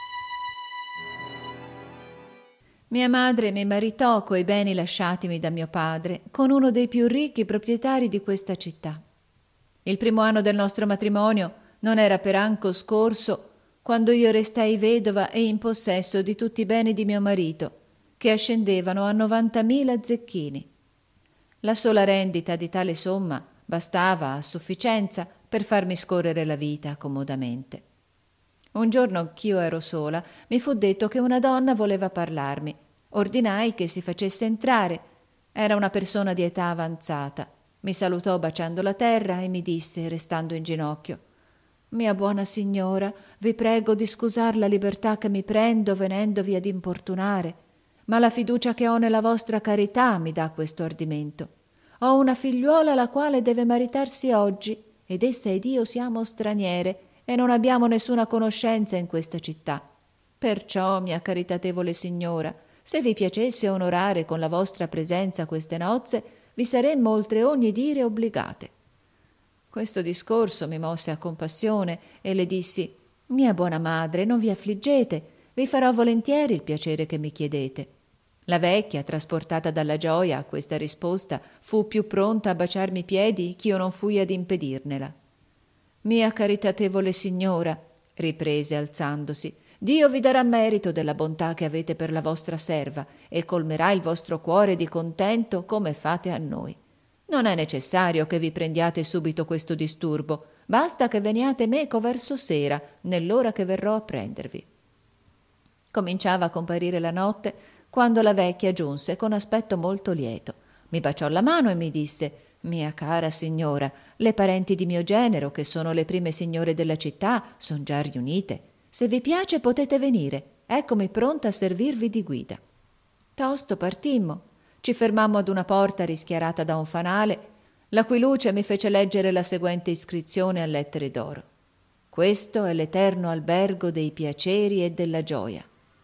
Mia madre mi maritò coi beni lasciatimi da mio padre con uno dei più ricchi proprietari di questa città. Il primo anno del nostro matrimonio non era per anco scorso quando io restai vedova e in possesso di tutti i beni di mio marito, che ascendevano a 90.000 zecchini. La sola rendita di tale somma bastava a sufficienza per farmi scorrere la vita comodamente. Un giorno anch'io ero sola, mi fu detto che una donna voleva parlarmi. Ordinai che si facesse entrare. Era una persona di età avanzata. Mi salutò baciando la terra e mi disse, restando in ginocchio: «Mia buona signora, vi prego di scusar la libertà che mi prendo venendovi ad importunare, ma la fiducia che ho nella vostra carità mi dà questo ardimento. Ho una figliuola la quale deve maritarsi oggi, ed essa ed io siamo straniere e non abbiamo nessuna conoscenza in questa città. Perciò, mia caritatevole signora, se vi piacesse onorare con la vostra presenza queste nozze, vi saremmo oltre ogni dire obbligate». Questo discorso mi mosse a compassione e le dissi: «Mia buona madre, non vi affliggete, vi farò volentieri il piacere che mi chiedete». La vecchia, trasportata dalla gioia a questa risposta, fu più pronta a baciarmi i piedi ch'io non fui ad impedirnela. «Mia caritatevole signora», riprese alzandosi, «Dio vi darà merito della bontà che avete per la vostra serva e colmerà il vostro cuore di contento come fate a noi. Non è necessario che vi prendiate subito questo disturbo, basta che veniate meco verso sera, nell'ora che verrò a prendervi». Cominciava a comparire la notte quando la vecchia giunse con aspetto molto lieto. Mi baciò la mano e mi disse: «Mia cara signora, le parenti di mio genero, che sono le prime signore della città, son già riunite. Se vi piace potete venire, eccomi pronta a servirvi di guida». Tosto partimmo. Ci fermammo ad una porta rischiarata da un fanale, la cui luce mi fece leggere la seguente iscrizione a lettere d'oro: «Questo è l'eterno albergo dei piaceri e della gioia».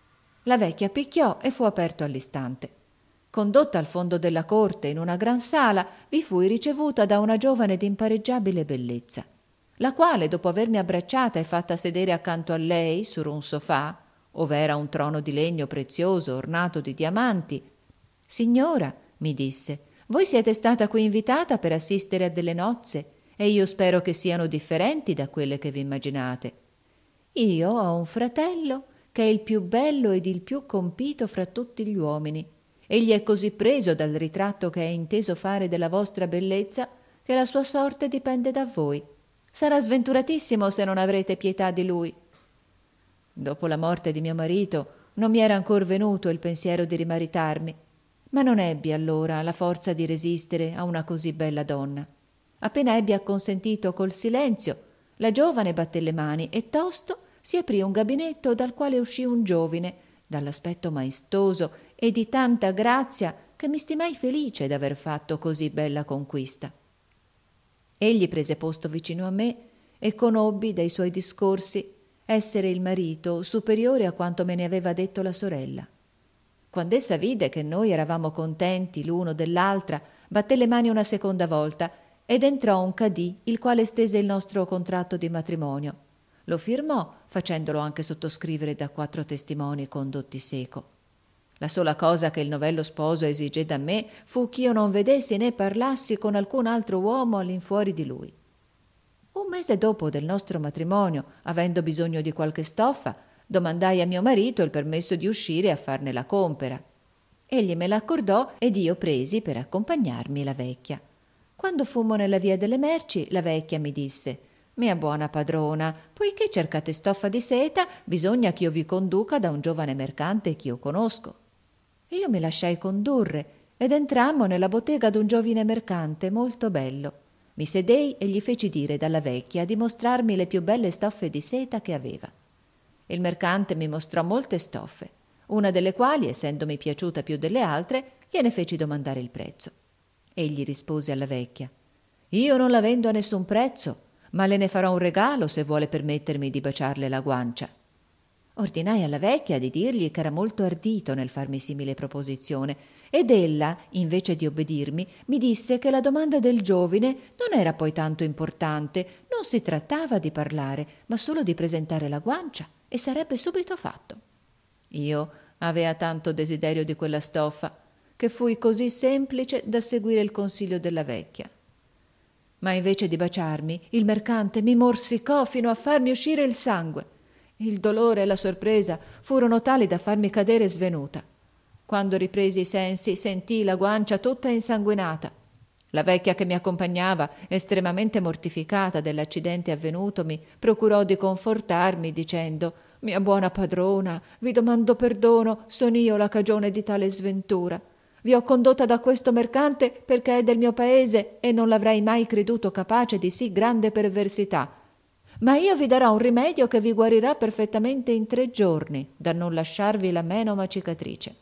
La vecchia picchiò e fu aperto all'istante. Condotta al fondo della corte, in una gran sala, vi fui ricevuta da una giovane d'impareggiabile bellezza, la quale, dopo avermi abbracciata e fatta sedere accanto a lei su un sofà, ov'era un trono di legno prezioso ornato di diamanti: «Signora», mi disse, «voi siete stata qui invitata per assistere a delle nozze, e io spero che siano differenti da quelle che vi immaginate. Io ho un fratello che è il più bello ed il più compito fra tutti gli uomini. Egli è così preso dal ritratto che è inteso fare della vostra bellezza che la sua sorte dipende da voi. Sarà sventuratissimo se non avrete pietà di lui». Dopo la morte di mio marito non mi era ancor venuto il pensiero di rimaritarmi, ma non ebbi allora la forza di resistere a una così bella donna. Appena ebbi acconsentito col silenzio, la giovane batté le mani e tosto si aprì un gabinetto dal quale uscì un giovine, dall'aspetto maestoso e di tanta grazia che mi stimai felice d'aver fatto così bella conquista. Egli prese posto vicino a me e conobbi dai suoi discorsi essere il marito superiore a quanto me ne aveva detto la sorella. Quand'essa vide che noi eravamo contenti l'uno dell'altra, batté le mani una seconda volta ed entrò un cadì, il quale stese il nostro contratto di matrimonio. Lo firmò, facendolo anche sottoscrivere da 4 testimoni condotti seco. La sola cosa che il novello sposo esigé da me fu ch'io non vedessi né parlassi con alcun altro uomo all'infuori di lui. Un mese dopo del nostro matrimonio, avendo bisogno di qualche stoffa, domandai a mio marito il permesso di uscire a farne la compera. Egli me l'accordò ed io presi per accompagnarmi la vecchia. Quando fummo nella via delle merci, la vecchia mi disse: «Mia buona padrona, poiché cercate stoffa di seta, bisogna ch'io vi conduca da un giovane mercante ch'io conosco». Io mi lasciai condurre ed entrammo nella bottega d'un giovine mercante molto bello. Mi sedei e gli feci dire dalla vecchia di mostrarmi le più belle stoffe di seta che aveva. Il mercante mi mostrò molte stoffe, una delle quali, essendomi piaciuta più delle altre, gliene feci domandare il prezzo. Egli rispose alla vecchia: «Io non la vendo a nessun prezzo, ma le ne farò un regalo se vuole permettermi di baciarle la guancia». Ordinai alla vecchia di dirgli che era molto ardito nel farmi simile proposizione, ed ella, invece di obbedirmi, mi disse che la domanda del giovine non era poi tanto importante, non si trattava di parlare, ma solo di presentare la guancia, e sarebbe subito fatto. Io avea tanto desiderio di quella stoffa che fui così semplice da seguire il consiglio della vecchia. Ma invece di baciarmi, il mercante mi morsicò fino a farmi uscire il sangue. Il dolore e la sorpresa furono tali da farmi cadere svenuta. Quando ripresi i sensi, sentii la guancia tutta insanguinata. La vecchia che mi accompagnava, estremamente mortificata dell'accidente avvenutomi, procurò di confortarmi dicendo: «Mia buona padrona, vi domando perdono, son io la cagione di tale sventura. Vi ho condotta da questo mercante perché è del mio paese e non l'avrei mai creduto capace di sì grande perversità. Ma io vi darò un rimedio che vi guarirà perfettamente in 3 giorni, da non lasciarvi la menoma cicatrice».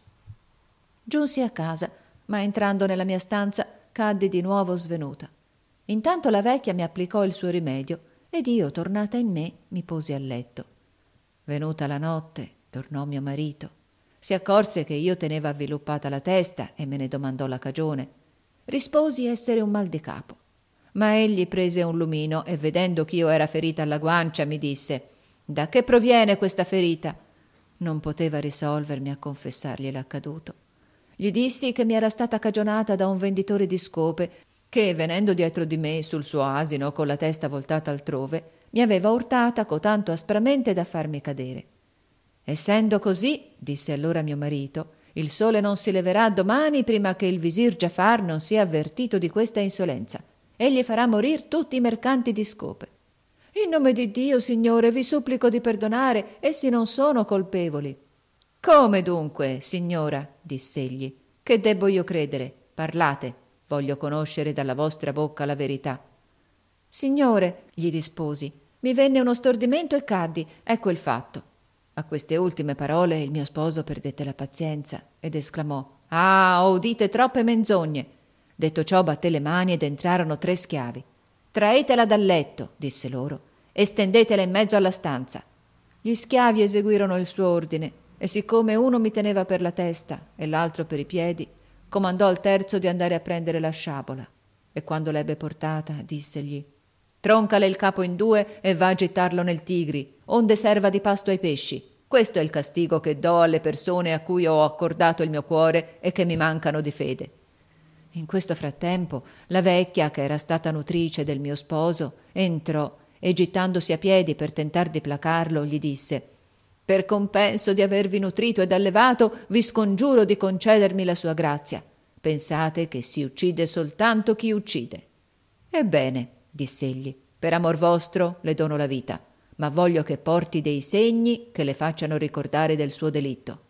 Giunsi a casa, ma entrando nella mia stanza caddi di nuovo svenuta. Intanto la vecchia mi applicò il suo rimedio ed io, tornata in me, mi posi a letto. Venuta la notte, tornò mio marito. Si accorse che io tenevo avviluppata la testa e me ne domandò la cagione. Risposi essere un mal di capo. Ma egli prese un lumino e, vedendo che io era ferita alla guancia, mi disse: «Da che proviene questa ferita?» Non poteva risolvermi a confessargli l'accaduto. Gli dissi che mi era stata cagionata da un venditore di scope che, venendo dietro di me sul suo asino con la testa voltata altrove, mi aveva urtata cotanto aspramente da farmi cadere. «Essendo così», disse allora mio marito, «il sole non si leverà domani prima che il visir Giafar non sia avvertito di questa insolenza. Egli farà morir tutti i mercanti di scope». «In nome di Dio, signore, vi supplico di perdonare, essi non sono colpevoli». «Come dunque, signora?» diss'egli. «Che debbo io credere? Parlate, voglio conoscere dalla vostra bocca la verità». «Signore», gli risposi, «mi venne uno stordimento e caddi, ecco il fatto». A queste ultime parole il mio sposo perdette la pazienza ed esclamò: «Ah, ho udite troppe menzogne». Detto ciò batté le mani ed entrarono 3 schiavi. «Traetela dal letto», disse loro, «e stendetela in mezzo alla stanza». Gli schiavi eseguirono il suo ordine e, siccome uno mi teneva per la testa e l'altro per i piedi, comandò al terzo di andare a prendere la sciabola, e quando l'ebbe portata dissegli: «Troncale il capo in 2 e va a gettarlo nel Tigri, onde serva di pasto ai pesci. Questo è il castigo che do alle persone a cui ho accordato il mio cuore e che mi mancano di fede». In questo frattempo la vecchia, che era stata nutrice del mio sposo, entrò e, gittandosi a piedi per tentar di placarlo, gli disse: «Per compenso di avervi nutrito ed allevato, vi scongiuro di concedermi la sua grazia. Pensate che si uccide soltanto chi uccide». «Ebbene», diss'egli, «per amor vostro le dono la vita, ma voglio che porti dei segni che le facciano ricordare del suo delitto».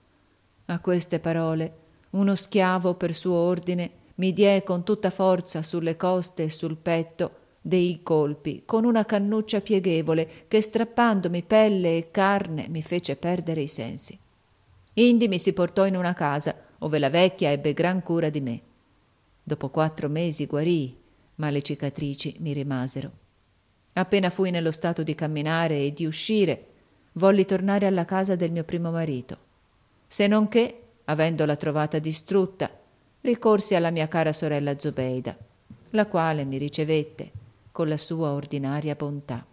A queste parole uno schiavo, per suo ordine, mi diè con tutta forza sulle coste e sul petto dei colpi con una cannuccia pieghevole che, strappandomi pelle e carne, mi fece perdere i sensi. Indi mi si portò in una casa ove la vecchia ebbe gran cura di me. Dopo 4 mesi guarii, ma le cicatrici mi rimasero. Appena fui nello stato di camminare e di uscire, volli tornare alla casa del mio primo marito, se non che, avendola trovata distrutta, ricorsi alla mia cara sorella Zobeida, la quale mi ricevette con la sua ordinaria bontà.